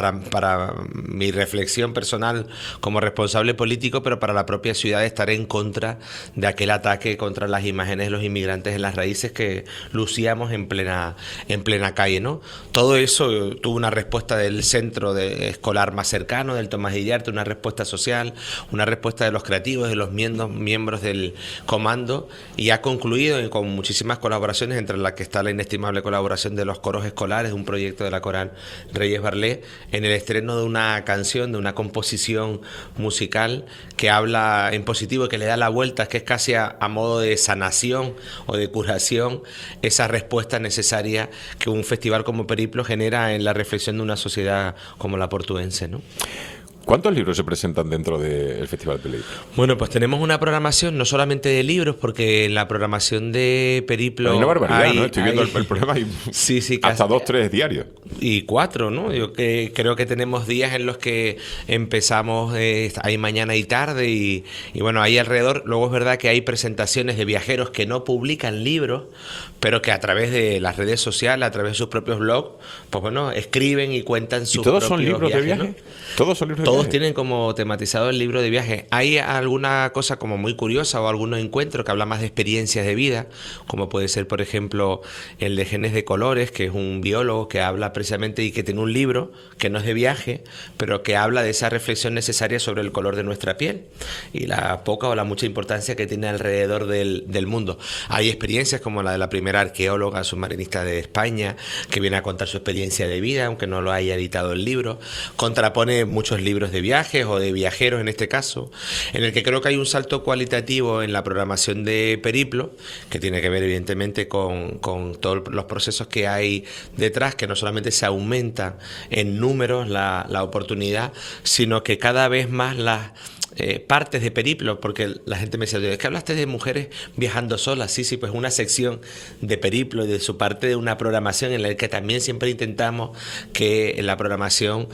para mi reflexión personal como responsable político, pero para la propia ciudad estar en contra de aquel ataque contra las imágenes de los inmigrantes en las raíces que lucíamos en plena calle, ¿no? Todo eso tuvo una respuesta del centro escolar más cercano, del Tomás Iriarte, una respuesta social, una respuesta de los creativos, de los miembros del comando, y ha concluido con muchísimas colaboraciones, entre las que está la inestimable colaboración de los coros escolares, un proyecto de la Coral Reyes Barlé, en el estreno de una canción, de una composición musical que habla en positivo, que le da la vuelta, que es casi a modo de sanación o de curación, esa respuesta necesaria que un festival como Periplo genera en la reflexión de una sociedad como la portuense, ¿no? ¿Cuántos libros se presentan dentro del Festival Periplo? Bueno, pues tenemos una programación no solamente de libros, porque en la programación de Periplo hay una barbaridad, ¿no? Estoy viendo el problema. Sí, hasta 2, 3 diarios. Y 4, ¿no? Yo creo que tenemos días en los que empezamos, hay mañana y tarde, y bueno, ahí alrededor. Luego es verdad que hay presentaciones de viajeros que no publican libros, pero que a través de las redes sociales, a través de sus propios blogs, pues bueno, escriben y cuentan sus propios viajes. ¿Y todos son libros de viaje? ¿No? ¿Todos son libros de viaje? Todos tienen como tematizado el libro de viaje. Hay alguna cosa como muy curiosa o algunos encuentros que hablan más de experiencias de vida, como puede ser, por ejemplo, el de Genes de Colores, que es un biólogo que habla precisamente y que tiene un libro que no es de viaje, pero que habla de esa reflexión necesaria sobre el color de nuestra piel y la poca o la mucha importancia que tiene alrededor del mundo. Hay experiencias como la de la primera arqueóloga submarinista de España, que viene a contar su experiencia de vida, aunque no lo haya editado el libro. Contrapone muchos libros de viajes o de viajeros en este caso, en el que creo que hay un salto cualitativo en la programación de Periplo, que tiene que ver evidentemente con todos los procesos que hay detrás, que no solamente se aumenta en números la oportunidad, sino que cada vez más las partes de Periplo, porque la gente me decía, es que hablaste de mujeres viajando solas. Sí, pues una sección de Periplo y de su parte de una programación en la que también siempre intentamos que la programación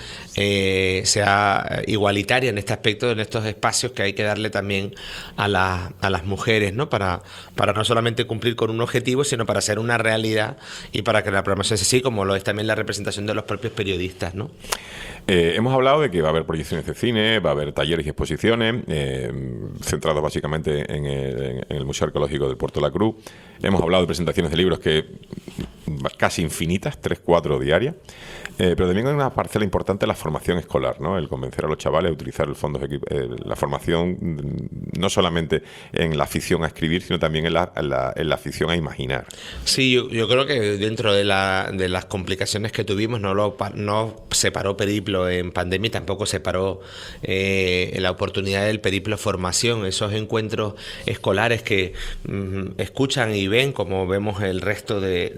sea igualitaria en este aspecto, en estos espacios que hay que darle también a las mujeres, ¿no? Para no solamente cumplir con un objetivo, sino para hacer una realidad y para que la programación sea así, como lo es también la representación de los propios periodistas, ¿no? Hemos hablado de que va a haber proyecciones de cine, va a haber talleres y exposiciones, centrados básicamente en el Museo Arqueológico del Puerto de la Cruz. Hemos hablado de presentaciones de libros que casi infinitas, 3-4 diarias, pero también hay una parcela importante de la formación escolar, ¿no? El convencer a los chavales a utilizar el fondo la formación no solamente en la afición a escribir, sino también en la afición a imaginar. Sí, yo creo que dentro de las complicaciones que tuvimos no se paró Periplo en pandemia y tampoco se paró la oportunidad del Periplo Formación, esos encuentros escolares que escuchan y ven, como vemos el resto de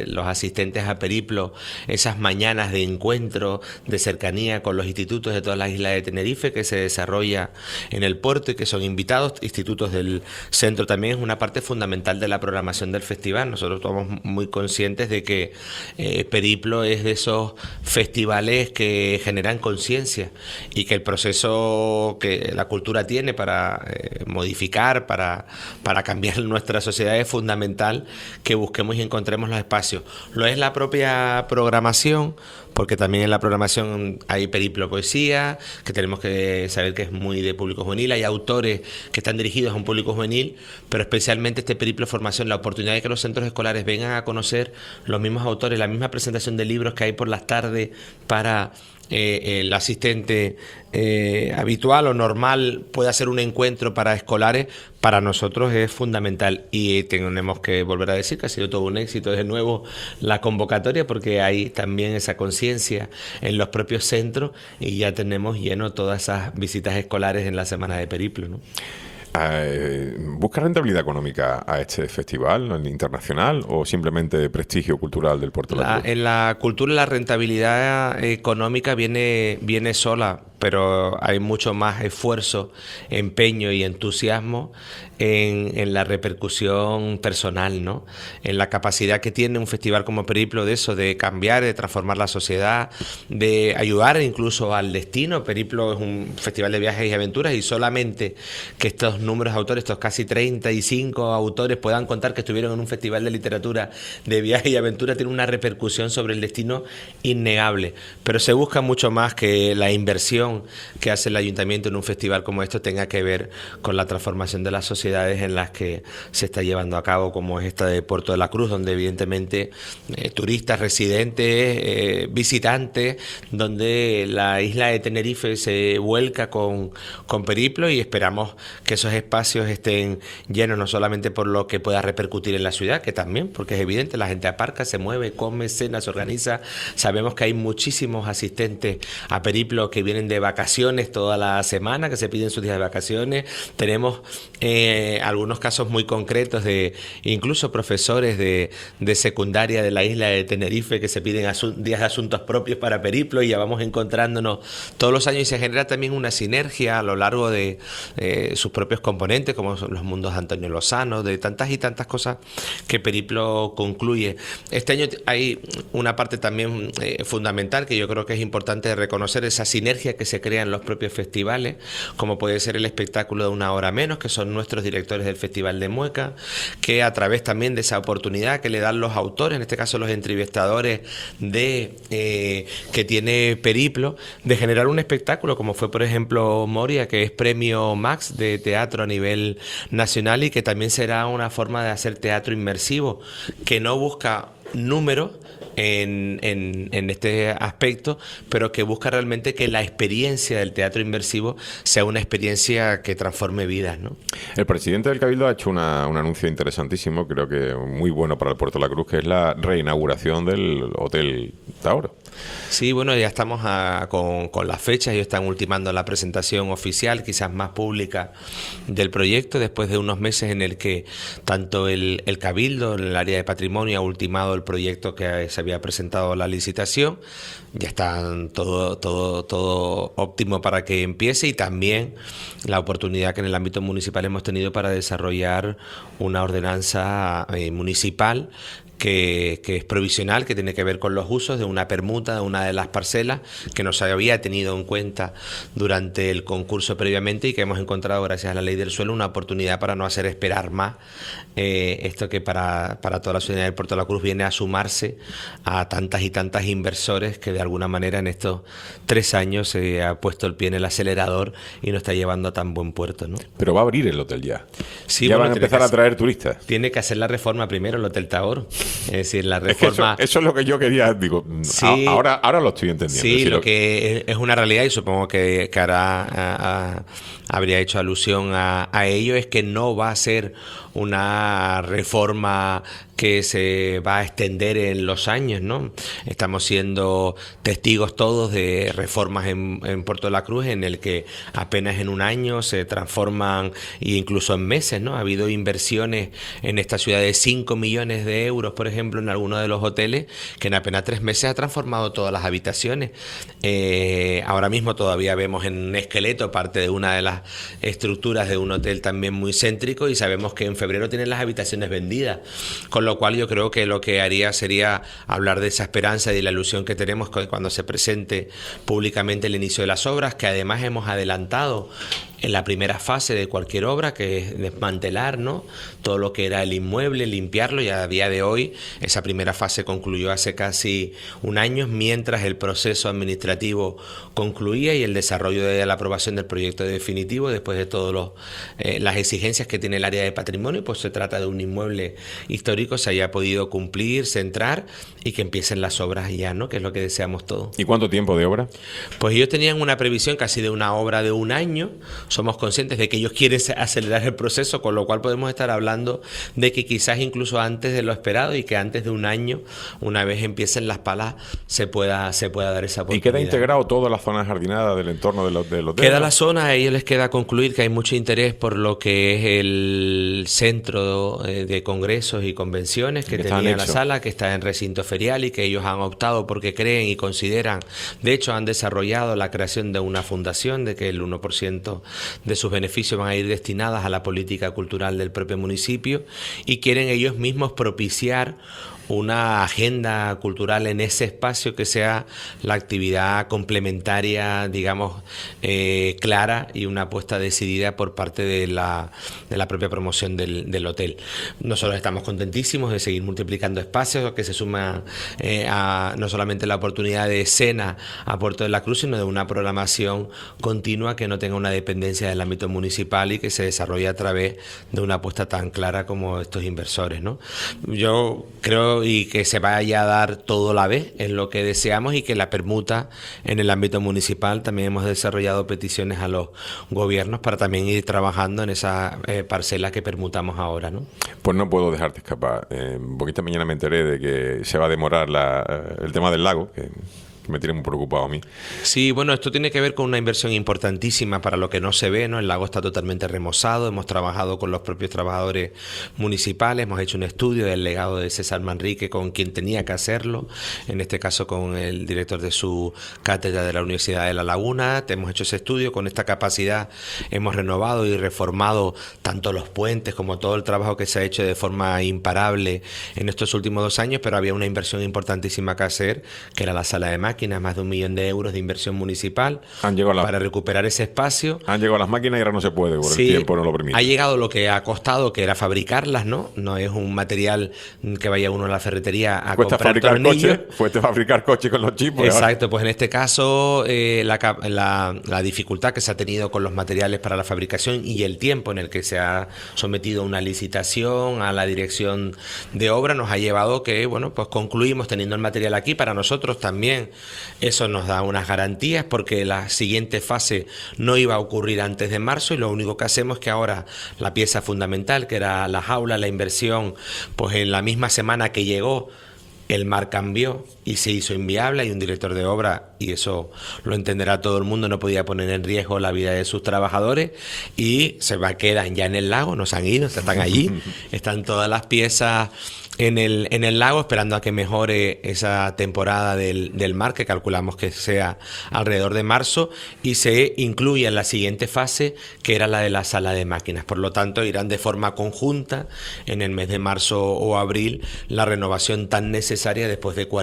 los asistentes a Periplo esas mañanas de encuentro, de cercanía con los institutos de todas las islas de Tenerife que se desarrolla en el puerto y que son invitados, institutos del centro también, es una parte fundamental de la programación del festival. Nosotros estamos muy conscientes de que Periplo es de esos festivales que generan conciencia y que el proceso que la cultura tiene para modificar, para cambiar nuestra sociedad es fundamental que busquemos y encontremos los espacios. Lo es la propia programación, porque también en la programación hay Periplo Poesía, que tenemos que saber que es muy de público juvenil, hay autores que están dirigidos a un público juvenil, pero especialmente este Periplo Formación, la oportunidad de que los centros escolares vengan a conocer los mismos autores, la misma presentación de libros que hay por las tardes para el asistente habitual o normal puede hacer un encuentro para escolares, para nosotros es fundamental. Y tenemos que volver a decir que ha sido todo un éxito de nuevo la convocatoria, porque hay también esa conciencia en los propios centros y ya tenemos lleno todas esas visitas escolares en la semana de Periplo, ¿no? ¿Busca rentabilidad económica a este festival internacional o simplemente prestigio cultural del Puerto de la Cruz? En la cultura la rentabilidad económica viene sola, pero hay mucho más esfuerzo, empeño y entusiasmo en la repercusión personal, ¿no? En la capacidad que tiene un festival como Periplo de eso, de cambiar, de transformar la sociedad, de ayudar incluso al destino. Periplo es un festival de viajes y aventuras y solamente que estos números de autores, estos casi 35 autores puedan contar que estuvieron en un festival de literatura de viajes y aventuras, tiene una repercusión sobre el destino innegable. Pero se busca mucho más que la inversión que hace el ayuntamiento en un festival como esto tenga que ver con la transformación de las sociedades en las que se está llevando a cabo, como es esta de Puerto de la Cruz, donde evidentemente turistas, residentes, visitantes, donde la isla de Tenerife se vuelca con Periplo, y esperamos que esos espacios estén llenos no solamente por lo que pueda repercutir en la ciudad, que también, porque es evidente, la gente aparca, se mueve, come, cena, se organiza. Sabemos que hay muchísimos asistentes a Periplo que vienen de vacaciones toda la semana, que se piden sus días de vacaciones. Tenemos algunos casos muy concretos de incluso profesores de secundaria de la isla de Tenerife que se piden días de asuntos propios para Periplo, y ya vamos encontrándonos todos los años, y se genera también una sinergia a lo largo de sus propios componentes, como son los mundos de Antonio Lozano, de tantas y tantas cosas que Periplo concluye. Este año hay una parte también fundamental que yo creo que es importante reconocer, esa sinergia que se crea en los propios festivales, como puede ser el espectáculo de Una Hora Menos, que son nuestros directores del Festival de Mueca, que a través también de esa oportunidad que le dan los autores, en este caso los entrevistadores que tiene Periplo, de generar un espectáculo como fue por ejemplo Moria, que es premio Max de teatro a nivel nacional, y que también será una forma de hacer teatro inmersivo, que no busca números en este aspecto, pero que busca realmente que la experiencia del teatro inmersivo sea una experiencia que transforme vidas, ¿no? El presidente del Cabildo ha hecho un anuncio interesantísimo, creo que muy bueno para el Puerto de la Cruz, que es la reinauguración del Hotel Taoro. Sí, bueno, ya estamos con las fechas, ellos están ultimando la presentación oficial, quizás más pública, del proyecto, después de unos meses en el que tanto el Cabildo, en el área de patrimonio, ha ultimado el proyecto que se había presentado la licitación. Ya está todo óptimo para que empiece, y también la oportunidad que en el ámbito municipal hemos tenido para desarrollar una ordenanza municipal que es provisional, que tiene que ver con los usos de una permuta de una de las parcelas que no se había tenido en cuenta durante el concurso previamente, y que hemos encontrado, gracias a la ley del suelo, una oportunidad para no hacer esperar más esto que para toda la ciudadanía del Puerto de la Cruz viene a sumarse a tantas y tantas inversores que de alguna manera en estos 3 años se ha puesto el pie en el acelerador y nos está llevando a tan buen puerto, ¿no? Pero va a abrir el hotel ya. Sí, ya bueno, van a empezar a traer turistas. Tiene que hacer la reforma primero el Hotel Taoro. Es decir, la reforma... eso es lo que yo quería, digo, sí, ahora lo estoy entendiendo. Sí, lo que es una realidad, y supongo que ahora habría hecho alusión a ello, es que no va a ser una reforma que se va a extender en los años, ¿no? Estamos siendo testigos todos de reformas en Puerto de la Cruz, en el que apenas en un año se transforman, e incluso en meses, ¿no? Ha habido inversiones en esta ciudad de 5 millones de euros, por ejemplo, en algunos de los hoteles, que en apenas 3 meses ha transformado todas las habitaciones. Ahora mismo todavía vemos en un esqueleto parte de una de las estructuras de un hotel también muy céntrico, y sabemos que en febrero tienen las habitaciones vendidas, con lo cual yo creo que lo que haría sería hablar de esa esperanza y de la ilusión que tenemos cuando se presente públicamente el inicio de las obras, que además hemos adelantado en la primera fase de cualquier obra, que es desmantelar, ¿no?, todo lo que era el inmueble, limpiarlo, y a día de hoy esa primera fase concluyó hace casi un año, mientras el proceso administrativo concluía y el desarrollo de la aprobación del proyecto definitivo, después de todas las exigencias que tiene el área de patrimonio, pues se trata de un inmueble histórico, se haya podido cumplir, centrar, y que empiecen las obras ya, ¿no?, que es lo que deseamos todos. ¿Y cuánto tiempo de obra? Pues ellos tenían una previsión casi de una obra de un año. Somos conscientes de que ellos quieren acelerar el proceso, con lo cual podemos estar hablando de que quizás incluso antes de lo esperado, y que antes de un año, una vez empiecen las palas, se pueda dar esa oportunidad. ¿Y queda integrado toda la zona jardinada del entorno del hotel? Queda la zona, a ellos les queda concluir que hay mucho interés por lo que es el centro de congresos y convenciones que tenía la sala, que está en recinto ferial, y que ellos han optado porque creen y consideran, de hecho han desarrollado la creación de una fundación, de que el 1% de sus beneficios van a ir destinadas a la política cultural del propio municipio, y quieren ellos mismos propiciar una agenda cultural en ese espacio que sea la actividad complementaria, digamos, clara, y una apuesta decidida por parte de la propia promoción del hotel. Nosotros estamos contentísimos de seguir multiplicando espacios, que se suma a no solamente la oportunidad de escena a Puerto de la Cruz, sino de una programación continua que no tenga una dependencia del ámbito municipal y que se desarrolle a través de una apuesta tan clara como estos inversores, ¿no? Yo creo y que se vaya a dar todo a la vez, es lo que deseamos, y que la permuta en el ámbito municipal. También hemos desarrollado peticiones a los gobiernos para también ir trabajando en esas parcelas que permutamos ahora, ¿no? Pues no puedo dejarte escapar. Porque esta mañana me enteré de que se va a demorar el tema del lago, que me tiene muy preocupado a mí. Sí, bueno, esto tiene que ver con una inversión importantísima para lo que no se ve, ¿no? El lago está totalmente remozado, hemos trabajado con los propios trabajadores municipales, hemos hecho un estudio del legado de César Manrique con quien tenía que hacerlo, en este caso con el director de su cátedra de la Universidad de La Laguna. Hemos hecho ese estudio, con esta capacidad hemos renovado y reformado tanto los puentes como todo el trabajo que se ha hecho de forma imparable en estos últimos 2 años, pero había una inversión importantísima que hacer, que era la sala de máquinas, más de 1 millón de euros de inversión municipal para recuperar ese espacio. Han llegado las máquinas y ahora no se puede, por el tiempo no lo permite. Ha llegado lo que ha costado, que era fabricarlas, ¿no? No es un material que vaya uno a la ferretería a comprar tornillos. Cuesta fabricar coches con los chips. Exacto, pues en este caso la dificultad que se ha tenido con los materiales para la fabricación y el tiempo en el que se ha sometido a una licitación, a la dirección de obra, nos ha llevado que, bueno, pues concluimos teniendo el material aquí. Para nosotros también eso nos da unas garantías, porque la siguiente fase no iba a ocurrir antes de marzo, y lo único que hacemos es que ahora la pieza fundamental, que era la jaula, la inversión, pues en la misma semana que llegó, el mar cambió y se hizo inviable. Hay un director de obra, y eso lo entenderá todo el mundo, no podía poner en riesgo la vida de sus trabajadores, y quedan ya en el lago, no se han ido, están allí, están todas las piezas en el lago, esperando a que mejore esa temporada del mar, que calculamos que sea alrededor de marzo, y se incluye en la siguiente fase, que era la de la sala de máquinas. Por lo tanto, irán de forma conjunta en el mes de marzo o abril, la renovación tan necesaria después de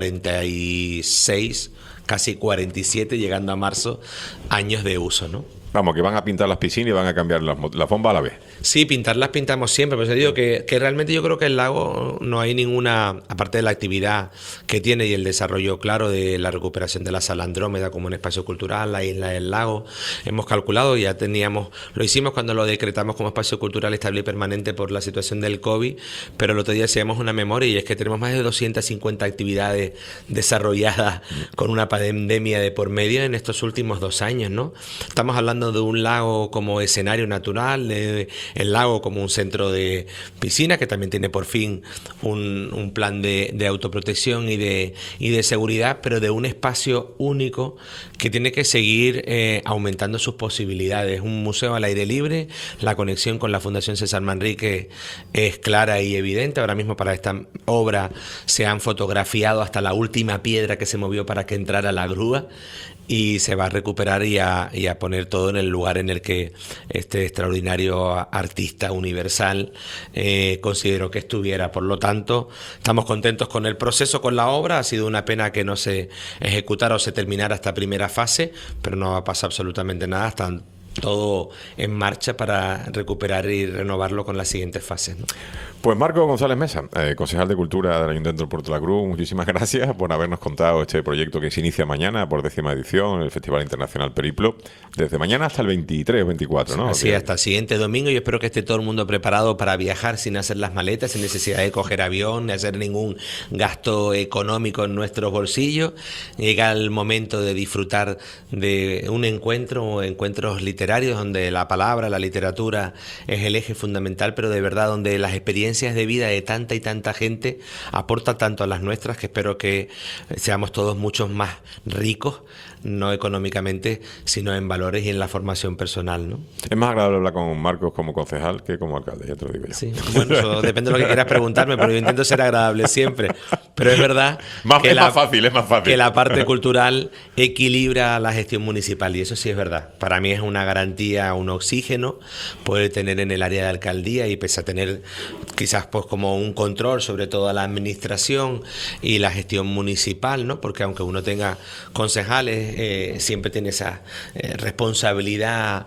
46, casi 47, llegando a marzo, años de uso, ¿no? Vamos, que van a pintar las piscinas y van a cambiar las bombas a la vez. Sí, pintarlas pintamos siempre, pero digo que realmente yo creo que el lago no hay ninguna, aparte de la actividad que tiene y el desarrollo claro de la recuperación de la sala Andrómeda como un espacio cultural, la isla del lago, hemos calculado, ya lo hicimos cuando lo decretamos como espacio cultural estable y permanente por la situación del COVID, pero el otro día hacíamos una memoria, y es que tenemos más de 250 actividades desarrolladas con una pandemia de por medio en estos últimos 2 años, ¿no? Estamos hablando pasando de un lago como escenario natural, de el lago como un centro de piscina, que también tiene por fin un plan de autoprotección y de seguridad, pero de un espacio único que tiene que seguir aumentando sus posibilidades. Un museo al aire libre, la conexión con la Fundación César Manrique es clara y evidente. Ahora mismo para esta obra se han fotografiado hasta la última piedra que se movió para que entrara la grúa, y se va a recuperar y a poner todo en el lugar en el que este extraordinario artista universal consideró que estuviera. Por lo tanto, estamos contentos con el proceso, con la obra. Ha sido una pena que no se ejecutara o se terminara esta primera fase, pero no va a pasar absolutamente nada. Están todo en marcha para recuperar y renovarlo con las siguientes fases, ¿no? Pues Marcos González Mesa, concejal de Cultura del Ayuntamiento del Puerto de la Cruz, muchísimas gracias por habernos contado este proyecto que se inicia mañana por 10ª edición, el Festival Internacional Periplo, desde mañana hasta el 23 o 24, ¿no? Así, hasta el siguiente domingo. Yo espero que esté todo el mundo preparado para viajar sin hacer las maletas, sin necesidad de coger avión, ni hacer ningún gasto económico en nuestros bolsillos. Llega el momento de disfrutar de un encuentro o encuentros literarios donde la palabra, la literatura es el eje fundamental, pero de verdad donde las experiencias de vida de tanta y tanta gente aporta tanto a las nuestras, que espero que seamos todos muchos más ricos, no económicamente, sino en valores y en la formación personal, ¿no? Es más agradable hablar con Marcos como concejal que como alcalde, ya te lo digo yo. Sí, bueno, eso depende de lo que quieras preguntarme, pero yo intento ser agradable siempre. Pero es verdad es más fácil. Que la parte cultural equilibra la gestión municipal, y eso sí es verdad. Para mí es una garantía, un oxígeno poder tener en el área de alcaldía, y pese a tener quizás pues como un control sobre toda la administración y la gestión municipal, ¿no? Porque aunque uno tenga concejales, siempre tiene esa responsabilidad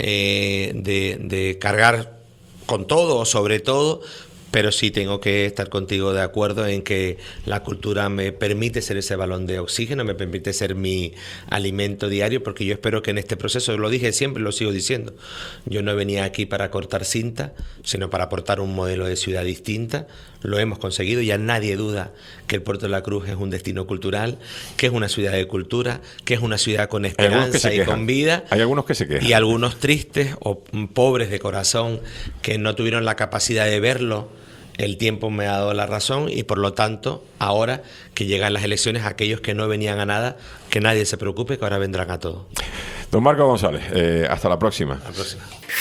de cargar con todo o sobre todo. Pero sí tengo que estar contigo de acuerdo en que la cultura me permite ser ese balón de oxígeno, me permite ser mi alimento diario, porque yo espero que en este proceso, lo dije siempre, lo sigo diciendo, yo no venía aquí para cortar cinta, sino para aportar un modelo de ciudad distinta. Lo hemos conseguido, ya nadie duda que el Puerto de la Cruz es un destino cultural, que es una ciudad de cultura, que es una ciudad con esperanza y con vida. Hay algunos que se quejan. Y algunos tristes o pobres de corazón que no tuvieron la capacidad de verlo. El tiempo me ha dado la razón, y por lo tanto, ahora que llegan las elecciones, aquellos que no venían a nada, que nadie se preocupe, que ahora vendrán a todo. Don Marcos González, hasta la próxima. Hasta la próxima.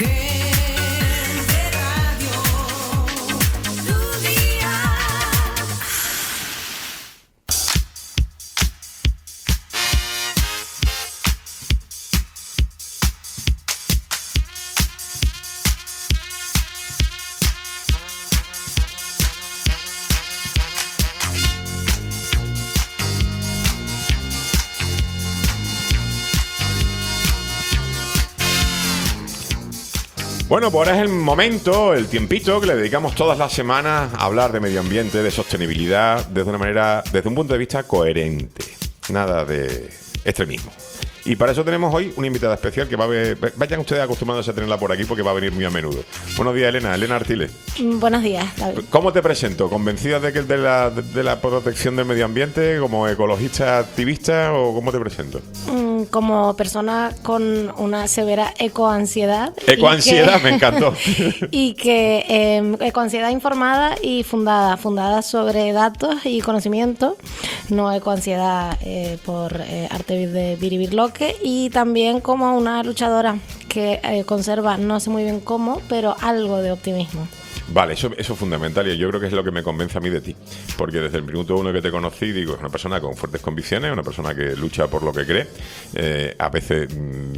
Bueno, pues ahora es el momento, el tiempito que le dedicamos todas las semanas a hablar de medio ambiente, de sostenibilidad, desde un punto de vista coherente. Nada de extremismo. Y para eso tenemos hoy una invitada especial que vayan ustedes acostumbrándose a tenerla por aquí porque va a venir muy a menudo. Buenos días, Elena Artiles. Buenos días, David. ¿Cómo te presento? ¿Convencida de que de la protección del medio ambiente, como ecologista activista, o cómo te presento? Como persona con una severa ecoansiedad. Ecoansiedad, me encantó. Y que ecoansiedad informada y fundada sobre datos y conocimiento, no ecoansiedad por arte de biribirloque, y también como una luchadora que conserva, no sé muy bien cómo, pero algo de optimismo. Vale, eso es fundamental, y yo creo que es lo que me convence a mí de ti, porque desde el minuto uno que te conocí, digo, es una persona con fuertes convicciones, una persona que lucha por lo que cree, a veces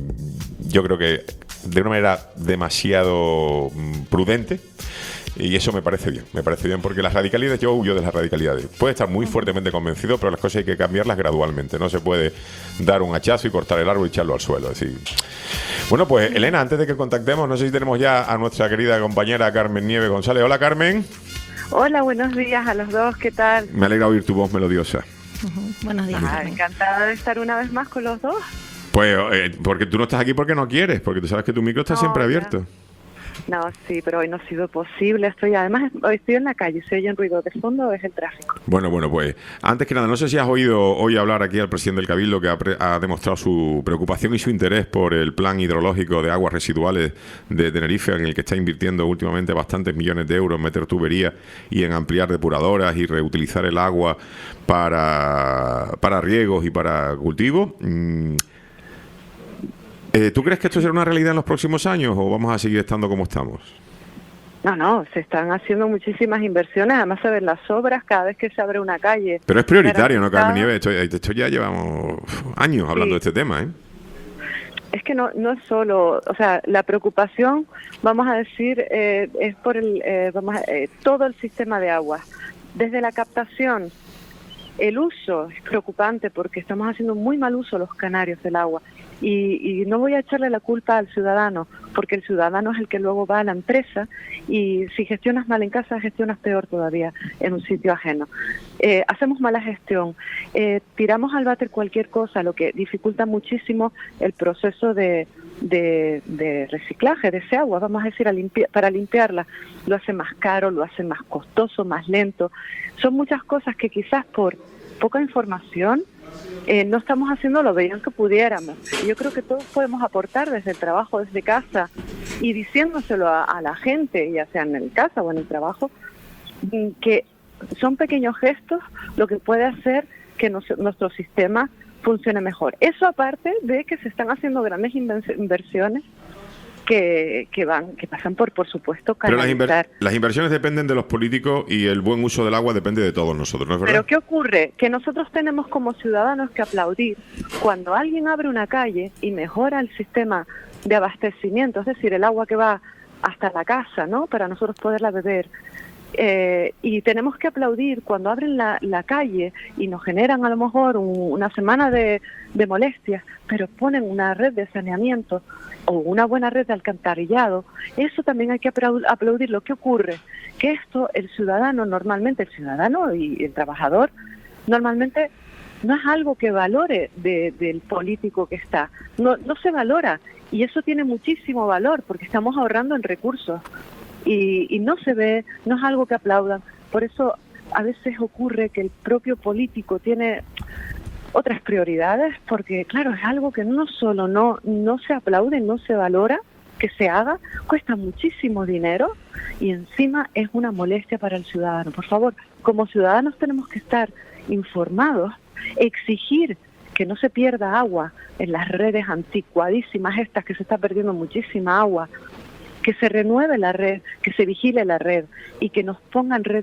yo creo que de una manera demasiado prudente, y eso me parece bien, porque las radicalidades, yo huyo de las radicalidades. Puede estar muy fuertemente convencido, pero las cosas hay que cambiarlas gradualmente, no se puede dar un hachazo y cortar el árbol y echarlo al suelo, es decir. Bueno, pues Elena, antes de que contactemos, no sé si tenemos ya a nuestra querida compañera Carmen Nieves González. Hola, Carmen. Hola, buenos días a los dos, ¿qué tal? Me alegra oír tu voz melodiosa. Buenos días. Encantada de estar una vez más con los dos. Pues porque tú no estás aquí porque no quieres, porque tú sabes que tu micro está siempre abierto. No, sí, pero hoy no ha sido posible. Hoy estoy en la calle, se oye ruido de fondo, es el tráfico. Bueno, pues antes que nada, no sé si has oído hoy hablar aquí al presidente del Cabildo, que ha demostrado su preocupación y su interés por el plan hidrológico de aguas residuales de Tenerife, en el que está invirtiendo últimamente bastantes millones de euros en meter tuberías y en ampliar depuradoras y reutilizar el agua para riegos y para cultivos. ¿Tú crees que esto será una realidad en los próximos años o vamos a seguir estando como estamos? No, se están haciendo muchísimas inversiones, además se ven las obras cada vez que se abre una calle. Pero es prioritario, ¿no, Carmen Nieves? Esto ya llevamos años hablando de este tema, ¿eh? Es que no es solo, o sea, la preocupación, vamos a decir, es por todo el sistema de agua, desde la captación. El uso es preocupante porque estamos haciendo muy mal uso los canarios del agua. Y no voy a echarle la culpa al ciudadano, porque el ciudadano es el que luego va a la empresa y si gestionas mal en casa, gestionas peor todavía en un sitio ajeno. Hacemos mala gestión, tiramos al váter cualquier cosa, lo que dificulta muchísimo el proceso de reciclaje de ese agua, vamos a decir, para limpiarla. Lo hace más caro, lo hace más costoso, más lento. Son muchas cosas que quizás por poca información no estamos haciendo lo bien que pudiéramos. Yo creo que todos podemos aportar desde el trabajo, desde casa, y diciéndoselo a la gente, ya sea en el casa o en el trabajo, que son pequeños gestos lo que puede hacer que nuestro sistema funcione mejor. Eso aparte de que se están haciendo grandes inversiones que pasan por supuesto, canalizar. Pero las inversiones dependen de los políticos y el buen uso del agua depende de todos nosotros, ¿no es verdad? Pero ¿qué ocurre? Que nosotros tenemos como ciudadanos que aplaudir cuando alguien abre una calle y mejora el sistema de abastecimiento, es decir, el agua que va hasta la casa, ¿no?, para nosotros poderla beber. Y tenemos que aplaudir cuando abren la calle y nos generan a lo mejor una semana de molestias, pero ponen una red de saneamiento o una buena red de alcantarillado. Eso también hay que aplaudir. Lo que ocurre, que esto el ciudadano y el trabajador normalmente no es algo que valore del político que está, no se valora, y eso tiene muchísimo valor porque estamos ahorrando en recursos. Y no se ve, no es algo que aplaudan. Por eso a veces ocurre que el propio político tiene otras prioridades, porque claro, es algo que no solo no se aplaude, no se valora, que se haga, cuesta muchísimo dinero y encima es una molestia para el ciudadano. Por favor, como ciudadanos tenemos que estar informados, exigir que no se pierda agua en las redes anticuadísimas estas, que se está perdiendo muchísima agua, que se renueve la red, que se vigile la red y que nos pongan red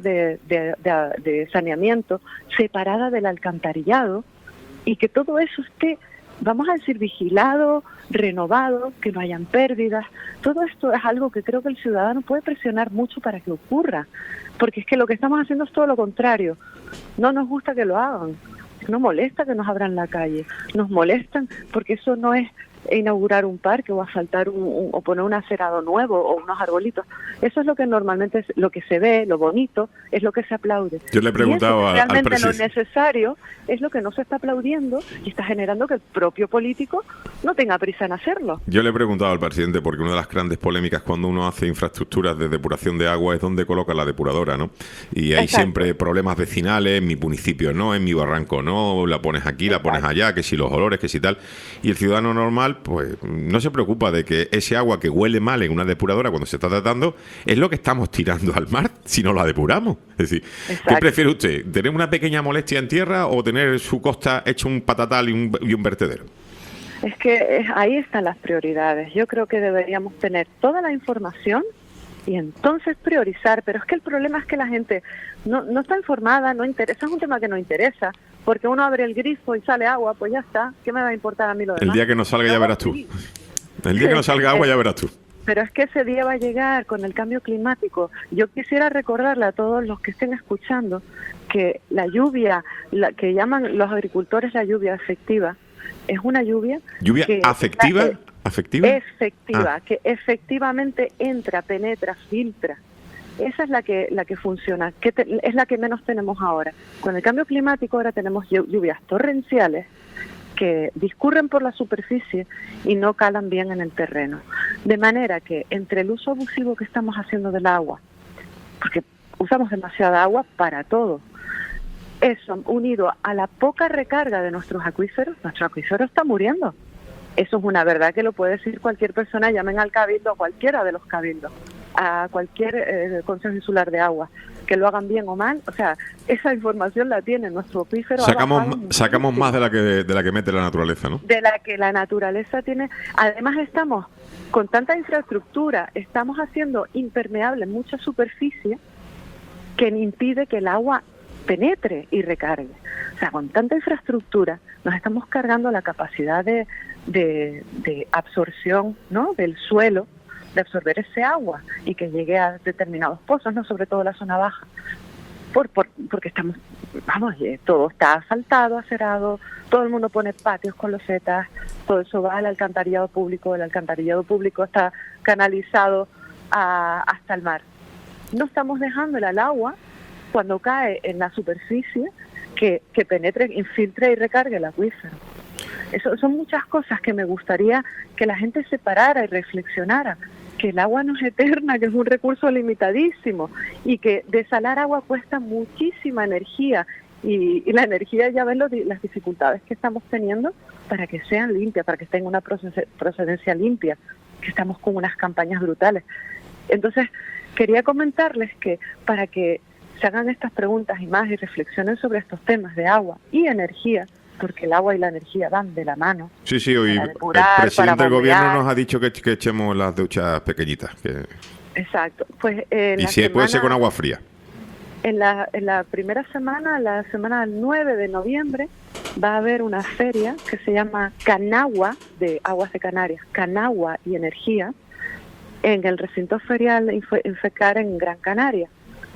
de saneamiento separada del alcantarillado y que todo eso esté, vamos a decir, vigilado, renovado, que no hayan pérdidas. Todo esto es algo que creo que el ciudadano puede presionar mucho para que ocurra, porque es que lo que estamos haciendo es todo lo contrario. No nos gusta que lo hagan, nos molesta que nos abran la calle, nos molestan porque eso no es inaugurar un parque o asfaltar o poner un acerado nuevo o unos arbolitos. Eso es lo que normalmente es lo que se ve, lo bonito, es lo que se aplaude. Yo le he preguntado al realmente presidente. Lo necesario es lo que no se está aplaudiendo y está generando que el propio político no tenga prisa en hacerlo. Yo le he preguntado al presidente porque una de las grandes polémicas cuando uno hace infraestructuras de depuración de agua es dónde coloca la depuradora, ¿no? Y hay siempre problemas vecinales, en mi municipio no, en mi barranco no, la pones aquí, la pones allá, que si los olores, que si tal. Y el ciudadano normal pues no se preocupa de que ese agua que huele mal en una depuradora cuando se está tratando es lo que estamos tirando al mar si no la depuramos. Es decir, ¿qué prefiere usted? ¿Tener una pequeña molestia en tierra o tener su costa hecho un patatal y un vertedero? Es que ahí están las prioridades. Yo creo que deberíamos tener toda la información y entonces priorizar, pero es que el problema es que la gente no está informada, no interesa, es un tema que no interesa, porque uno abre el grifo y sale agua, pues ya está, ¿qué me va a importar a mí lo demás? El día que no salga ya verás tú. El día que no salga agua ya verás tú. Pero es que ese día va a llegar con el cambio climático. Yo quisiera recordarle a todos los que estén escuchando que la lluvia, la que llaman los agricultores la lluvia efectiva, es una lluvia... ¿Lluvia afectiva? ¿Afectiva? Efectiva, que efectivamente entra, penetra, filtra. Esa es la que funciona, es la que menos tenemos ahora. Con el cambio climático ahora tenemos lluvias torrenciales que discurren por la superficie y no calan bien en el terreno. De manera que entre el uso abusivo que estamos haciendo del agua, porque usamos demasiada agua para todo, eso unido a la poca recarga de nuestro acuífero está muriendo. Eso es una verdad que lo puede decir cualquier persona, llamen al cabildo, a cualquiera de los cabildos, a cualquier consejo insular de agua, que lo hagan bien o mal, o sea, esa información la tiene nuestro acuífero. Sacamos más de la que mete la naturaleza, ¿no? De la que la naturaleza tiene. Además estamos con tanta infraestructura, estamos haciendo impermeable mucha superficie que impide que el agua penetre y recargue. O sea, con tanta infraestructura nos estamos cargando la capacidad de absorción, ¿no?, del suelo, de absorber ese agua y que llegue a determinados pozos, no, sobre todo la zona baja, porque estamos, todo está asfaltado, acerado, todo el mundo pone patios con losetas, todo eso va al alcantarillado público, el alcantarillado público está canalizado hasta el mar. No estamos dejándole al agua, cuando cae en la superficie, que penetre, infiltre y recargue el acuífero. Eso son muchas cosas que me gustaría que la gente se parara y reflexionara, que el agua no es eterna, que es un recurso limitadísimo y que desalar agua cuesta muchísima energía y la energía, ya ven las dificultades que estamos teniendo para que sean limpias, para que tengan una procedencia limpia, que estamos con unas campañas brutales. Entonces, quería comentarles que para que se hagan estas preguntas y más y reflexionen sobre estos temas de agua y energía, porque el agua y la energía van de la mano. Sí, hoy el depurar, presidente del para gobierno nos ha dicho que echemos las duchas pequeñitas. Exacto. Pues, y si puede ser con agua fría. En la primera semana, la semana del 9 de noviembre, va a haber una feria que se llama Canagua, de Aguas de Canarias, Canagua y Energía, en el recinto ferial Infecar en Gran Canaria.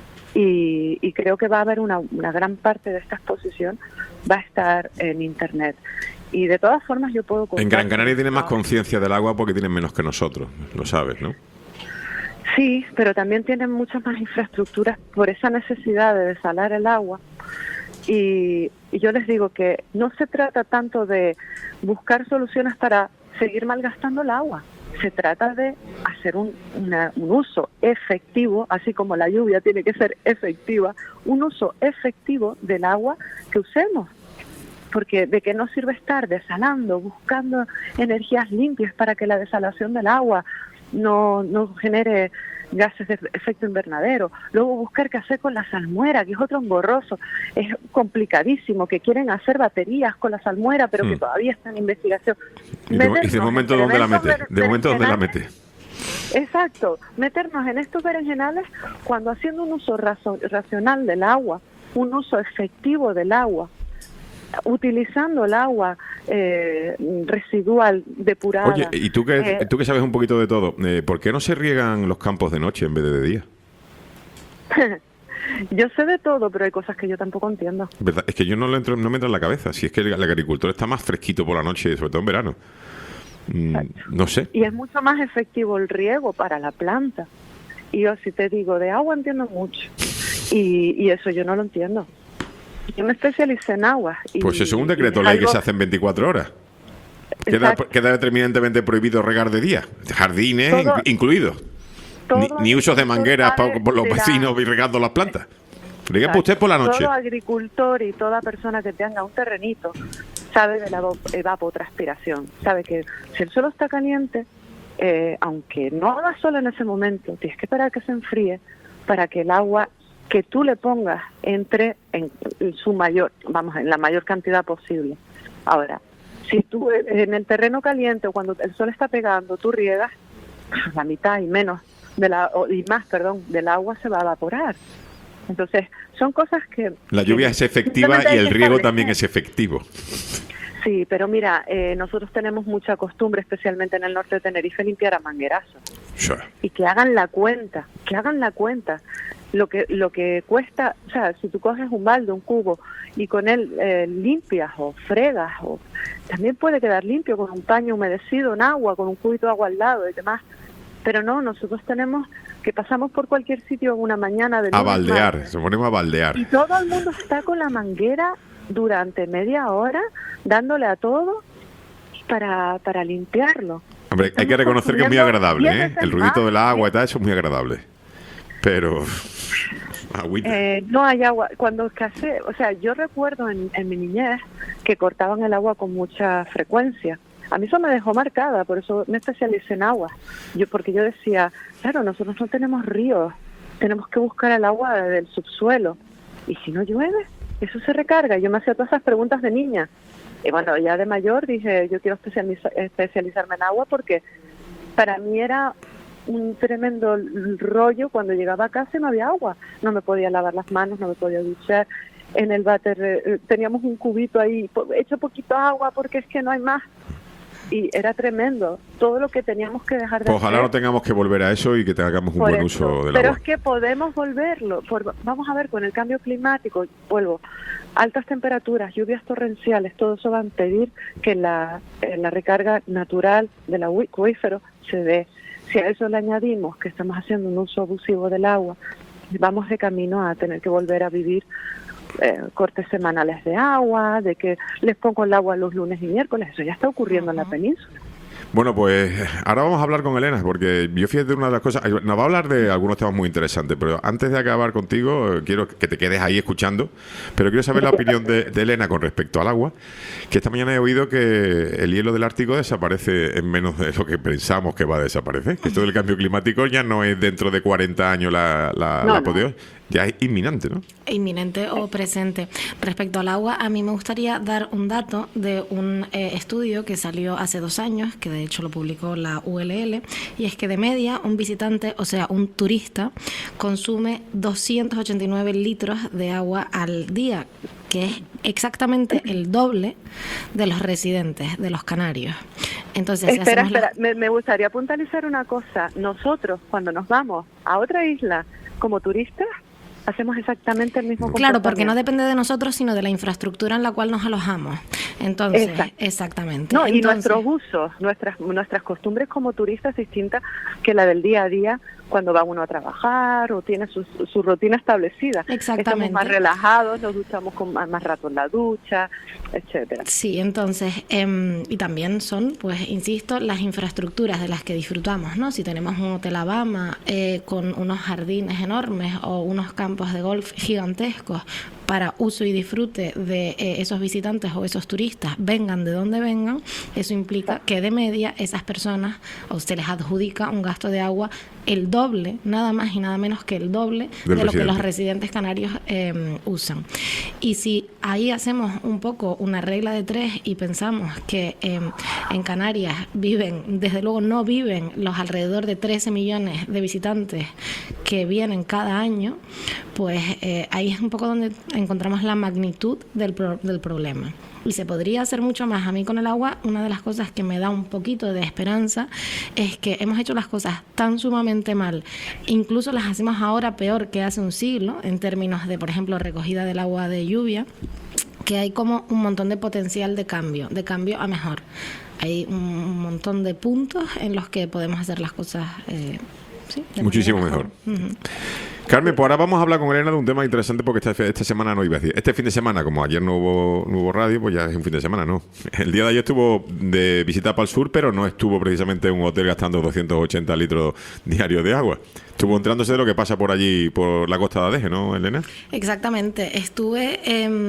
Y creo que va a haber una gran parte de esta exposición va a estar en internet. Y de todas formas yo puedo contar. En Gran Canaria tienen más conciencia del agua porque tienen menos que nosotros, lo sabes, ¿no? Sí, pero también tienen muchas más infraestructuras por esa necesidad de desalar el agua. Y yo les digo que no se trata tanto de buscar soluciones para seguir malgastando el agua. Se trata de hacer un uso efectivo, así como la lluvia tiene que ser efectiva, un uso efectivo del agua que usemos. Porque de qué nos sirve estar desalando, buscando energías limpias para que la desalación del agua no genere gases de efecto invernadero. Luego buscar qué hacer con la salmuera, que es otro engorroso. Es complicadísimo, que quieren hacer baterías con la salmuera, pero que todavía está en investigación. Y de momento, ¿dónde la mete? De momento, ¿dónde la mete? Exacto. Meternos en estos berenjenales cuando haciendo un uso racional del agua, un uso efectivo del agua, utilizando el agua residual depurada. Oye, y tú que sabes un poquito de todo, ¿por qué no se riegan los campos de noche en vez de día? Yo sé de todo, pero hay cosas que yo tampoco entiendo. ¿Verdad? Es que yo no me entra en la cabeza. Si es que el agricultor está más fresquito por la noche, sobre todo en verano. No sé. Y es mucho más efectivo el riego para la planta. Y yo, si te digo, de agua entiendo mucho. Y eso yo no lo entiendo. Yo me especialicé en agua. Pues eso es un decreto ley que se hace en 24 horas. Queda determinantemente prohibido regar de día. Jardines incluidos. Ni usos de mangueras por los vecinos y regando las plantas. Riega usted por la noche. Todo agricultor y toda persona que tenga un terrenito sabe de la evapotranspiración. Sabe que si el suelo está caliente, aunque no haga sol en ese momento, tienes que esperar que se enfríe para que el agua que tú le pongas entre en su en la mayor cantidad posible. Ahora, si tú en el terreno caliente o cuando el sol está pegando, tú riegas, la mitad y menos del agua se va a evaporar. Entonces, son cosas que... La lluvia es efectiva y el riego también es efectivo. Sí, pero mira, nosotros tenemos mucha costumbre, especialmente en el norte de Tenerife, limpiar a manguerazos. Sure. Y que hagan la cuenta. Lo que cuesta, o sea, si tú coges un balde, un cubo, y con él limpias o fregas, o también puede quedar limpio con un paño humedecido en agua, con un cubito de agua al lado y demás. Pero no, nosotros tenemos que pasamos por cualquier sitio en una mañana de a baldear, se ponemos a baldear. Y todo el mundo está con la manguera durante media hora dándole a todo para limpiarlo. Hombre, hay que reconocer que es muy agradable, ¿eh? El ruidito del agua y tal, eso es muy agradable. Pero... agüita. No hay agua. Cuando escasee, o sea, yo recuerdo en mi niñez que cortaban el agua con mucha frecuencia. A mí eso me dejó marcada, por eso me especialicé en agua. Porque yo decía, claro, nosotros no tenemos ríos, tenemos que buscar el agua del subsuelo. Y si no llueve, eso se recarga. Yo me hacía todas esas preguntas de niña. Y bueno, ya de mayor dije, yo quiero especializarme en agua porque para mí era un tremendo rollo cuando llegaba a casa y no había agua. No me podía lavar las manos, no me podía duchar. En el váter teníamos un cubito ahí, hecho poquito agua porque es que no hay más. Y era tremendo, todo lo que teníamos que dejar de pues ojalá hacer. no tengamos que volver a eso y que tengamos un buen uso del Pero agua. es que podemos volverlo. Vamos a ver, con el cambio climático, vuelvo, altas temperaturas, lluvias torrenciales, todo eso va a impedir que la recarga natural del acuífero se dé. Si a eso le añadimos que estamos haciendo un uso abusivo del agua, vamos de camino a tener que volver a vivir cortes semanales de agua, de que les pongo el agua los lunes y miércoles. Eso ya está ocurriendo en la península. Bueno, pues ahora vamos a hablar con Elena, porque yo fíjate una de las cosas, nos va a hablar de algunos temas muy interesantes, pero antes de acabar contigo, quiero que te quedes ahí escuchando, pero quiero saber la opinión de Elena con respecto al agua, que esta mañana he oído que el hielo del Ártico desaparece en menos de lo que pensamos que va a desaparecer, que esto del cambio climático ya no es dentro de 40 años la apoteosis, ya es inminente, ¿no? Inminente o presente. Respecto al agua, a mí me gustaría dar un dato de un estudio que salió hace 2 años, que de hecho lo publicó la ULL, y es que de media un visitante, o sea, un turista, consume 289 litros de agua al día, que es exactamente el doble de los residentes, de los canarios. Entonces, si Espera, hacemos me gustaría puntualizar una cosa. Nosotros, cuando nos vamos a otra isla como turistas, hacemos exactamente el mismo Claro, porque no comportamiento. depende de nosotros, sino de la infraestructura en la cual nos alojamos. Entonces, Exacto. exactamente. No, y Entonces, nuestros usos, nuestras costumbres como turistas distintas que la del día a día cuando va uno a trabajar o tiene su rutina establecida. Exactamente. Estamos más relajados, nos duchamos con más rato en la ducha, etcétera. Sí, entonces, y también son, pues, insisto, las infraestructuras de las que disfrutamos, ¿no? Si tenemos un Hotel Abama con unos jardines enormes o unos campos de golf gigantescos para uso y disfrute de esos visitantes o esos turistas, vengan de donde vengan, eso implica que de media esas personas, o se les adjudica un gasto de agua el doble, nada más y nada menos que el doble de lo que los residentes canarios usan. Y si ahí hacemos un poco una regla de 3 y pensamos que en Canarias viven, desde luego no viven los alrededor de 13 millones de visitantes que vienen cada año, pues ahí es un poco donde encontramos la magnitud del problema. Y se podría hacer mucho más. A mí con el agua, una de las cosas que me da un poquito de esperanza es que hemos hecho las cosas tan sumamente mal, incluso las hacemos ahora peor que hace un siglo, en términos de, por ejemplo, recogida del agua de lluvia, que hay como un montón de potencial de cambio a mejor. Hay un montón de puntos en los que podemos hacer las cosas muchísimo mejor. Carmen, pues ahora vamos a hablar con Elena de un tema interesante porque esta semana no iba a decir. Este fin de semana, como ayer no hubo radio, pues ya es un fin de semana, ¿no? El día de ayer estuvo de visita para el sur, pero no estuvo precisamente en un hotel gastando 280 litros diarios de agua. Estuvo entrándose de lo que pasa por allí, por la costa de Adeje, ¿no, Elena? Exactamente. Estuve,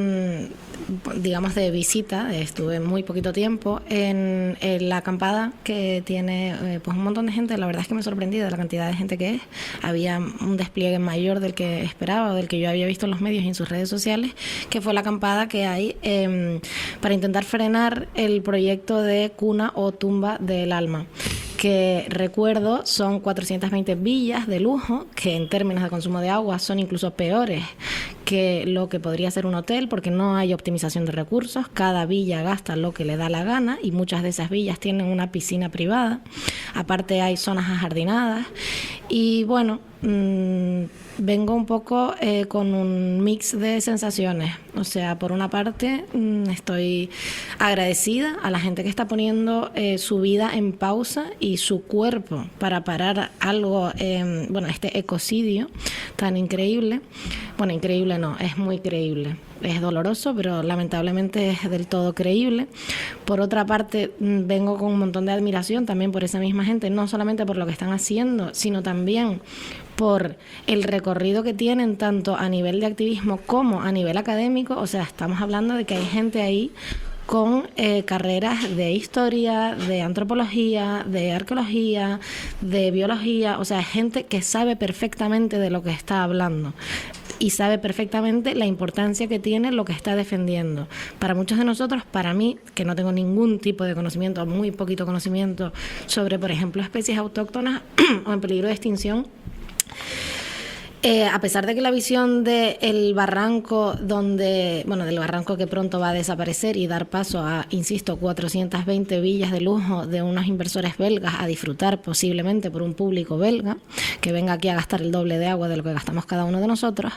digamos, de visita, estuve muy poquito tiempo en la acampada que tiene pues un montón de gente. La verdad es que me sorprendí de la cantidad de gente que es. Había un despliegue mayor del que esperaba o del que yo había visto en los medios y en sus redes sociales, que fue la acampada que hay para intentar frenar el proyecto de cuna o tumba del alma, que recuerdo son 420 villas de lujo que en términos de consumo de agua son incluso peores que lo que podría ser un hotel, porque no hay optimización de recursos, cada villa gasta lo que le da la gana y muchas de esas villas tienen una piscina privada, aparte hay zonas ajardinadas y bueno, vengo un poco con un mix de sensaciones. O sea, por una parte estoy agradecida a la gente que está poniendo su vida en pausa y su cuerpo para parar algo, este ecocidio tan increíble. Bueno, increíble bueno, es muy creíble. Es doloroso, pero lamentablemente es del todo creíble. Por otra parte, vengo con un montón de admiración también por esa misma gente, no solamente por lo que están haciendo, sino también por el recorrido que tienen tanto a nivel de activismo como a nivel académico. O sea, estamos hablando de que hay gente ahí con carreras de historia, de antropología, de arqueología, de biología, o sea, gente que sabe perfectamente de lo que está hablando y sabe perfectamente la importancia que tiene lo que está defendiendo. Para muchos de nosotros, para mí, que no tengo ningún tipo de conocimiento, muy poquito conocimiento sobre, por ejemplo, especies autóctonas o en peligro de extinción, a pesar de que la visión del barranco del barranco que pronto va a desaparecer y dar paso a, insisto, 420 villas de lujo de unos inversores belgas a disfrutar posiblemente por un público belga que venga aquí a gastar el doble de agua de lo que gastamos cada uno de nosotros,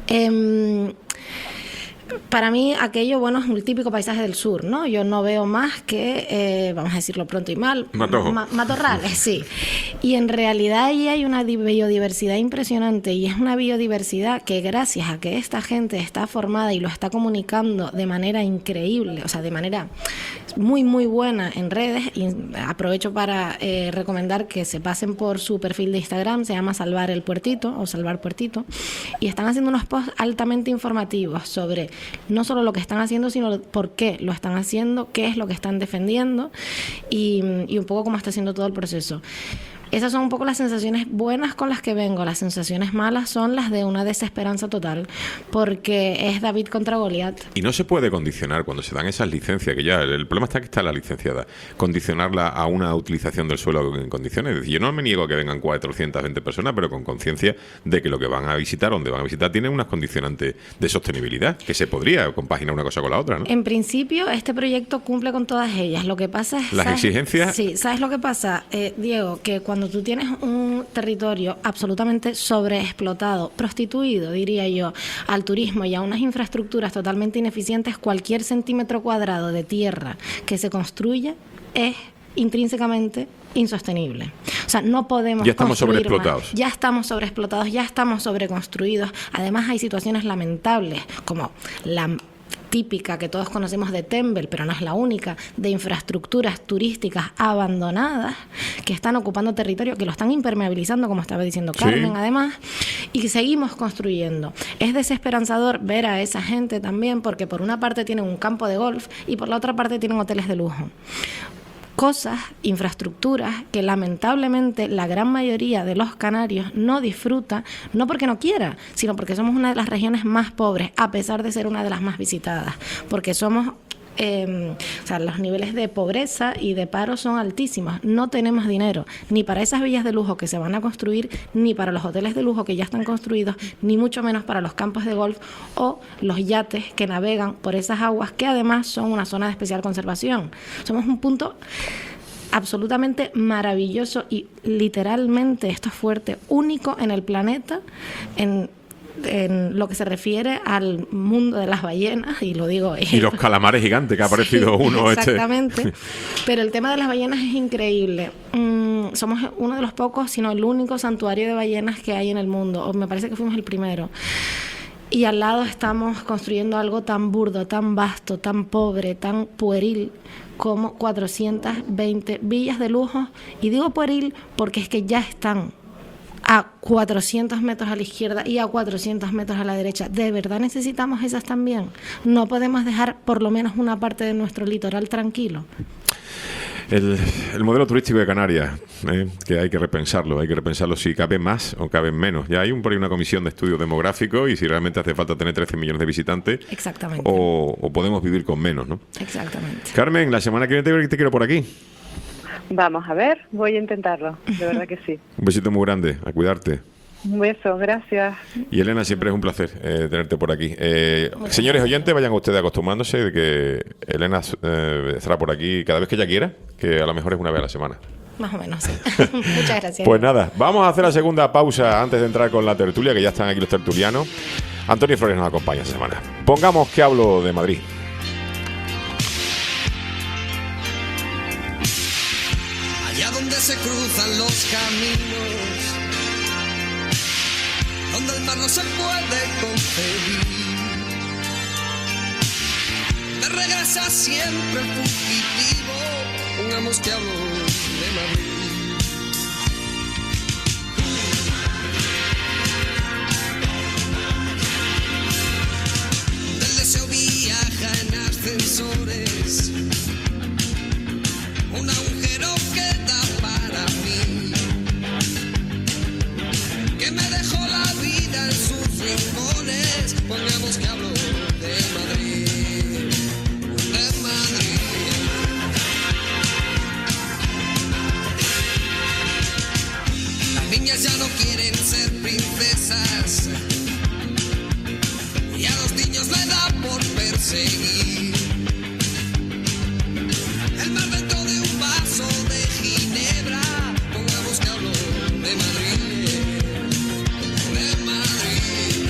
para mí aquello, bueno, es un típico paisaje del sur, ¿no? Yo no veo más que, vamos a decirlo pronto y mal, matorrales, sí. Y en realidad ahí hay una biodiversidad impresionante, y es una biodiversidad que gracias a que esta gente está formada y lo está comunicando de manera increíble, o sea, de manera muy, muy buena en redes, y aprovecho para recomendar que se pasen por su perfil de Instagram, se llama Salvar el Puertito o Salvar Puertito, y están haciendo unos posts altamente informativos sobre no solo lo que están haciendo, sino por qué lo están haciendo, qué es lo que están defendiendo y un poco cómo está haciendo todo el proceso. Esas son un poco las sensaciones buenas con las que vengo. Las sensaciones malas son las de una desesperanza total, porque es David contra Goliat. Y no se puede condicionar cuando se dan esas licencias, que ya el problema está que está la licenciada, condicionarla a una utilización del suelo en condiciones. Es decir, yo no me niego a que vengan 420 personas, pero con conciencia de que lo que van a visitar, donde van a visitar, tiene unas condicionantes de sostenibilidad, que se podría compaginar una cosa con la otra, ¿no? En principio, este proyecto cumple con todas ellas. Lo que pasa es... ¿Las exigencias? Sí, ¿sabes lo que pasa, Diego? Que cuando tú tienes un territorio absolutamente sobreexplotado, prostituido, diría yo, al turismo y a unas infraestructuras totalmente ineficientes, cualquier centímetro cuadrado de tierra que se construya es intrínsecamente insostenible. O sea, no podemos ya estamos construir sobreexplotados. más. Ya estamos sobreexplotados, ya estamos sobreconstruidos. Además hay situaciones lamentables, como la típica que todos conocemos de Tembel, pero no es la única, de infraestructuras turísticas abandonadas que están ocupando territorio, que lo están impermeabilizando, como estaba diciendo Carmen, sí, además, y que seguimos construyendo. Es desesperanzador ver a esa gente también, porque por una parte tienen un campo de golf y por la otra parte tienen hoteles de lujo. Cosas, infraestructuras que lamentablemente la gran mayoría de los canarios no disfruta, no porque no quiera, sino porque somos una de las regiones más pobres, a pesar de ser una de las más visitadas, porque somos... o sea, los niveles de pobreza y de paro son altísimos. No tenemos dinero ni para esas villas de lujo que se van a construir, ni para los hoteles de lujo que ya están construidos, ni mucho menos para los campos de golf o los yates que navegan por esas aguas, que además son una zona de especial conservación. Somos un punto absolutamente maravilloso y literalmente, esto es fuerte, único en el planeta en lo que se refiere al mundo de las ballenas, y lo digo... Y los calamares gigantes, que ha aparecido uno. Exactamente. Pero el tema de las ballenas es increíble. Somos uno de los pocos, si no el único santuario de ballenas que hay en el mundo, o me parece que fuimos el primero. Y al lado estamos construyendo algo tan burdo, tan vasto, tan pobre, tan pueril, como 420 villas de lujo. Y digo pueril porque es que ya están a 400 metros a la izquierda y a 400 metros a la derecha. ¿De verdad necesitamos esas también? ¿No podemos dejar por lo menos una parte de nuestro litoral tranquilo? El modelo turístico de Canarias, que hay que repensarlo si cabe más o cabe menos. Ya hay por ahí una comisión de estudios demográficos y si realmente hace falta tener 13 millones de visitantes. Exactamente. O podemos vivir con menos, ¿no? Exactamente. Carmen, la semana que viene te quiero por aquí. Vamos a ver, voy a intentarlo, de verdad que sí. Un besito muy grande, a cuidarte. Un beso, gracias. Y Elena, siempre es un placer tenerte por aquí. Señores oyentes, vayan ustedes acostumbrándose de que Elena estará por aquí cada vez que ella quiera, que a lo mejor es una vez a la semana. Más o menos, sí. Muchas gracias. Pues nada, vamos a hacer la segunda pausa antes de entrar con la tertulia, que ya están aquí los tertulianos. Antonio Flores nos acompaña esta semana. Pongamos que hablo de Madrid. Allá donde se cruzan los caminos, donde el mar no se puede concebir, regresa siempre el fugitivo. Pongamos que hablo de Madrid. Del deseo viaja en ascensores. Un agujero queda para mí, que me dejó la vida en sus rincones. Pongamos que hablo de Madrid, de Madrid. Las niñas ya no quieren ser princesas y a los niños le da por perseguir. El mar dentro de un vaso de ginebra. Pongamos que hablo de Madrid, de Madrid.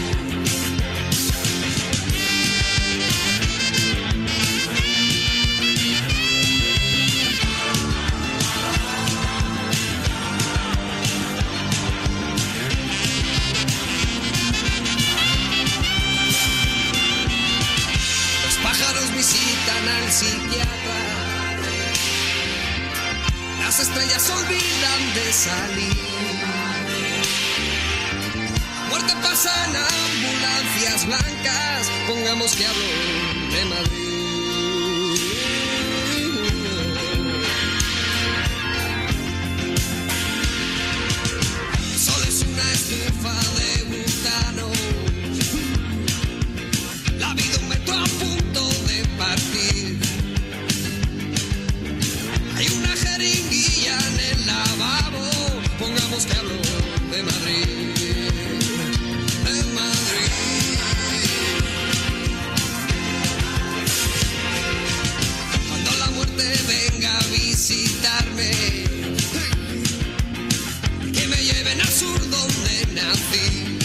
Los pájaros visitan al psiquiatra. Las estrellas olvidan de salir. Muerte pasa en ambulancias blancas. Pongamos que hablo de Madrid. El sol es una estufa de butano. La vida un metro a punto de partir. Hay una jeringuilla en el lavabo. Pongamos que hablo de Madrid, de Madrid. Cuando la muerte venga a visitarme, que me lleven al sur donde nací.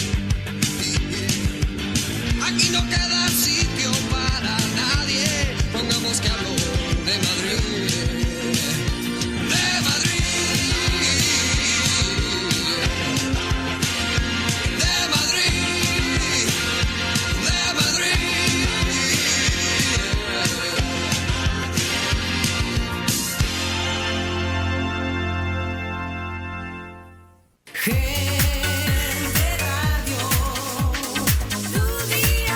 Aquí no queda sitio para nadie. Pongamos que hablo de Madrid, de Madrid, de Madrid, de Madrid. Gente Radio, tu día.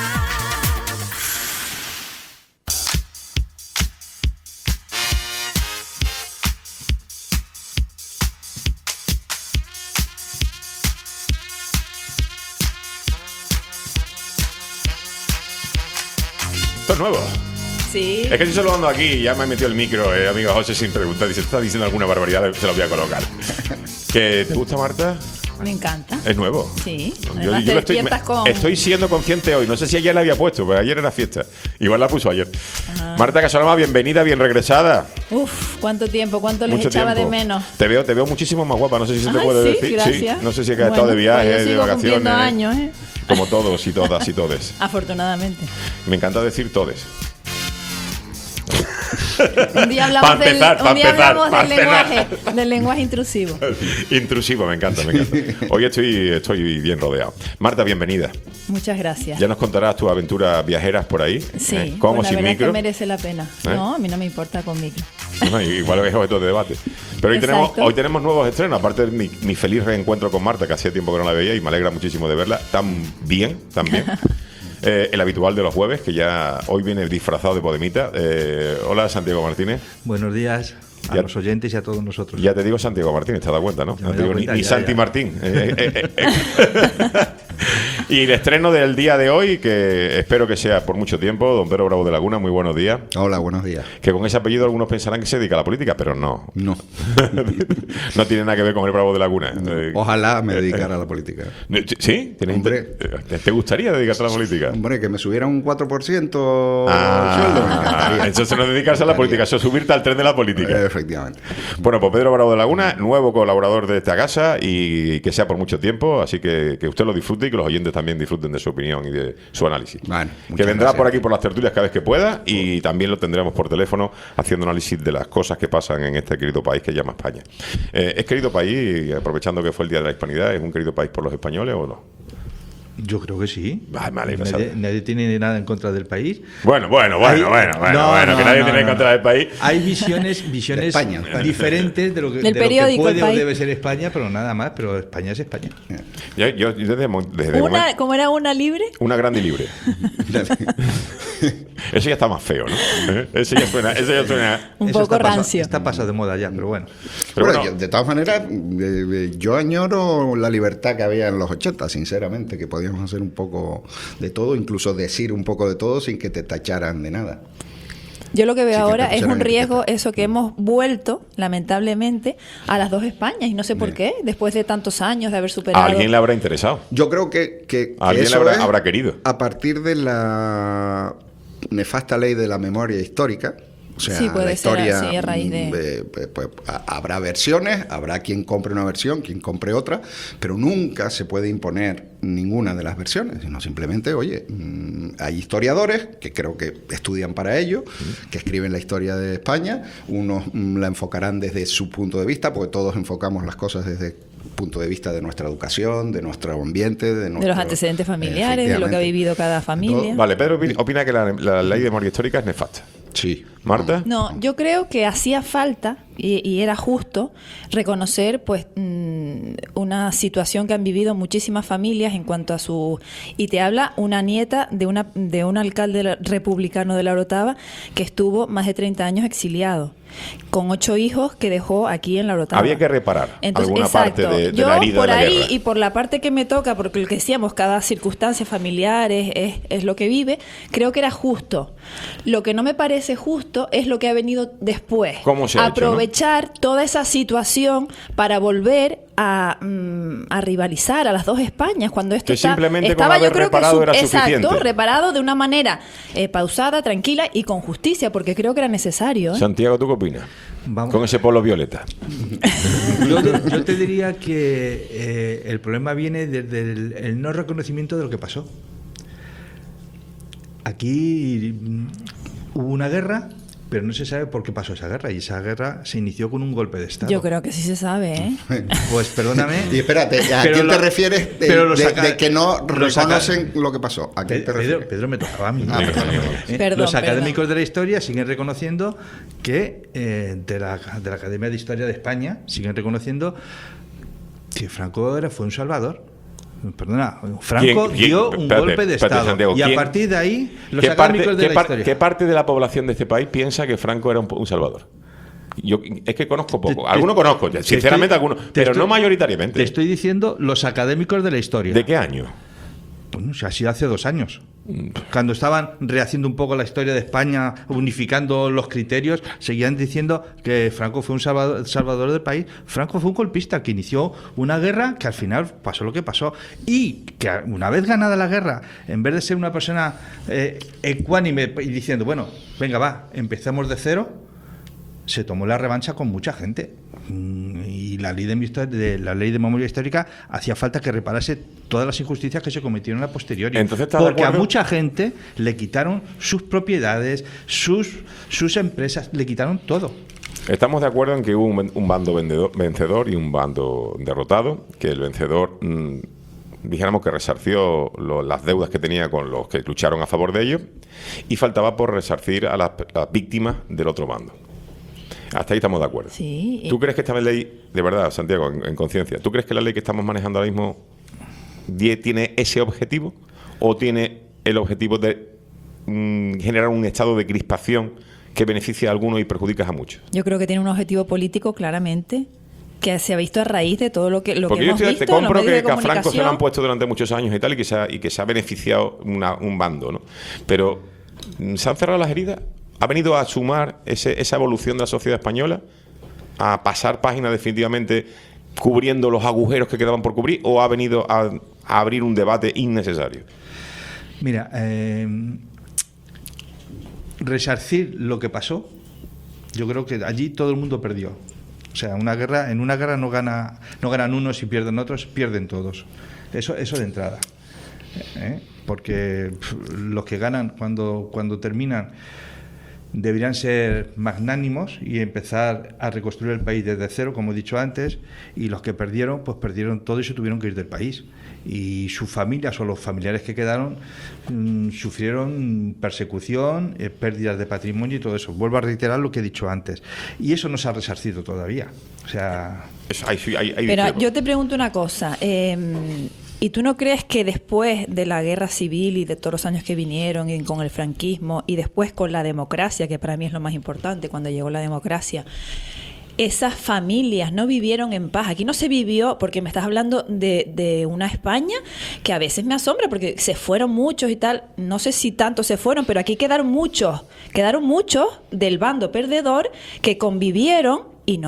Esto es nuevo. Sí. Es que estoy saludando aquí y ya me ha metido el micro, amigo José, sin preguntar. Dice, ¿está diciendo alguna barbaridad? Se lo voy a colocar. ¿Que te gusta, Marta? Me encanta. Es nuevo. Sí. Yo Además, lo te despiertas con... estoy siendo consciente hoy. No sé si ayer la había puesto, pero ayer era fiesta. Igual la puso ayer. Marta Casanova, bienvenida, bien regresada. Uf, cuánto tiempo, cuánto les Mucho echaba tiempo. de menos. Te veo muchísimo más guapa. No sé si se te Ay, puede sí, decir. gracias. Sí, no sé si es que has Bueno, estado de viaje, pues yo de sigo cumpliendo vacaciones. años, ¿eh? Como todos y todas y todes. Afortunadamente. Me encanta decir todes. Un día hablamos, Pa' empezar, pa' empezar. del lenguaje intrusivo. Intrusivo, me encanta, me encanta. Hoy estoy bien rodeado. Marta, bienvenida. Muchas gracias. Ya nos contarás tus aventuras viajeras por ahí. Sí, ¿Cómo, pues la sin verdad es micro? que merece la pena. ¿Eh? No, a mí no me importa con micro. Bueno, igual es objeto de debate. Pero hoy tenemos nuevos estrenos. Aparte de mi feliz reencuentro con Marta, que hacía tiempo que no la veía y me alegra muchísimo de verla. Tan bien. El habitual de los jueves, que ya hoy viene disfrazado de Podemita. Hola, Santiago Martínez. Buenos días a los oyentes y a todos nosotros. Ya te digo Santiago Martínez, ¿te has dado cuenta, no? No te digo ni Santi Martín. Y el estreno del día de hoy, que espero que sea por mucho tiempo, don Pedro Bravo de Laguna, muy buenos días. Hola, buenos días. Que con ese apellido algunos pensarán que se dedica a la política, pero no. No. No tiene nada que ver con el Bravo de Laguna. Ojalá me dedicara a la política. ¿Sí? ¿Te gustaría dedicarte a la política? Hombre, que me subiera un 4% sueldo. Entonces no dedicarse a la política, eso es subirte al tren de la política. Efectivamente. Bueno, pues Pedro Bravo de Laguna, nuevo colaborador de esta casa y que sea por mucho tiempo, así que usted lo disfrute y que los oyentes también disfruten de su opinión y de su análisis. Bueno, que vendrá gracias. por aquí por las tertulias cada vez que pueda y también lo tendremos por teléfono haciendo análisis de las cosas que pasan en este querido país que llama España. ¿Es querido país, aprovechando que fue el Día de la Hispanidad, es un querido país por los españoles o no? Yo creo que sí. Nadie tiene nada en contra del país. Bueno, que nadie tiene en contra del país. Hay visiones España. diferentes de lo que, Del de lo que periódico, puede El o País. debe ser España, pero nada más. Pero España es España. Yo desde Una, ¿cómo era una libre? una grande y libre. Eso ya está más feo, ¿no? Eso ya suena. Un Eso poco está rancio. Está pasado de moda ya, pero bueno. Bueno, de todas maneras, yo añoro la libertad que había en los 80, sinceramente, que podíamos hacer un poco de todo, incluso decir un poco de todo sin que te tacharan de nada. Yo lo que veo Sí, que ahora te es un pusieran riesgo, eso que hemos vuelto, lamentablemente, a las dos Españas, y no sé por qué, después de tantos años de haber A superado. alguien le habrá interesado. Yo creo que A alguien eso le es habrá querido. a partir de la nefasta ley de la memoria histórica. O sea, Sí, puede la historia, ser, sí, a raíz de- pues, habrá versiones, habrá quien compre una versión, quien compre otra, pero nunca se puede imponer ninguna de las versiones, sino simplemente, oye, hay historiadores que creo que estudian para ello, que escriben la historia de España, unos la enfocarán desde su punto de vista, porque todos enfocamos las cosas desde el punto de vista de nuestra educación, de nuestro ambiente, de los antecedentes familiares, de lo que ha vivido cada familia. Vale, Pedro opina que la ley de memoria histórica es nefasta. Sí. ¿Marta? No, yo creo que hacía falta y era justo reconocer pues una situación que han vivido muchísimas familias en cuanto a su... Y te habla una nieta de un alcalde republicano de La Orotava que estuvo más de 30 años exiliado, con 8 hijos que dejó aquí en La Orotava. Había que reparar Entonces, alguna exacto. parte de Yo la herida por de la ahí guerra. y por la parte que me toca, porque lo que decíamos, cada circunstancia familiar es lo que vive, creo que era justo. Lo que no me parece justo es lo que ha venido después. ¿Cómo se ha hecho, aprovechar toda esa situación para volver a rivalizar a las dos Españas cuando esto Que simplemente con haber yo creo que reparado era exacto, suficiente. reparado de una manera pausada, tranquila y con justicia, porque creo que era necesario. Santiago, ¿tú qué opinas? Vamos. Con ese polo violeta. Yo te diría que el problema viene desde el no reconocimiento de lo que pasó. Aquí hubo una guerra, pero no se sabe por qué pasó esa guerra, y esa guerra se inició con un golpe de Estado. Yo creo que sí se sabe, ¿eh? Pues perdóname. Y espérate, ¿a pero quién te lo- refieres pero de que no lo saca- reconocen lo que pasó? ¿A quién te refieres? Pedro me tocaba a mí. Perdón, Los académicos de la historia siguen reconociendo que de la Academia de Historia de España siguen reconociendo que Franco fue un salvador. Perdona, Franco ¿Quién? dio un Espérate, golpe de espérate, Estado, Santiago, y a ¿quién? partir de ahí los ¿Qué académicos de la historia. ¿Qué parte de la población de este país piensa que Franco era un salvador? Yo es que conozco poco. Algunos conozco, sinceramente algunos, pero no mayoritariamente. Te estoy diciendo los académicos de la historia. ¿De qué año? Bueno, si ha sido hace 2 años. Cuando estaban rehaciendo un poco la historia de España, unificando los criterios, seguían diciendo que Franco fue un salvador del país. Franco fue un golpista que inició una guerra que al final pasó lo que pasó. Y que una vez ganada la guerra, en vez de ser una persona ecuánime y diciendo, bueno, venga, va, empecemos de cero, se tomó la revancha con mucha gente. Y la ley de memoria histórica hacía falta que reparase todas las injusticias que se cometieron a posteriori. Entonces, ¿estás de porque a acuerdo? mucha gente le quitaron sus propiedades, sus empresas, le quitaron todo. Estamos de acuerdo en que hubo un bando vencedor y un bando derrotado, que el vencedor, dijéramos que resarció las deudas que tenía con los que lucharon a favor de ellos, y faltaba por resarcir a las víctimas del otro bando. Hasta ahí estamos de acuerdo. Sí. ¿Tú crees que esta ley, de verdad, Santiago, en conciencia, ¿tú crees que la ley que estamos manejando ahora mismo tiene ese objetivo? ¿O tiene el objetivo de generar un estado de crispación que beneficia a algunos y perjudica a muchos? Yo creo que tiene un objetivo político claramente que se ha visto a raíz de todo lo que Porque hemos yo visto te en los compro medios de que a Franco se lo han comunicación. puesto durante muchos años y tal, y que se ha beneficiado un bando, ¿no? Pero ¿se han cerrado las heridas? ¿Ha venido a sumar esa evolución de la sociedad española? ¿A pasar página definitivamente cubriendo los agujeros que quedaban por cubrir? ¿O ha venido a abrir un debate innecesario? Mira, resarcir lo que pasó, yo creo que allí todo el mundo perdió. O sea, en una guerra no ganan unos y pierden otros, pierden todos. Eso de entrada. Porque los que ganan cuando terminan deberían ser magnánimos y empezar a reconstruir el país desde cero, como he dicho antes, y los que perdieron, pues perdieron todo y se tuvieron que ir del país. Y sus familias o los familiares que quedaron sufrieron persecución, pérdidas de patrimonio y todo eso. Vuelvo a reiterar lo que he dicho antes. Y eso no se ha resarcido todavía. O sea... Pero yo te pregunto una cosa. ¿Y tú no crees que después de la guerra civil y de todos los años que vinieron y con el franquismo y después con la democracia, que para mí es lo más importante, cuando llegó la democracia, esas familias no vivieron en paz? Aquí no se vivió, porque me estás hablando de una España que a veces me asombra porque se fueron muchos y tal, no sé si tantos se fueron, pero aquí quedaron muchos del bando perdedor que convivieron. Y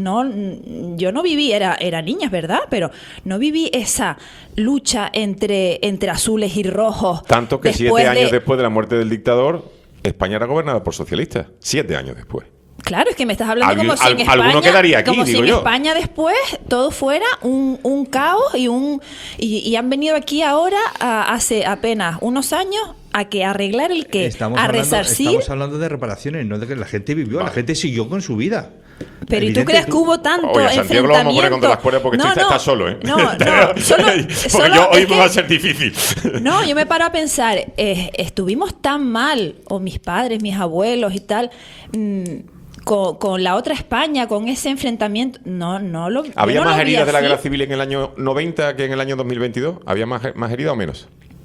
yo no viví, era niña, ¿verdad? Pero no viví esa lucha entre azules y rojos. Tanto que 7 años después de la muerte del dictador, España era gobernada por socialistas. 7 años después. Claro, es que me estás hablando como si en España, alguno quedaría aquí, como si en yo. España después todo fuera un caos y han venido aquí ahora hace apenas unos años a arreglar el que resarcir. Estamos hablando de reparaciones, no de que la gente vivió, la gente siguió con su vida. Pero ¿y tú crees que hubo tanto enfrentamiento? Santiago lo vamos a poner contra las cuerdas porque estás solo, ¿eh? No, porque hoy me va a ser difícil. No, yo me paro a pensar, estuvimos tan mal, o mis padres, mis abuelos y tal, con la otra España, con ese enfrentamiento, ¿Había más heridas de la guerra civil en el año 90 que en el año 2022? ¿Había más heridas o menos?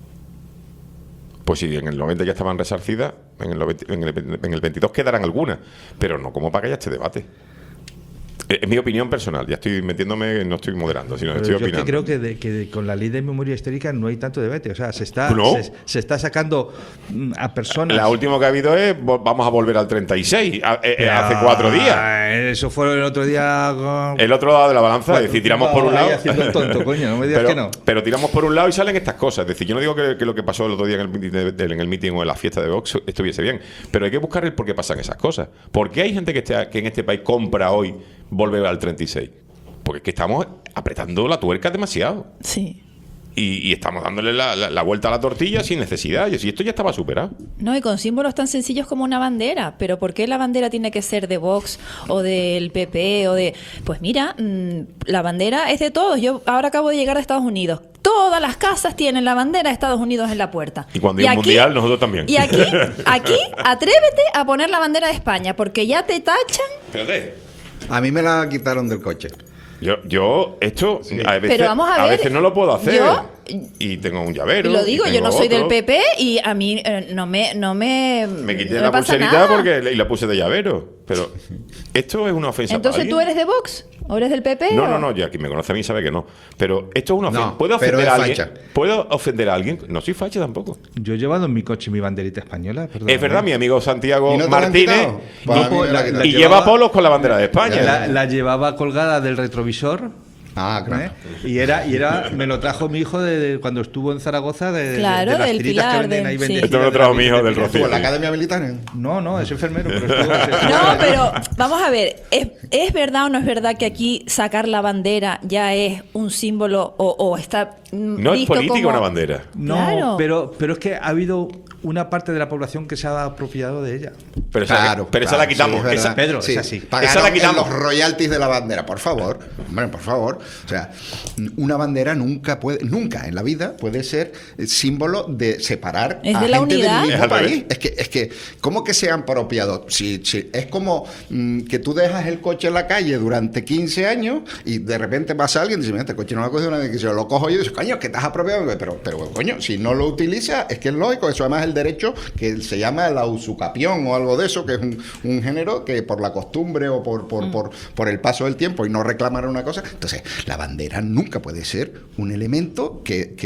Pues sí, en el 90 ya estaban resarcidas, en el 22 quedarán algunas, pero no como para que haya este debate. Es mi opinión personal, ya estoy metiéndome, no estoy moderando, sino estoy opinando. Yo creo que con la ley de memoria histórica no hay tanto debate, o sea, se está sacando a personas... La última que ha habido es, vamos a volver al 36, hace 4 días. Eso fue el otro día... El otro lado de la balanza, es decir, tiramos por un lado... haciendo el tonto, coño, no me digas que no. Pero tiramos por un lado y salen estas cosas, es decir, yo no digo que lo que pasó el otro día en el meeting o en la fiesta de Vox estuviese bien, pero hay que buscar el por qué pasan esas cosas. ¿Por qué hay gente que en este país compra hoy volver al 36? Porque es que estamos apretando la tuerca demasiado. Sí. Y estamos dándole la vuelta a la tortilla sin necesidad. Y si esto ya estaba superado. No, y con símbolos tan sencillos como una bandera. Pero ¿por qué la bandera tiene que ser de Vox o del PP o de...? Pues mira, la bandera es de todos. Yo ahora acabo de llegar de Estados Unidos. Todas las casas tienen la bandera de Estados Unidos en la puerta. Y cuando hay un mundial, nosotros también. Y aquí, atrévete a poner la bandera de España, porque ya te tachan. Espérate. A mí me la quitaron del coche. Yo esto a veces, pero vamos a ver, no lo puedo hacer. Y tengo un llavero. Lo digo, yo no soy del PP y a mí no me quité la pulserita porque la puse de llavero. Pero esto es una ofensa. Entonces para tú eres de Vox o eres del PP. No, ya quien me conoce a mí sabe que no. Pero esto es una ofensa. No, ¿Puedo ofender a alguien? facha. ¿Puedo ofender a alguien? No soy facha tampoco. Yo he llevado en mi coche mi banderita española. Es verdad, mi amigo Santiago ¿Y no te la han Martínez quitado? Pues a mí me la y lleva polos con la bandera de España. La llevaba colgada del retrovisor. Ah, claro. Y era me lo trajo mi hijo de cuando estuvo en Zaragoza de claro, las del tiritas Pilar, que venden ahí. sí. Esto me lo trajo mi hijo del ¿Estuvo Rocío. en la academia militar? No, es enfermero. Pero No, pero vamos a ver, ¿es verdad o no es verdad que aquí sacar la bandera ya es un símbolo o está No es política una bandera. No, Claro. pero es que ha habido una parte de la población que se ha apropiado de ella. Pero esa la quitamos. Sí, es Esa, verdad. Pedro, Sí, es así. Pagaron Esa la quitamos. los royalties de la bandera, por favor. Hombre, por favor. O sea, una bandera nunca en la vida puede ser símbolo de separar Es a de la gente unidad. del Es mismo al país. Es que, ¿cómo que se han apropiado? Si es como que tú dejas el coche en la calle durante 15 años y de repente pasa alguien y dice, mira, este coche no lo ha cogido nadie, que se lo cojo yo y dice, coño, que te has apropiado. Pero coño, si no lo utilizas, es que es lógico. Eso además es el derecho que se llama la usucapión o algo de eso, que es un género que por la costumbre o por el paso del tiempo y no reclamar una cosa. Entonces, la bandera nunca puede ser un elemento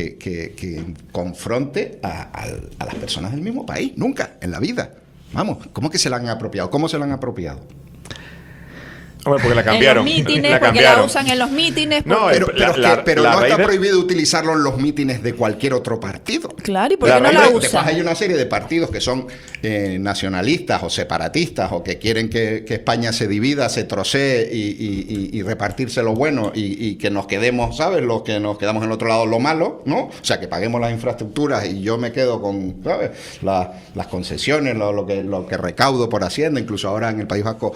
que confronte a las personas del mismo país. Nunca, en la vida. Vamos, ¿cómo que se la han apropiado? ¿Cómo se la han apropiado? Hombre, porque la cambiaron. En los mítines, La porque cambiaron. la usan en los mítines. No, porque- Pero la no raíz está de- prohibido utilizarlo en los mítines de cualquier otro partido. Claro, ¿y por qué no la Después usan? hay una serie de partidos que son nacionalistas o separatistas o que quieren que España se divida, se trocee y repartirse lo bueno y que nos quedemos, ¿sabes? Los que nos quedamos en el otro lado lo malo, ¿no? O sea, que paguemos las infraestructuras y yo me quedo con, ¿sabes? Las concesiones, lo que recaudo por Hacienda, incluso ahora en el País Vasco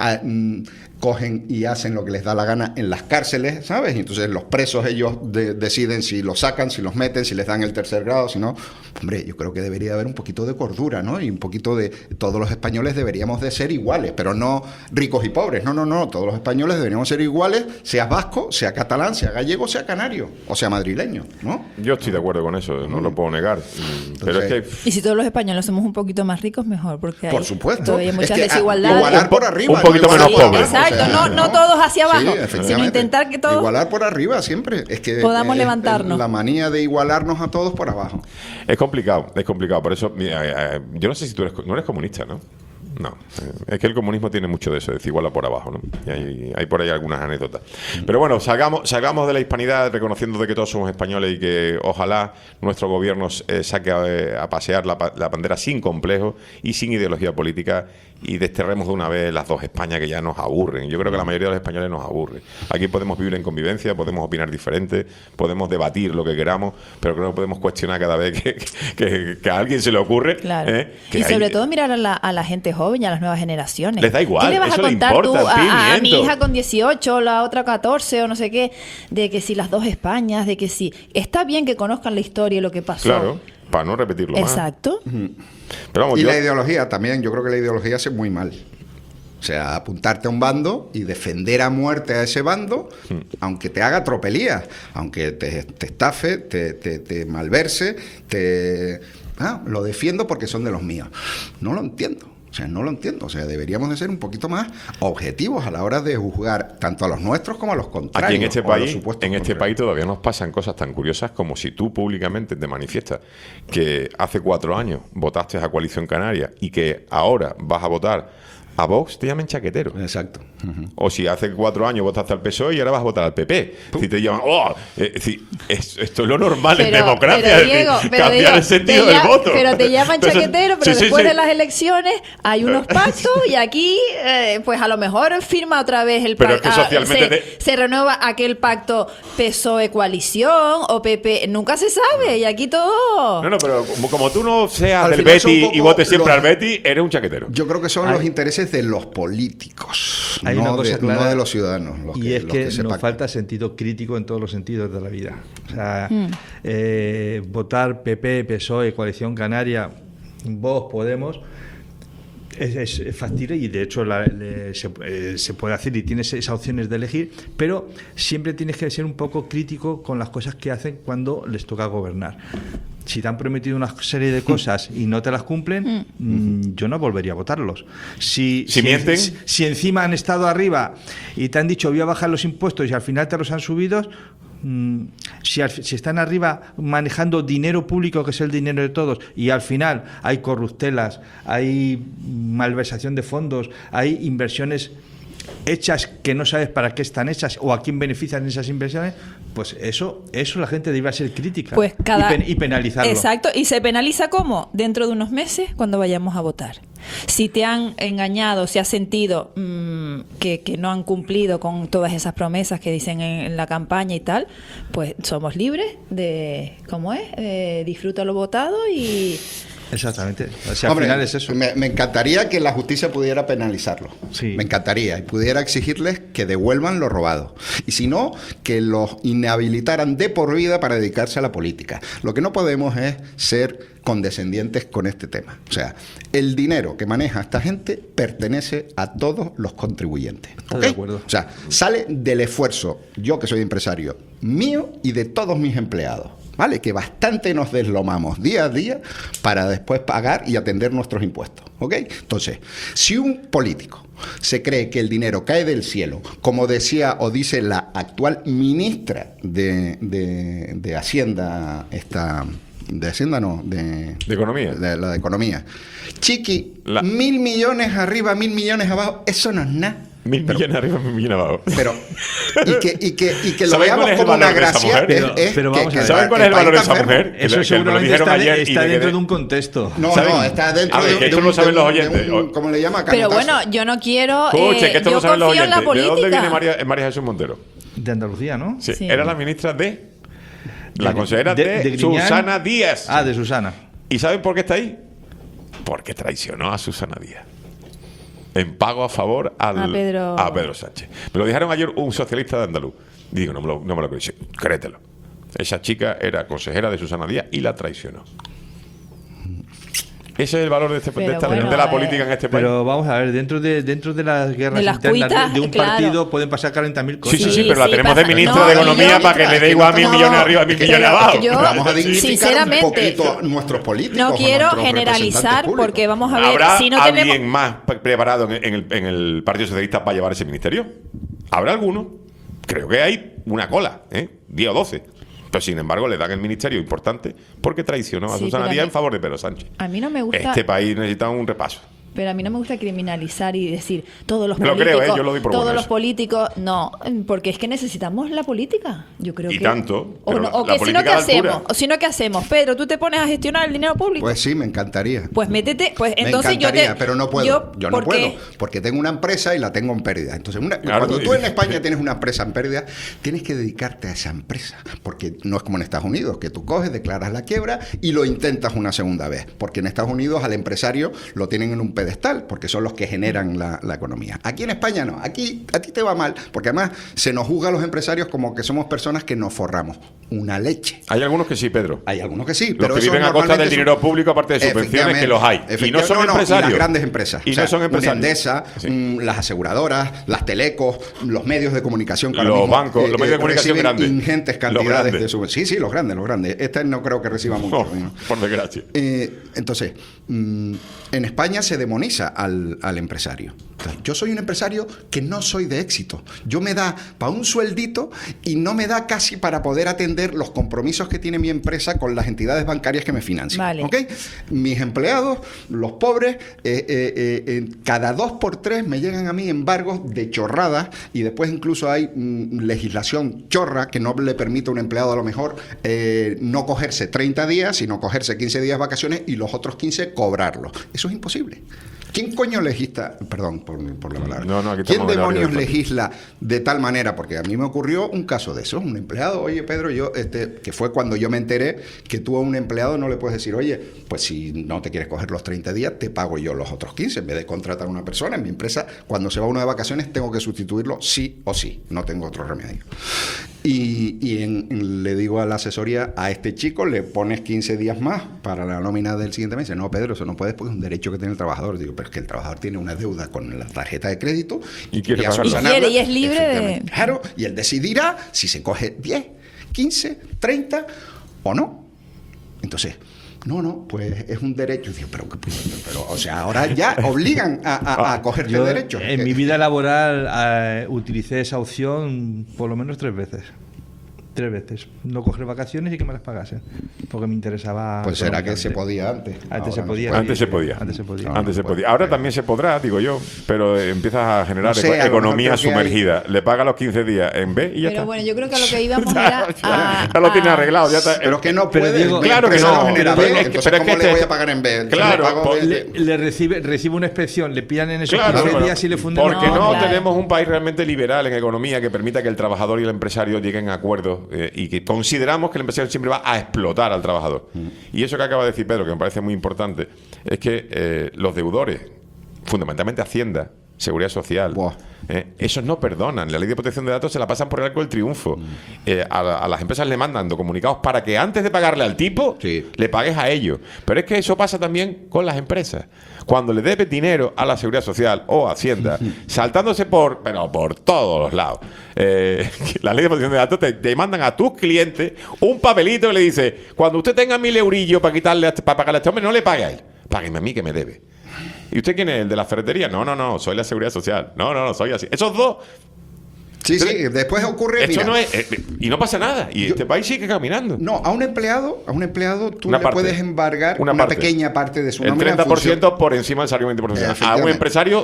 cogen y hacen lo que les da la gana en las cárceles, ¿sabes? Y entonces los presos ellos deciden si los sacan, si los meten, si les dan el tercer grado, si no. Hombre, yo creo que debería haber un poquito de cordura, ¿no? Y un poquito de... Todos los españoles deberíamos de ser iguales, pero no ricos y pobres. No. Todos los españoles deberíamos ser iguales, seas vasco, sea catalán, sea gallego, sea canario, o sea madrileño, ¿no? Yo estoy de acuerdo con eso, no lo puedo negar. Pero es que... Y si todos los españoles somos un poquito más ricos, mejor, porque Por hay supuesto. todavía Es muchas que, desigualdades. igualar por arriba. un poquito no menos igualar pobre. por abajo. Exacto, no todos hacia abajo, sino efectivamente. intentar que todos Igualar por arriba siempre. Es que podamos levantarnos. La manía de igualarnos a todos por abajo. Es complicado. Por eso, mira, yo no sé si tú no eres comunista, ¿no? No, es que el comunismo tiene mucho de eso, de iguala por abajo, ¿no? Y hay por ahí algunas anécdotas. Pero bueno, salgamos de la hispanidad reconociendo de que todos somos españoles y que ojalá nuestro gobierno saque a pasear la bandera sin complejos y sin ideología política y desterremos de una vez las dos Españas que ya nos aburren. Yo creo que la mayoría de los españoles nos aburre. Aquí podemos vivir en convivencia, podemos opinar diferente, podemos debatir lo que queramos, pero creo que podemos cuestionar cada vez que a alguien se le ocurre. Claro. Que Y sobre hay- todo mirar a la gente joven y a las nuevas generaciones. Les da igual, ¿Qué le vas eso a le contar importa, tú a mi pimiento. hija con 18, la otra 14 o no sé qué, de que si las dos Españas, de que si... Está bien que conozcan la historia y lo que pasó. Claro, para no repetirlo más. Exacto. Pero vamos, Y yo- la ideología también, yo creo que la ideología hace muy mal. O sea, apuntarte a un bando y defender a muerte a ese bando, aunque te haga tropelías, aunque te estafe, te malverse, lo defiendo porque son de los míos. No lo entiendo. O sea, no lo entiendo. O sea, deberíamos de ser un poquito más objetivos a la hora de juzgar tanto a los nuestros como a los contrarios. Aquí en este o a los país, supuestos en este contrarios. país todavía nos pasan cosas tan curiosas como si tú públicamente te manifiestas que hace 4 años votaste a Coalición Canaria y que ahora vas a votar a Vox, te llaman chaquetero. Exacto. O si hace 4 años votaste al PSOE y ahora vas a votar al PP. Si te llaman, esto es lo normal en democracia, pero, es decir, Diego, cambiar Diego, el sentido te del voto. Pero te llaman Pero eso- chaquetero, pero sí, sí, después sí. de las elecciones hay unos pactos y aquí, pues a lo mejor firma otra vez el Pero es pacto. que socialmente Se renueva aquel pacto PSOE coalición o PP, nunca se sabe y aquí todo... No, pero como tú no seas Al del final son un Betis y poco votes siempre los- al Betis, eres un chaquetero. Yo creo que son Hay- los intereses de los políticos, Hay no, una cosa de, clara, no de los ciudadanos. y es que se nos pactan. falta sentido crítico en todos los sentidos de la vida. O sea, votar PP, PSOE, Coalición Canaria, Vox, Podemos, es factible y de hecho se puede hacer y tienes esas opciones de elegir, pero siempre tienes que ser un poco crítico con las cosas que hacen cuando les toca gobernar. Si te han prometido una serie de cosas y no te las cumplen, yo no volvería a votarlos. Si mienten. Si encima han estado arriba y te han dicho voy a bajar los impuestos y al final te los han subido, si están arriba manejando dinero público, que es el dinero de todos, y al final hay corruptelas, hay malversación de fondos, hay inversiones hechas que no sabes para qué están hechas o a quién benefician esas inversiones, pues eso la gente debería ser crítica Pues y penalizarlo. Exacto, y se penaliza ¿cómo? Dentro de unos meses cuando vayamos a votar. Si te han engañado, si has sentido que no han cumplido con todas esas promesas que dicen en la campaña y tal, pues somos libres de, ¿cómo es? Disfruta lo votado y... Exactamente. O sea, Hombre, al final es eso. me encantaría que la justicia pudiera penalizarlo. Sí. Me encantaría. Y pudiera exigirles que devuelvan lo robado. Y si no, que los inhabilitaran de por vida para dedicarse a la política. Lo que no podemos es ser condescendientes con este tema. O sea, el dinero que maneja esta gente pertenece a todos los contribuyentes. Estoy ¿Ok? de acuerdo. O sea, sale del esfuerzo, yo que soy empresario, mío y de todos mis empleados. ¿Vale? Que bastante nos deslomamos día a día para después pagar y atender nuestros impuestos. ¿Ok? Entonces, si un político se cree que el dinero cae del cielo, como decía o dice la actual ministra de Hacienda, de Hacienda no, de Economía. De la de Economía. Chiqui, 1.000 millones arriba, 1.000 millones abajo, eso no es nada. 1.000 millones arriba, 1.000 millones abajo. Pero, y que lo ¿Saben veamos cuál es el como una valor de esa gracia. mujer? Pero vamos a ver. ¿Saben cuál es el país valor de está esa enfermo. mujer? Eso Que me lo seguramente dijeron ayer y está me dentro quedé- de un contexto. No, ¿Saben? no, está dentro A ver, de, que esto de lo un, saben de los un- oyentes. de un- ¿cómo le llama? Pero Canutazo. bueno, yo no quiero. Escuche, que esto yo lo saben los confío en la oyentes. ¿De dónde viene política. María Jesús Montero? De Andalucía, ¿no? Sí, Sí. era la ministra de... La consejera de Griñán. Susana Díaz. Ah, de Susana. ¿Y saben por qué está ahí? Porque traicionó a Susana Díaz. En pago a favor A Pedro Sánchez. Me lo dijeron ayer un socialista de andaluz. Digo, no me lo creo. Dice, créetelo. Esa chica era consejera de Susana Díaz y la traicionó. Ese es el valor de, Pero esta bueno, de la política en este país. Pero vamos a ver, dentro de las guerras De las internas cuitas, de un claro. partido pueden pasar 40.000 cosas. Sí, pero la tenemos pasa- de ministra no, de y Economía yo- para que le dé igual a 1.000 millones arriba, 1.000 millones pero abajo. yo- Vamos a dignificar sinceramente, un poquito a nuestros políticos. No a quiero nuestros generalizar representantes públicos. porque vamos a ver ¿Habrá si no alguien tenemos. más preparado en el Partido Socialista para llevar ese ministerio? ¿Habrá alguno? Creo que hay una cola, 10 o 12. Pero sin embargo le dan el ministerio importante porque traicionó a Sí, Susana pero a Díaz mí- en favor de Pedro Sánchez. A mí no me gusta. Este país necesita un repaso. Pero a mí no me gusta criminalizar y decir todos los Me lo políticos. creo, yo lo doy por todos bueno los eso. políticos. No, porque es que necesitamos la política. Yo creo Y que. tanto, O, pero no, o la que si no, política ¿qué de altura. hacemos? O si no, ¿qué hacemos? Pedro, tú te pones a gestionar el dinero público. Pues sí, me encantaría. Pues métete. Pues Me entonces yo encantaría, te. pero no puedo. Yo no ¿por qué? puedo, porque tengo una empresa y la tengo en pérdida. Entonces, Claro, cuando tú y- en España tienes una empresa en pérdida, tienes que dedicarte a esa empresa, porque no es como en Estados Unidos, que tú coges, declaras la quiebra y lo intentas una segunda vez, porque en Estados Unidos al empresario lo tienen en un pedestal, porque son los que generan la economía. Aquí en España no, aquí a ti te va mal, porque además se nos juzga a los empresarios como que somos personas que nos forramos. Una leche. Hay algunos que sí, Pedro. Hay algunos que sí, Los pero que esos viven a costa normalmente del son- dinero público, aparte de subvenciones, que los hay. Y no son empresarios. Las grandes empresas. Y no son empresarios. Una Endesa, Sí. las aseguradoras, las telecos, los medios de comunicación. que ahora Los mismo, bancos, los medios de comunicación reciben grandes. ingentes Los cantidades grandes. de subvenciones. Sí, los grandes. Este no creo que reciba mucho. Oh, ¿no? por desgracia. Entonces, en España se demoniza al empresario. Entonces, yo soy un empresario que no soy de éxito. Yo me da para un sueldito y no me da casi para poder atender los compromisos que tiene mi empresa con las entidades bancarias que me financian. Vale. ¿Ok? Mis empleados, los pobres, cada 2 por 3 me llegan a mí embargos de chorradas y después incluso hay legislación chorra que no le permite a un empleado a lo mejor no cogerse 30 días, sino cogerse 15 días de vacaciones y los otros 15 cobrarlos. Eso es imposible. ¿Quién coño legisla? Perdón por la palabra. No, aquí ¿Quién estamos en demonios horario de legisla de tal manera? Porque a mí me ocurrió un caso de eso. Un empleado, oye Pedro, que fue cuando yo me enteré que tú a un empleado no le puedes decir, oye, pues si no te quieres coger los 30 días, te pago yo los otros 15. En vez de contratar a una persona en mi empresa, cuando se va uno de vacaciones, tengo que sustituirlo sí o sí. No tengo otro remedio. Le digo a la asesoría, a este chico le pones 15 días más para la nómina del siguiente mes. Dice, no, Pedro, eso no puedes porque es un derecho que tiene el trabajador. Digo, pero es que el trabajador tiene una deuda con la tarjeta de crédito Y quiere a pagarla. subsanarla. Y quiere, y es libre de- Efectivamente. Claro, y él decidirá si se coge 10, 15, 30 o no. Entonces, no, pues es un derecho. Digo, pero, o sea, ahora ya obligan a cogerte Yo, derechos. en mi vida laboral utilicé esa opción por lo menos 3 veces. 3 veces. No coger vacaciones y que me las pagasen. Porque me interesaba. Pues será que se económicamente. podía antes. Antes Ahora se no podía. puede. Antes se podía. Antes se podía. Antes se no puede. podía. Ahora también se podrá, digo yo, pero empiezas a generar No sé, a lo mejor economía creo que hay- sumergida. Le paga los 15 días en B y ya Pero está. bueno, yo creo que a lo que íbamos era. Ya lo tienes arreglado, ya está. Pero que no Pero puede. Diego, mi claro que empresa no, genera pero B, es que- entonces pero es ¿cómo que le este- voy a pagar en B? Claro, Le pago por- B. Le recibe una inspección, le pillan en esos Claro, 15 pero- días y le funden. porque no, claro. tenemos un país realmente liberal en economía que permita que el trabajador y el empresario lleguen a acuerdos y que consideramos que el empresario siempre va a explotar al trabajador. Y eso que acaba de decir Pedro, que me parece muy importante, es que los deudores, fundamentalmente Hacienda, Seguridad Social, Buah. esos no perdonan. La ley de protección de datos se la pasan por el arco del triunfo. A las empresas le mandan comunicados para que antes de pagarle al tipo, Sí. le pagues a ellos. Pero es que eso pasa también con las empresas. Cuando le debes dinero a la Seguridad Social o a Hacienda, saltándose por todos los lados, la ley de protección de datos te mandan a tus clientes un papelito que le dice, cuando usted tenga 1.000 eurillos para pagarle a este hombre, no le pague a él. Págueme a mí que me debe. ¿Y usted quién es? ¿El de la ferretería? No, soy la Seguridad Social. No, soy así. Esos dos. Sí, después ocurre. Esto mira, no es. Y no pasa nada. Y este país sigue caminando. No, a un empleado tú Una le parte. puedes embargar Una una parte. pequeña parte de su El nómina en 30% función- por encima del salario mínimo profesional. A un Efectivamente. empresario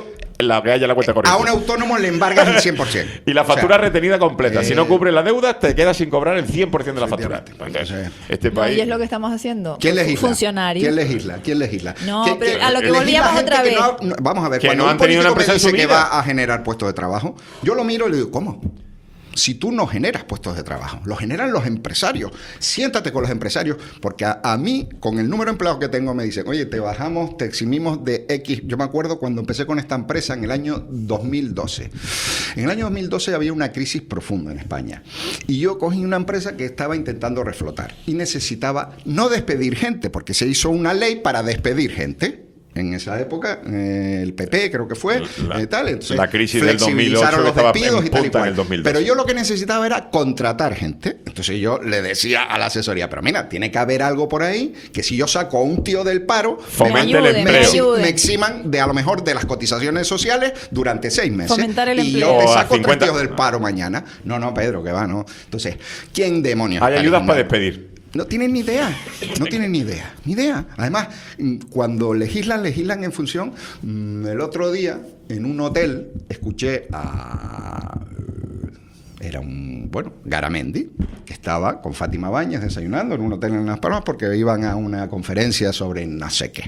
la que haya la cuenta corriente. A un autónomo le embargas el 100%. Y la factura O sea, retenida completa. Si no cubre la deuda, te quedas sin cobrar el 100% de la factura. Entonces, este No, país... y es lo que estamos haciendo. ¿Quién legisla? Funcionarios. ¿Quién legisla? No, pero a lo que volvíamos legisla otra gente vez. que no, vamos a ver, Que cuando no un han tenido político una empresa me en su dice que vida. va a generar puestos de trabajo, yo lo miro y le digo, ¿cómo? Si tú no generas puestos de trabajo, los generan los empresarios. Siéntate con los empresarios, porque a mí, con el número de empleados que tengo, me dicen, oye, te bajamos, te eximimos de X. Yo me acuerdo cuando empecé con esta empresa en el año 2012. En el año 2012 había una crisis profunda en España. Y yo cogí una empresa que estaba intentando reflotar y necesitaba no despedir gente, porque se hizo una ley para despedir gente. En esa época, el PP creo que fue, tal. Entonces, la crisis del 2008 flexibilizaron los estaba despidos en y tal y punta en cual. el 2012. Pero yo lo que necesitaba era contratar gente. Entonces yo le decía a la asesoría, pero mira, tiene que haber algo por ahí que si yo saco a un tío del paro, Fomente el empleo. me eximan de a lo mejor de las cotizaciones sociales durante 6 meses. Fomentar el y empleo. yo te O a saco 3 50. tíos del paro mañana. No, Pedro, que va, no. Entonces, ¿quién demonios? Hay está ayudas para legislando? despedir. No tienen ni idea, no tienen ni idea. Además, cuando legislan en función. El otro día, en un hotel, escuché a... Era Garamendi, que estaba con Fátima Báñez desayunando en un hotel en Las Palmas porque iban a una conferencia sobre no sé qué.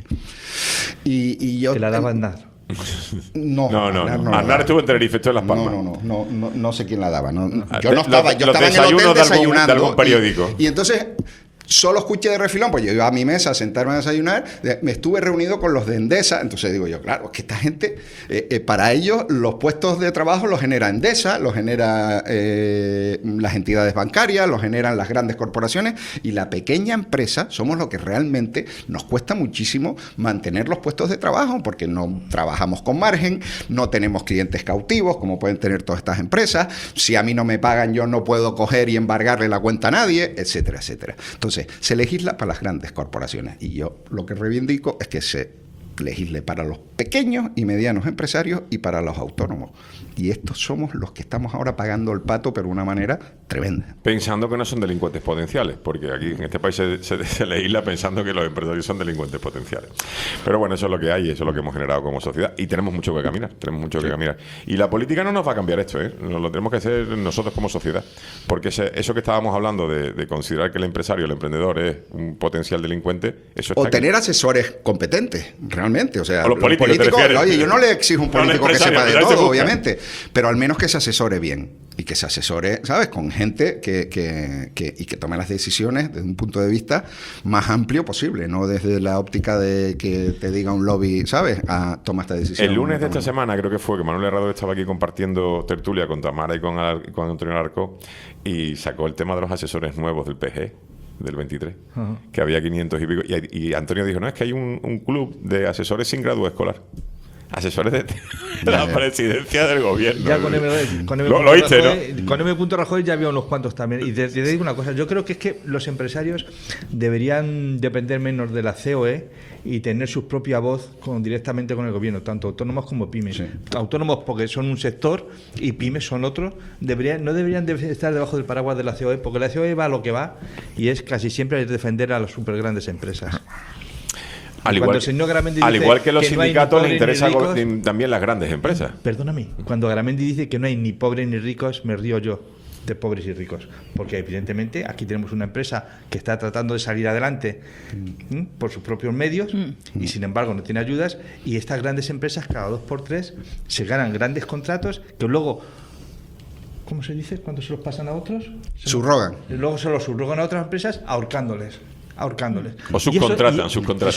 Y yo... Que la daba Aznar. No, Aznar estuvo en Tenerife, esto en Las Palmas. No sé quién la daba. Ah, Yo no estaba, yo los estaba en el desayunos hotel de algún- desayunando. de algún periódico. Y entonces solo escuché de refilón, pues yo iba a mi mesa a sentarme a desayunar, me estuve reunido con los de Endesa, entonces digo yo, claro, es que esta gente, para ellos los puestos de trabajo los genera Endesa, los genera las entidades bancarias, los generan las grandes corporaciones, y la pequeña empresa somos lo que realmente nos cuesta muchísimo mantener los puestos de trabajo, porque no trabajamos con margen, no tenemos clientes cautivos, como pueden tener todas estas empresas, si a mí no me pagan yo no puedo coger y embargarle la cuenta a nadie, etcétera, etcétera. Entonces, se legisla para las grandes corporaciones y yo lo que reivindico es que se legisle para los pequeños y medianos empresarios y para los autónomos. Y estos somos los que estamos ahora pagando el pato, pero de una manera tremenda. Pensando que no son delincuentes potenciales, porque aquí en este país se legisla pensando que los empresarios son delincuentes potenciales. Pero bueno, eso es lo que hay, eso es lo que hemos generado como sociedad y tenemos mucho que caminar, Y la política no nos va a cambiar esto, nos lo tenemos que hacer nosotros como sociedad, porque eso que estábamos hablando de considerar que el empresario, el emprendedor es un potencial delincuente, eso está O aquí. tener asesores competentes, realmente. O sea, O los políticos, ¿te refieres? oye, yo no le exijo a un No, el político que empresario, sepa de ya se todo, busca. obviamente, pero al menos que se asesore bien y que se asesore, ¿sabes?, con gente y que tome las decisiones desde un punto de vista más amplio posible, no desde la óptica de que te diga un lobby, ¿sabes?, toma esta decisión. El lunes de esta semana creo que fue que Manuel Herrado estaba aquí compartiendo tertulia con Tamara y con Antonio Alarcó y sacó el tema de los asesores nuevos del PG del 23, que había 500 y pico, y Antonio dijo, no, es que hay un club de asesores sin grado escolar. Asesores de la presidencia del gobierno. Ya con M. Lo oíste, ¿no? Con M. Rajoy ya había unos cuantos también. Y te digo una cosa, yo creo que es que los empresarios deberían depender menos de la COE y tener su propia voz directamente con el gobierno, tanto autónomos como pymes. Sí. Autónomos porque son un sector y pymes son otro. No deberían estar debajo del paraguas de la COE, porque la COE va a lo que va y es casi siempre defender a las super grandes empresas. Al igual que los sindicatos les interesa también las grandes empresas. Perdóname, cuando Garamendi dice que no hay ni pobres ni ricos, me río yo de pobres y ricos, porque evidentemente aquí tenemos una empresa que está tratando de salir adelante por sus propios medios y sin embargo no tiene ayudas, y estas grandes empresas cada 2 por 3 se ganan grandes contratos que luego, ¿cómo se dice cuando se los pasan a otros? Subrogan. Luego se los subrogan a otras empresas ahorcándoles. O subcontratan.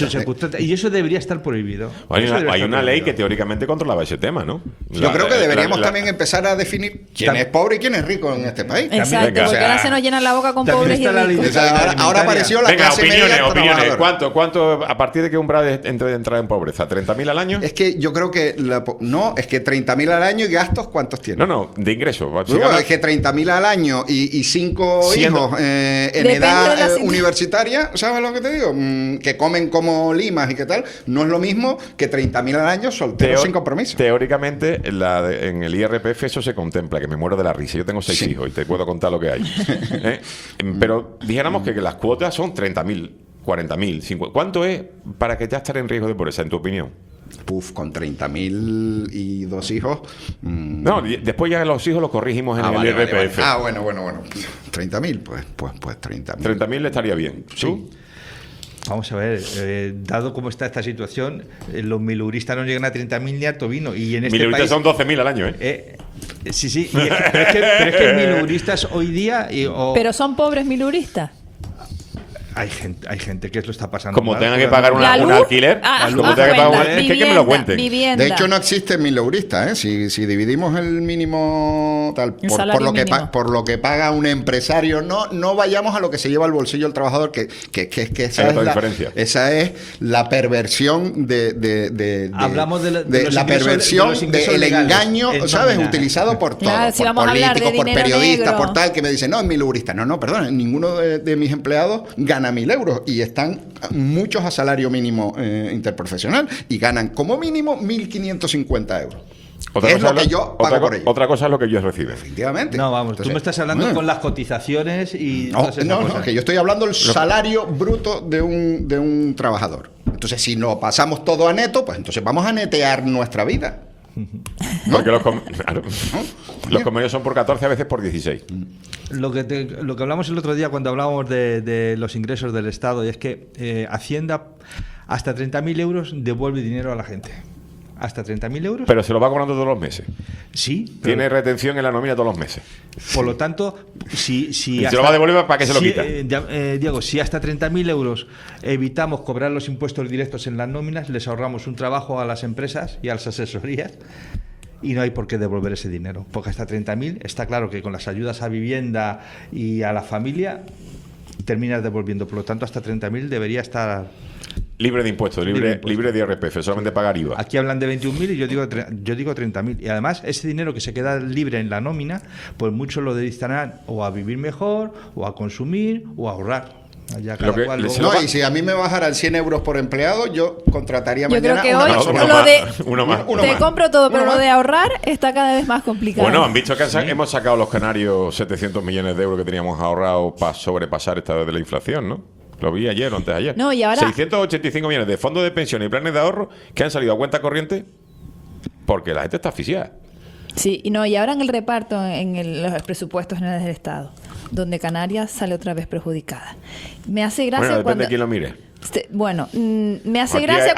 Y eso debería estar prohibido. Hay una ley que teóricamente controlaba ese tema, ¿no? Yo creo que deberíamos también empezar a definir quién es pobre y quién es rico en este país. Exacto, porque ahora se nos llena la boca con pobres y ricos. Ahora apareció la clase media. Opiniones. ¿Cuánto, a partir de qué umbral de entrar en pobreza? ¿30.000 al año? Es que yo creo que es que 30.000 al año y gastos, ¿cuántos tienen? No, de ingresos. Es que 30.000 al año y 5 hijos en edad universitaria. ¿Sabes lo que te digo? Que comen como limas y qué tal. No es lo mismo que 30.000 al año solteros sin compromiso. Teóricamente, en el IRPF eso se contempla, que me muero de la risa. Yo tengo 6 hijos y te puedo contar lo que hay. Pero dijéramos que las cuotas son 30.000, 40.000, 50. ¿Cuánto es para que ya estar en riesgo de pobreza, en tu opinión? con 30.000 y 2 hijos. No, después ya los hijos los corregimos en el IRPF. Bueno. 30.000, pues 30.000. 30.000 le estaría bien. Sí. Vamos a ver, dado cómo está esta situación, los miluristas no llegan a 30.000 ni a Tobino. Y en este miluristas país, son 12.000 al año, ¿eh? Sí, pero es que miluristas hoy día... Pero son pobres miluristas. Hay gente que lo está pasando como mal, tengan que pagar un alquiler, como tengan que pagar es que me lo cuenten. De hecho no existe mileurista, ¿eh? Si dividimos el mínimo tal por lo que paga un empresario, no vayamos a lo que se lleva al bolsillo el trabajador, que esa es la perversión hablamos de la perversión del engaño, ¿sabes? Utilizado por todos, si por políticos, por periodistas, por tal, que me dicen, no, es mileurista. No, perdón, ninguno de mis empleados gana 1.000 euros y están muchos a salario mínimo interprofesional y ganan como mínimo 1.550 euros. Otra cosa es lo que ellos reciben. Efectivamente. No, vamos, tú me estás hablando con las cotizaciones y todas esas cosas. Que yo estoy hablando del salario bruto de un trabajador. Entonces, si lo pasamos todo a neto, pues entonces vamos a netear nuestra vida. Porque los convenios son por 14, a veces por 16. Lo que hablamos el otro día cuando hablábamos de los ingresos del Estado, y es que Hacienda hasta 30.000 euros devuelve dinero a la gente. Hasta 30.000 euros. Pero se lo va cobrando todos los meses. Sí. Tiene retención en la nómina todos los meses. Por lo tanto, si se lo va a devolver, ¿para qué se lo quita? Diego, si hasta 30.000 euros evitamos cobrar los impuestos directos en las nóminas, les ahorramos un trabajo a las empresas y a las asesorías. Y no hay por qué devolver ese dinero. Porque hasta 30.000 está claro que con las ayudas a vivienda y a la familia terminas devolviendo. Por lo tanto, hasta 30.000 debería estar... Libre de impuestos, libre de IRPF, solamente pagar IVA. Aquí hablan de 21.000 y yo digo 30.000. Y además, ese dinero que se queda libre en la nómina, pues muchos lo destinarán o a vivir mejor, o a consumir, o a ahorrar. Y si a mí me bajaran 100 euros por empleado, yo contrataría mañana uno más. Te compro todo, pero lo de ahorrar está cada vez más complicado. Bueno, han visto que hemos sacado los canarios 700 millones de euros que teníamos ahorrados para sobrepasar esta vez de la inflación, ¿no? Lo vi ayer o antes de ayer. No, y ahora 685 millones de fondos de pensión y planes de ahorro que han salido a cuenta corriente porque la gente está asfixiada. Sí, y ahora en el reparto, en los presupuestos generales del Estado, donde Canarias sale otra vez perjudicada. Me hace gracia depende de quién lo mire. Me hace gracia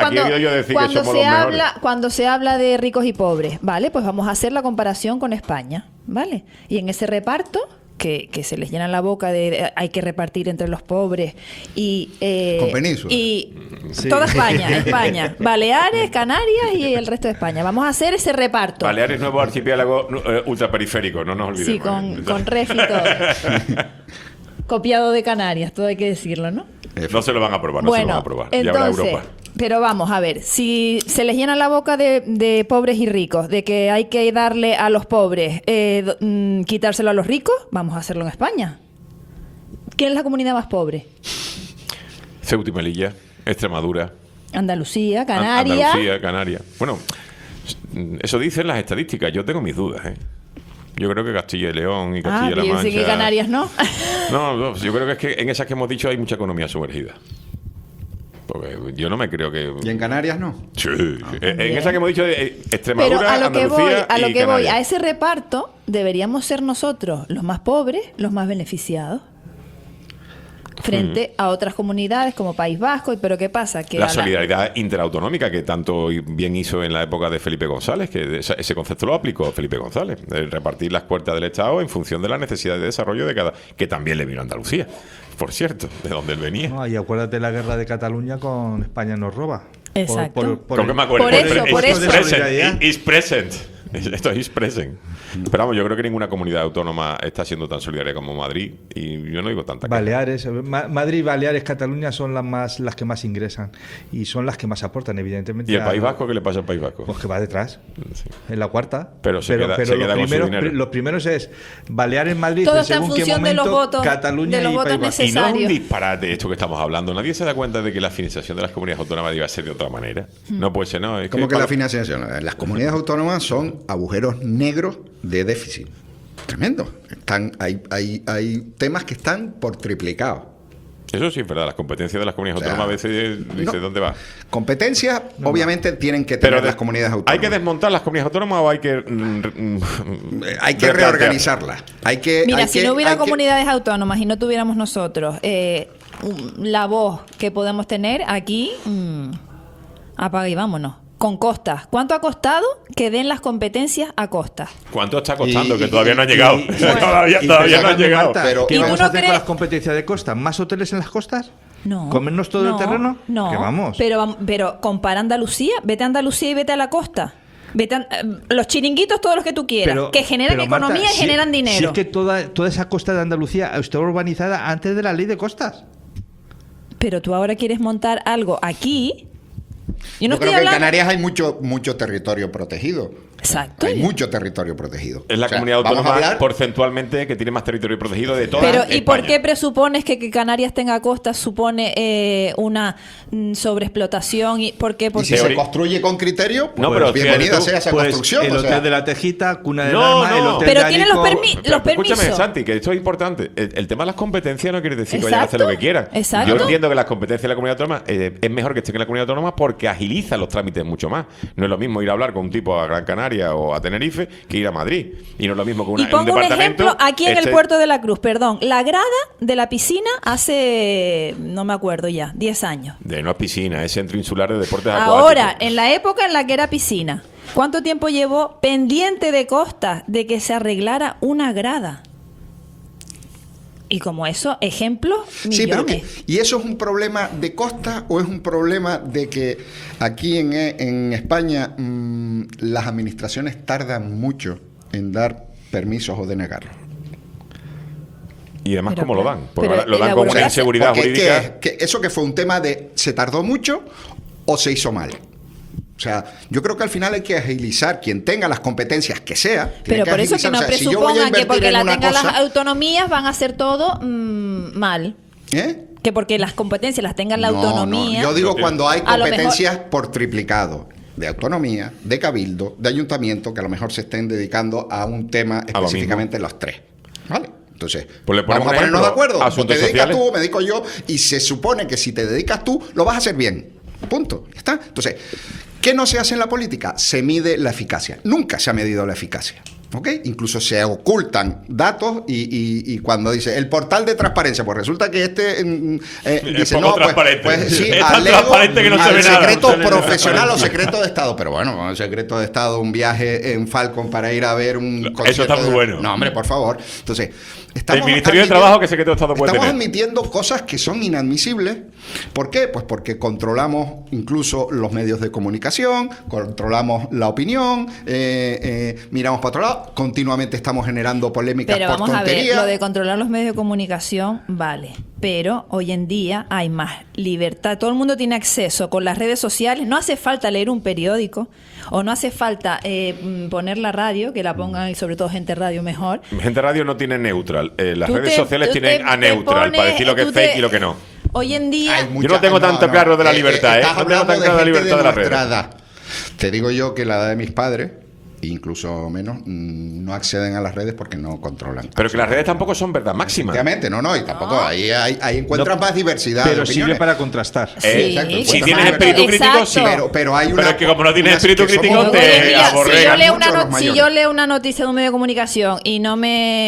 cuando se habla de ricos y pobres, ¿vale? Pues vamos a hacer la comparación con España, ¿vale? Y en ese reparto que se les llena la boca de hay que repartir entre los pobres y con Península y toda España, Baleares, Canarias y el resto de España. Vamos a hacer ese reparto. Baleares, nuevo archipiélago ultraperiférico, no nos olvidemos. Sí, con ref y todo. Copiado de Canarias, todo hay que decirlo, ¿no? No se lo van a aprobar, bueno, se lo van a aprobar. Entonces, ya habrá Europa. Pero vamos a ver, si se les llena la boca de pobres y ricos, de que hay que darle a los pobres, quitárselo a los ricos, vamos a hacerlo en España. ¿Quién es la comunidad más pobre? Ceuta y Melilla, Extremadura. Andalucía, Canarias. Bueno, eso dicen las estadísticas, yo tengo mis dudas, ¿eh? Yo creo que Castilla y León y Castilla-La Mancha... que Canarias no. No, yo creo que es que en esas que hemos dicho hay mucha economía sumergida. Porque yo no me creo que... ¿Y en Canarias no? Sí. En esa que hemos dicho de Extremadura, pero a lo que voy, Canarias. a ese reparto deberíamos ser nosotros los más pobres, los más beneficiados. Frente a otras comunidades como País Vasco, pero ¿qué pasa? Que la solidaridad interautonómica que tanto bien hizo en la época de Felipe González, que ese concepto lo aplicó Felipe González, el repartir las puertas del Estado en función de las necesidades de desarrollo de cada... que también le vino a Andalucía, por cierto, de donde él venía. No, y acuérdate de la guerra de Cataluña con España nos roba. Exacto. ¿Con qué me acuerdo? Por eso. Is present. Esto es present. Pero vamos, yo creo que ninguna comunidad autónoma está siendo tan solidaria como Madrid, y yo no digo tanta. Baleares, Madrid, Baleares, Cataluña son las que más ingresan y son las que más aportan, evidentemente. ¿Y el País Vasco? ¿Qué le pasa al País Vasco? Pues que va detrás, en la cuarta. Pero se queda con su dinero. Los primeros es Baleares, Madrid, todo está en función de los votos, Cataluña de los votos necesarios. Y no es un disparate de esto que estamos hablando. Nadie se da cuenta de que la financiación de las comunidades autónomas iba a ser de otra manera. No puede ser, ¿no? Es ¿Cómo que la financiación? Las comunidades autónomas son agujeros negros de déficit. Tremendo. Hay temas que están por triplicado. Eso sí es verdad, las competencias de las comunidades autónomas a veces dice no. ¿dónde va? Competencias, obviamente, tienen que tener las comunidades autónomas. ¿Hay que desmontar las comunidades autónomas o hay que hay que reorganizarlas? Mira, si no hubiera comunidades autónomas y no tuviéramos nosotros la voz que podemos tener aquí, apaga y vámonos. Con costas. ¿Cuánto ha costado que den las competencias a costas? ¿Cuánto está costando? Que todavía no han llegado. Todavía no han llegado. Pero, ¿qué ¿Y vamos tú a no hacer crees- con las competencias de costa? ¿Más hoteles en las costas? No. ¿Comernos todo el terreno? No. Que vamos. Pero compara Andalucía. Vete a Andalucía y vete a la costa. Vete a, los chiringuitos, todos los que tú quieras. que generan Marta, economía y generan dinero. Si es que toda esa costa de Andalucía está urbanizada antes de la ley de costas. Pero tú ahora quieres montar algo aquí. Yo no Yo creo estoy que hablando. en Canarias hay mucho territorio protegido. Exacto. Hay mucho territorio protegido. Es la O sea, comunidad vamos a autónoma hablar- porcentualmente que tiene más territorio protegido de toda Pero, España. ¿y por qué presupones que Canarias tenga costas supone una sobreexplotación? ¿Por qué? Y Porque si se construye con criterio, pues bienvenida sea esa construcción. El o hotel sea. de la Tejita, Cuna del No, Alma, el no. hotel Pero de tienen Alico. los permisos. Escúchame, Santi, que esto es importante. El tema de las competencias no quiere decir que vayan a hacer lo que quieran. Exacto. Yo entiendo que las competencias de la comunidad autónoma es mejor que estén en la comunidad autónoma porque agiliza los trámites mucho más. No es lo mismo ir a hablar con un tipo a Gran Canaria o a Tenerife que ir a Madrid. Y no es lo mismo que Y pongo un departamento. ejemplo aquí en el esté- Puerto de la Cruz, perdón. La grada de la piscina hace, no me acuerdo ya, 10 años. No es piscina, es centro insular de deportes acuáticos. Ahora, en la época en la que era piscina, ¿cuánto tiempo llevó pendiente de costas de que se arreglara una grada? Y como eso, ejemplos, Sí, pero millones. ¿y eso es un problema de costa o es un problema de que aquí en España las administraciones tardan mucho en dar permisos o denegarlos? Y además, Pero ¿cómo lo claro, dan? Porque pero lo dan con una inseguridad Porque jurídica. eso que fue un tema de ¿se tardó mucho o se hizo mal? O sea, yo creo que al final hay que agilizar quien tenga las competencias que sea. tiene Pero por eso que agilizar. no O sea, si yo voy a presupongan que invertir porque en la una tengan las cosa- autonomías van a hacer todo mal. ¿Eh? Que porque las competencias las tengan la No, autonomía. no. Yo digo cuando hay a lo mejor- competencias por triplicado de autonomía, de cabildo, de ayuntamiento, que a lo mejor se estén dedicando a un tema lo específicamente los tres. ¿Vale? Entonces, Pues le ponemos vamos a un ponernos ejemplo, de acuerdo. O te asuntos dedicas sociales. tú, me dedico yo, y se supone que si te dedicas tú, lo vas a hacer bien. Punto. ¿Ya está? Entonces, ¿qué no se hace en la política? Se mide la eficacia. Nunca se ha medido la eficacia. ¿Ok? Incluso se ocultan datos y cuando dice el portal de transparencia, pues resulta que dice poco no, transparente. pues sí, Es tan alego transparente que no se al ve nada. secreto No se ve nada. profesional o secreto de Estado. Pero bueno, secreto de Estado, un viaje en Falcon para ir a ver un Eso concierto está muy de- bueno. No, hombre, por favor. Entonces, El Ministerio de Trabajo, que secreto de Estado puede estamos tener. admitiendo cosas que son inadmisibles. ¿Por qué? Pues porque controlamos incluso los medios de comunicación, controlamos la opinión, miramos para otro lado, continuamente estamos generando polémicas Pero por vamos a ver, tonterías. lo de controlar los medios de comunicación, vale. Pero hoy en día hay más libertad. Todo el mundo tiene acceso con las redes sociales. No hace falta leer un periódico o no hace falta poner la radio, que la pongan y sobre todo gente radio mejor. Gente Radio no tiene neutral. Las Tú redes te- sociales tú tienen te- a te neutral pones- para decir lo que es tú fake te- y lo que no. Hoy en día... Yo no tengo tanto claro de la libertad, ¿eh? Estás No tengo hablando tan claro de la gente libertad de las redes. nuestra edad. Te digo yo que la edad de mis padres, incluso menos, no acceden a las redes porque no controlan. Pero que las redes tampoco son verdad máxima. Obviamente, no, y tampoco. Ahí encuentras más diversidad. Pero de sirve opiniones. para contrastar. Exacto, si encuentras tienes más espíritu libertad. crítico, sí. Pero hay una. Pero es que como no tienes unas espíritu que somos crítico, muy- te Hoy en día, aborregan mucho los si mayores. yo leo una noticia de un medio de comunicación y no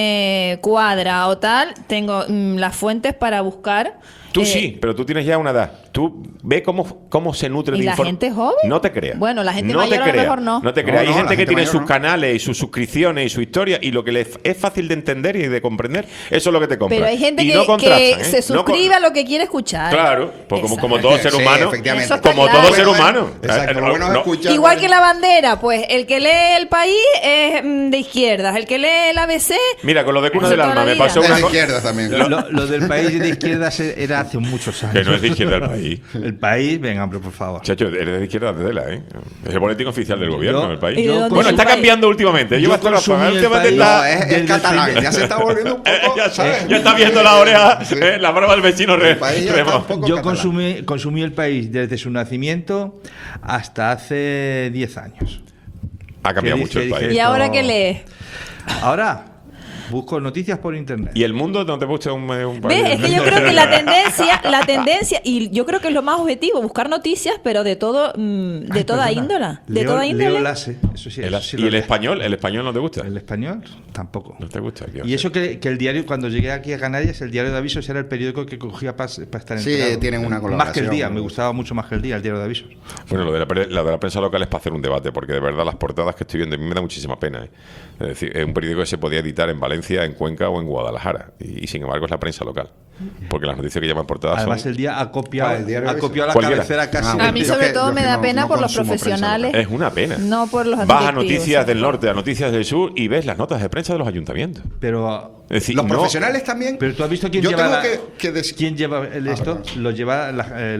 me cuadra o tal, tengo las fuentes para buscar. Tú sí, pero tú tienes ya una edad. Tú ve cómo se nutre ¿Y de la información. gente joven? No te creas. Bueno, la gente no mayor te a lo creas. mejor no. No te No, creas. Hay no, gente la que gente tiene mayor sus no. canales y sus suscripciones y su historia y lo que les es fácil de entender y de comprender, eso es lo que te compra. Pero hay gente Y que, no contrastan, que ¿eh? se No con- suscribe a lo que quiere escuchar. Claro, pues como Exacto. todo ser Sí, humano. efectivamente. Eso está Como claro. todo ser humano. Exacto, lo bueno es No. escuchar. Igual que la bandera, pues el que lee El País es de izquierdas, el que lee el ABC... Mira, con lo de Cuna Eso del toda Alma la me vida. pasó De una la cosa. izquierda también. Lo del país de izquierdas era hace muchos años. Que no es de izquierda el país. El país, venga, hombre, por favor. Chacho, eres de izquierda de tela, ¿eh? Es el boletín oficial del gobierno Yo- del país. ¿Y de dónde Bueno, es el está país? cambiando últimamente. Yo Yo hasta la consumí el últimamente país. está. No, es catalán. Ya se está volviendo un poco. Ya, ¿sabes? ya está viendo la oreja, la barba del vecino El país ya está un poco Yo catalán. consumí el país desde su nacimiento hasta hace 10 años. Ha cambiado ¿Qué mucho el dije? país. ¿Y ahora qué lees? Ahora, Busco noticias por internet. ¿Y El Mundo no te gusta un ¿Ves? Es que yo creo que la tendencia, y yo creo que es lo más objetivo, buscar noticias, pero de todo, de toda índola. De toda índole. Leo Lase, eso sí. ¿Y el español? ¿El español no te gusta? El español tampoco. ¿No te gusta? Y eso que el diario, cuando llegué aquí a Canarias, el diario de Avisos era el periódico que cogía para estar Sí, enterado. tienen una Más que colaboración. el Día, me gustaba mucho más que el Día, el diario de Avisos. Bueno, lo de la prensa local es para hacer un debate, porque de verdad las portadas que estoy viendo a mí me da muchísima pena. Es decir, es un periódico que se podía editar en Valencia, en Cuenca o en Guadalajara, y sin embargo es la prensa local. Porque las noticias que llaman portadas Además, son... el Día ha copiado, Ah, el diario de Avisos. la Cualquiera. cabecera casi. A mí sobre todo me da pena por los profesionales. Es una pena. No por los Vas a directivos. Noticias del Norte, a Noticias del Sur y ves las notas de prensa de los ayuntamientos. Pero Es decir, Los no- profesionales también. Pero tú has visto quién Yo lleva tengo que decir. quién lleva esto, lo lleva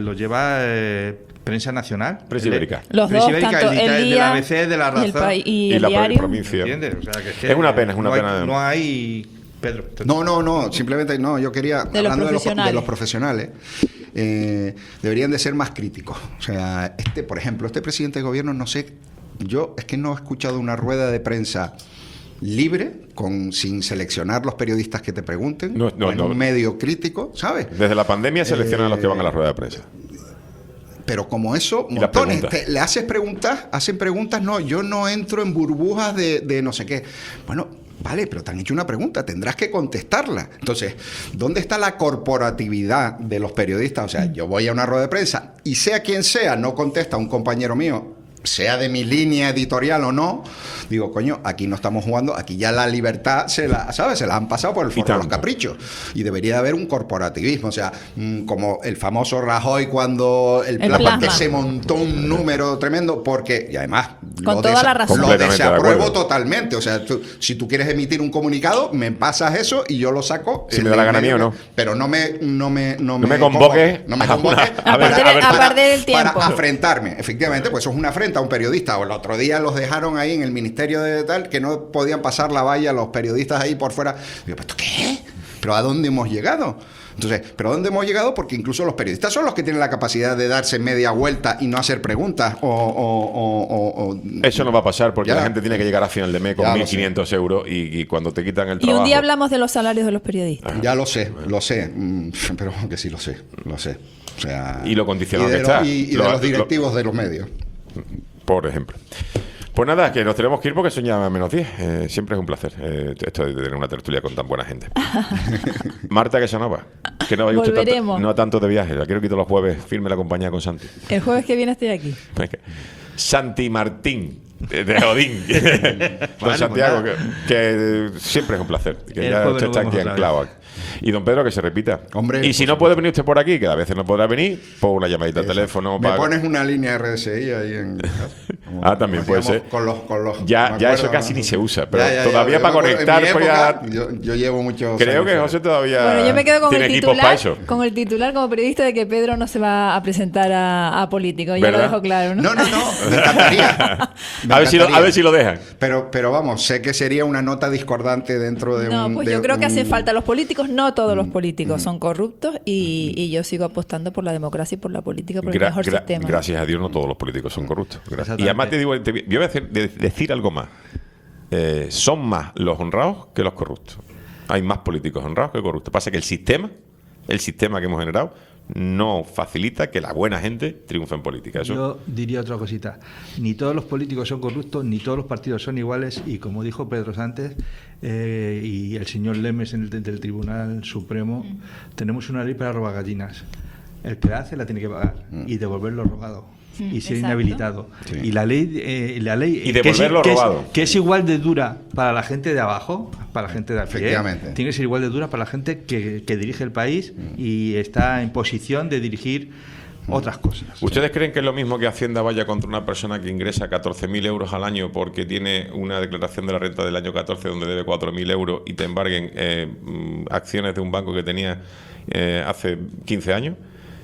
Prensa Nacional, Prensa Ibérica. Los Prensa dos, Ibérica, tanto el el de Día la ABC, de la y el Razón país y y el la diario. provincia. ¿Entiendes? O sea, que Es una pena, es una no hay- pena. No hay Pedro. No, simplemente no. Yo quería, De los hablando profesionales. de los profesionales, deberían de ser más críticos. O sea, por ejemplo, este presidente de gobierno, no sé, yo es que no he escuchado una rueda de prensa libre, sin seleccionar los periodistas que te pregunten, No, o en un medio crítico, ¿sabes? Desde la pandemia seleccionan a los que van a la rueda de prensa. Pero como eso, Y las montones. preguntas. Le haces preguntas, hacen preguntas, no, yo no entro en burbujas de no sé qué. Bueno, vale, pero te han hecho una pregunta, tendrás que contestarla. Entonces, ¿dónde está la corporatividad de los periodistas? O sea, yo voy a una rueda de prensa y sea quien sea, no contesta un compañero mío, sea de mi línea editorial o no, digo, coño, aquí no estamos jugando, aquí ya la libertad ¿sabes? Se la han pasado por el forro de los caprichos. Y debería haber un corporativismo, o sea, como el famoso Rajoy cuando el plasma, que se montó un número tremendo, porque, y además, Con toda la razón. lo Completamente de desapruebo acuerdo. totalmente. O sea, si tú quieres emitir un comunicado, me pasas eso y yo lo saco. Si me da la gana a mí o no. Pero no me convoques no me a una- convoques a ver, a perder el tiempo. para afrentarme. Efectivamente, pues eso es una afrenta a un periodista. O el otro día los dejaron ahí en el ministerio de tal, que no podían pasar la valla los periodistas ahí por fuera. Digo, ¿pero qué? ¿Pero a dónde hemos llegado? Entonces, ¿pero a dónde hemos llegado? Porque incluso los periodistas son los que tienen la capacidad de darse media vuelta y no hacer preguntas o Eso no va a pasar porque Ya. la gente tiene que llegar a final de mes con Ya lo 1.500 euros y cuando te quitan el Y trabajo... un día hablamos de los salarios de los periodistas. Ya lo sé, pero que sí lo sé. O sea, Y lo condicionado de que está. Y de los directivos de los medios. Por ejemplo. Pues nada, que nos tenemos que ir porque son ya menos 10. Siempre es un placer esto de tener una tertulia con tan buena gente. Marta Casanova, que no vaya usted Volveremos. no tanto de viaje. La quiero quitar los jueves, firme la compañía con Santi. El jueves que viene estoy aquí. Venga. Santi Martín, de Odín. Don Bueno, Santiago, pues que siempre es un placer. Que El ya jueves usted nos está vemos aquí otra anclado. Y don Pedro, que se repita. Hombre, y si no puede venir usted por aquí, que a veces no podrá venir, pon una llamadita al teléfono. Me para- pones una línea RSI ahí en... Ah, también puede ser. Con los Ya me eso acuerdo, casi ¿no? ni se usa, pero Ya, todavía yo para me acuerdo, conectar, en mi pues ya- época, yo llevo muchos Creo años que fuera. José todavía Bueno, yo me quedo con tiene el equipos para titular, eso. con el titular como periodista de que Pedro no se va a presentar a político. Ya ¿Verdad? lo dejo claro, ¿no? No, me encantaría. Me A ver si encantaría. lo dejan. Pero vamos, sé que sería una nota discordante dentro de No, un... pues de yo creo que hace un- falta. Los políticos, no todos los políticos son corruptos y yo sigo apostando por la democracia y por la política, por el mejor sistema. Gracias a Dios no todos los políticos son corruptos. Gracias. Y Exactamente. además te digo, yo voy a decir algo más. Son más los honrados que los corruptos. Hay más políticos honrados que corruptos. Pasa que el sistema que hemos generado no facilita que la buena gente triunfe en política. Eso. Yo diría otra cosita. Ni todos los políticos son corruptos, ni todos los partidos son iguales. Y como dijo Pedro Sánchez y el señor Lemes del Tribunal Supremo, tenemos una ley para robar gallinas. El que la hace la tiene que pagar y devolver lo robado. Y ser exacto. inhabilitado. Sí. Y la ley Y devolver lo robado. que es igual de dura para la gente de abajo, para la gente de a pie, Efectivamente. tiene que ser igual de dura para la gente que dirige el país y está en posición de dirigir otras cosas. ¿Ustedes creen que es lo mismo que Hacienda vaya contra una persona que ingresa 14.000 euros al año porque tiene una declaración de la renta del año 14 donde debe 4.000 euros y te embarguen acciones de un banco que tenía hace 15 años?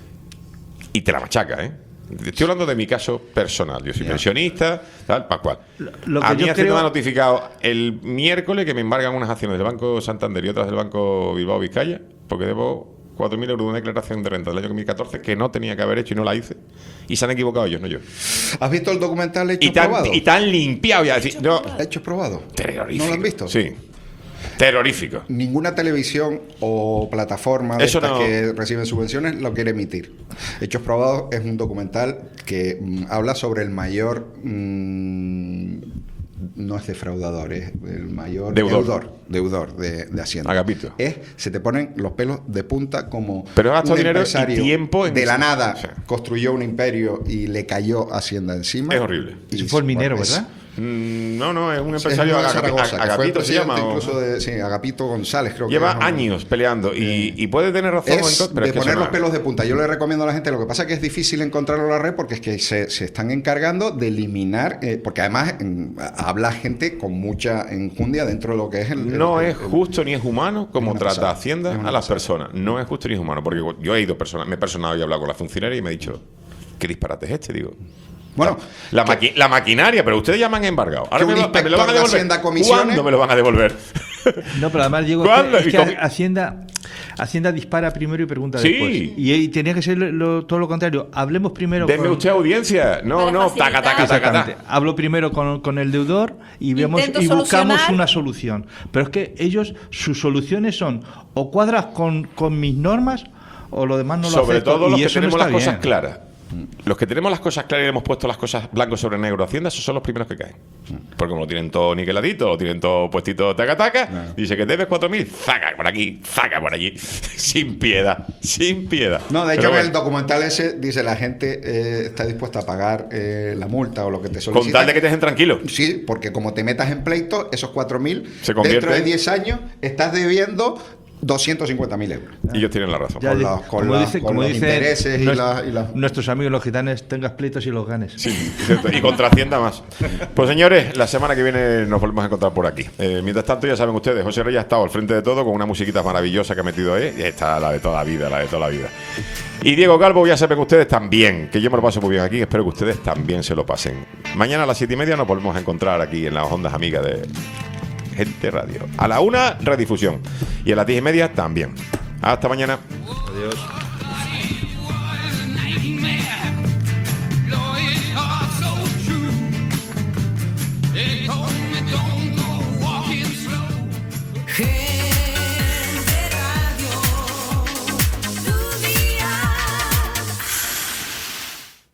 Y te la machaca, ¿eh? Estoy hablando de mi caso personal. Yo soy pensionista, tal, para cual. Lo que A mí yo Hacienda creo- me ha notificado el miércoles que me embargan unas acciones del Banco Santander y otras del Banco Bilbao Vizcaya, porque debo 4.000 euros de una declaración de renta del año 2014 que no tenía que haber hecho y no la hice. Y se han equivocado ellos, no yo. ¿Has visto el documental Y Hechos te han, Probados? y te han limpiado ya. Decir, no, Hechos Probados. terrorífico. ¿No lo han visto? Sí. Terrorífico. Ninguna televisión o plataforma de Eso estas no. que reciben subvenciones lo quiere emitir. Hechos Probados es un documental que habla sobre el mayor... no es defraudador, es el mayor deudor de Hacienda. Agapito. Se te ponen los pelos de punta como Pero ha gastado un dinero y empresario tiempo en de la eso. nada Sí. construyó un imperio y le cayó Hacienda encima. Es horrible. Y fue el minero, es- ¿verdad? No, es un empresario, uno de Zaragoza, que fue Agapito se presidente llama. incluso de, sí, Agapito González, creo que Lleva es, o- años peleando y puede tener razón, Es pero de es que poner eso los no- pelos de punta. Yo le recomiendo a la gente, lo que pasa es que es difícil encontrarlo en la red porque es que se están encargando de eliminar, porque además habla gente con mucha enjundia dentro de lo que es No es justo ni es humano como una trata pasada. Hacienda Es una a las personas. No es justo ni es humano. Porque yo he ido me he personado y he hablado con la funcionaria y me he dicho, ¿qué disparate es este? Digo, bueno, la maquinaria, pero ustedes ya me han embargado. Ahora que un me lo van a inspector de devolver. Hacienda comisione- ¿Cuándo me lo van a devolver? No, pero además, Diego, ¿Cuándo? es que Y con- Hacienda dispara primero y pregunta Sí. después. Y tiene que ser todo lo contrario. Hablemos primero Deme con... usted audiencia. No, Para no, facilitar. taca. Exactamente. Hablo primero con el deudor y vemos Intento y buscamos solucionar. una solución. Pero es que ellos, sus soluciones son o cuadras con mis normas o lo demás no lo Sobre acepto. todo los Y que eso no tenemos está las cosas bien. claras. Los que tenemos las cosas claras y hemos puesto las cosas blanco sobre negro a Hacienda, esos son los primeros que caen. Porque como lo tienen todo niqueladito, lo tienen todo puestito taca, dice que debes 4.000, zaca por aquí, zaca por allí, sin piedad. No, de hecho, Pero en el bueno, documental ese dice la gente está dispuesta a pagar la multa o lo que te solicitan. con tal de que te dejen tranquilo. Sí, porque como te metas en pleito, esos 4.000, Se convierte dentro de en- 10 años, estás debiendo 250.000 euros. Ellos tienen la razón. Ya, con los dicen intereses y nues- las... nuestros amigos los gitanes, tengas pleitos y los ganes. Sí, cierto. Y contra Hacienda más. Pues señores, la semana que viene nos volvemos a encontrar por aquí. Mientras tanto, ya saben ustedes, José Reyes ha estado al frente de todo con una musiquita maravillosa que ha metido ahí. Y esta, la de toda la vida. Y Diego Calvo, ya saben ustedes también, que yo me lo paso muy bien aquí. Espero que ustedes también se lo pasen. Mañana a las 7:30 nos volvemos a encontrar aquí en las ondas amigas de Gente Radio. A la 1, redifusión. Y a las 10:30 también. Hasta mañana. Adiós. Hey.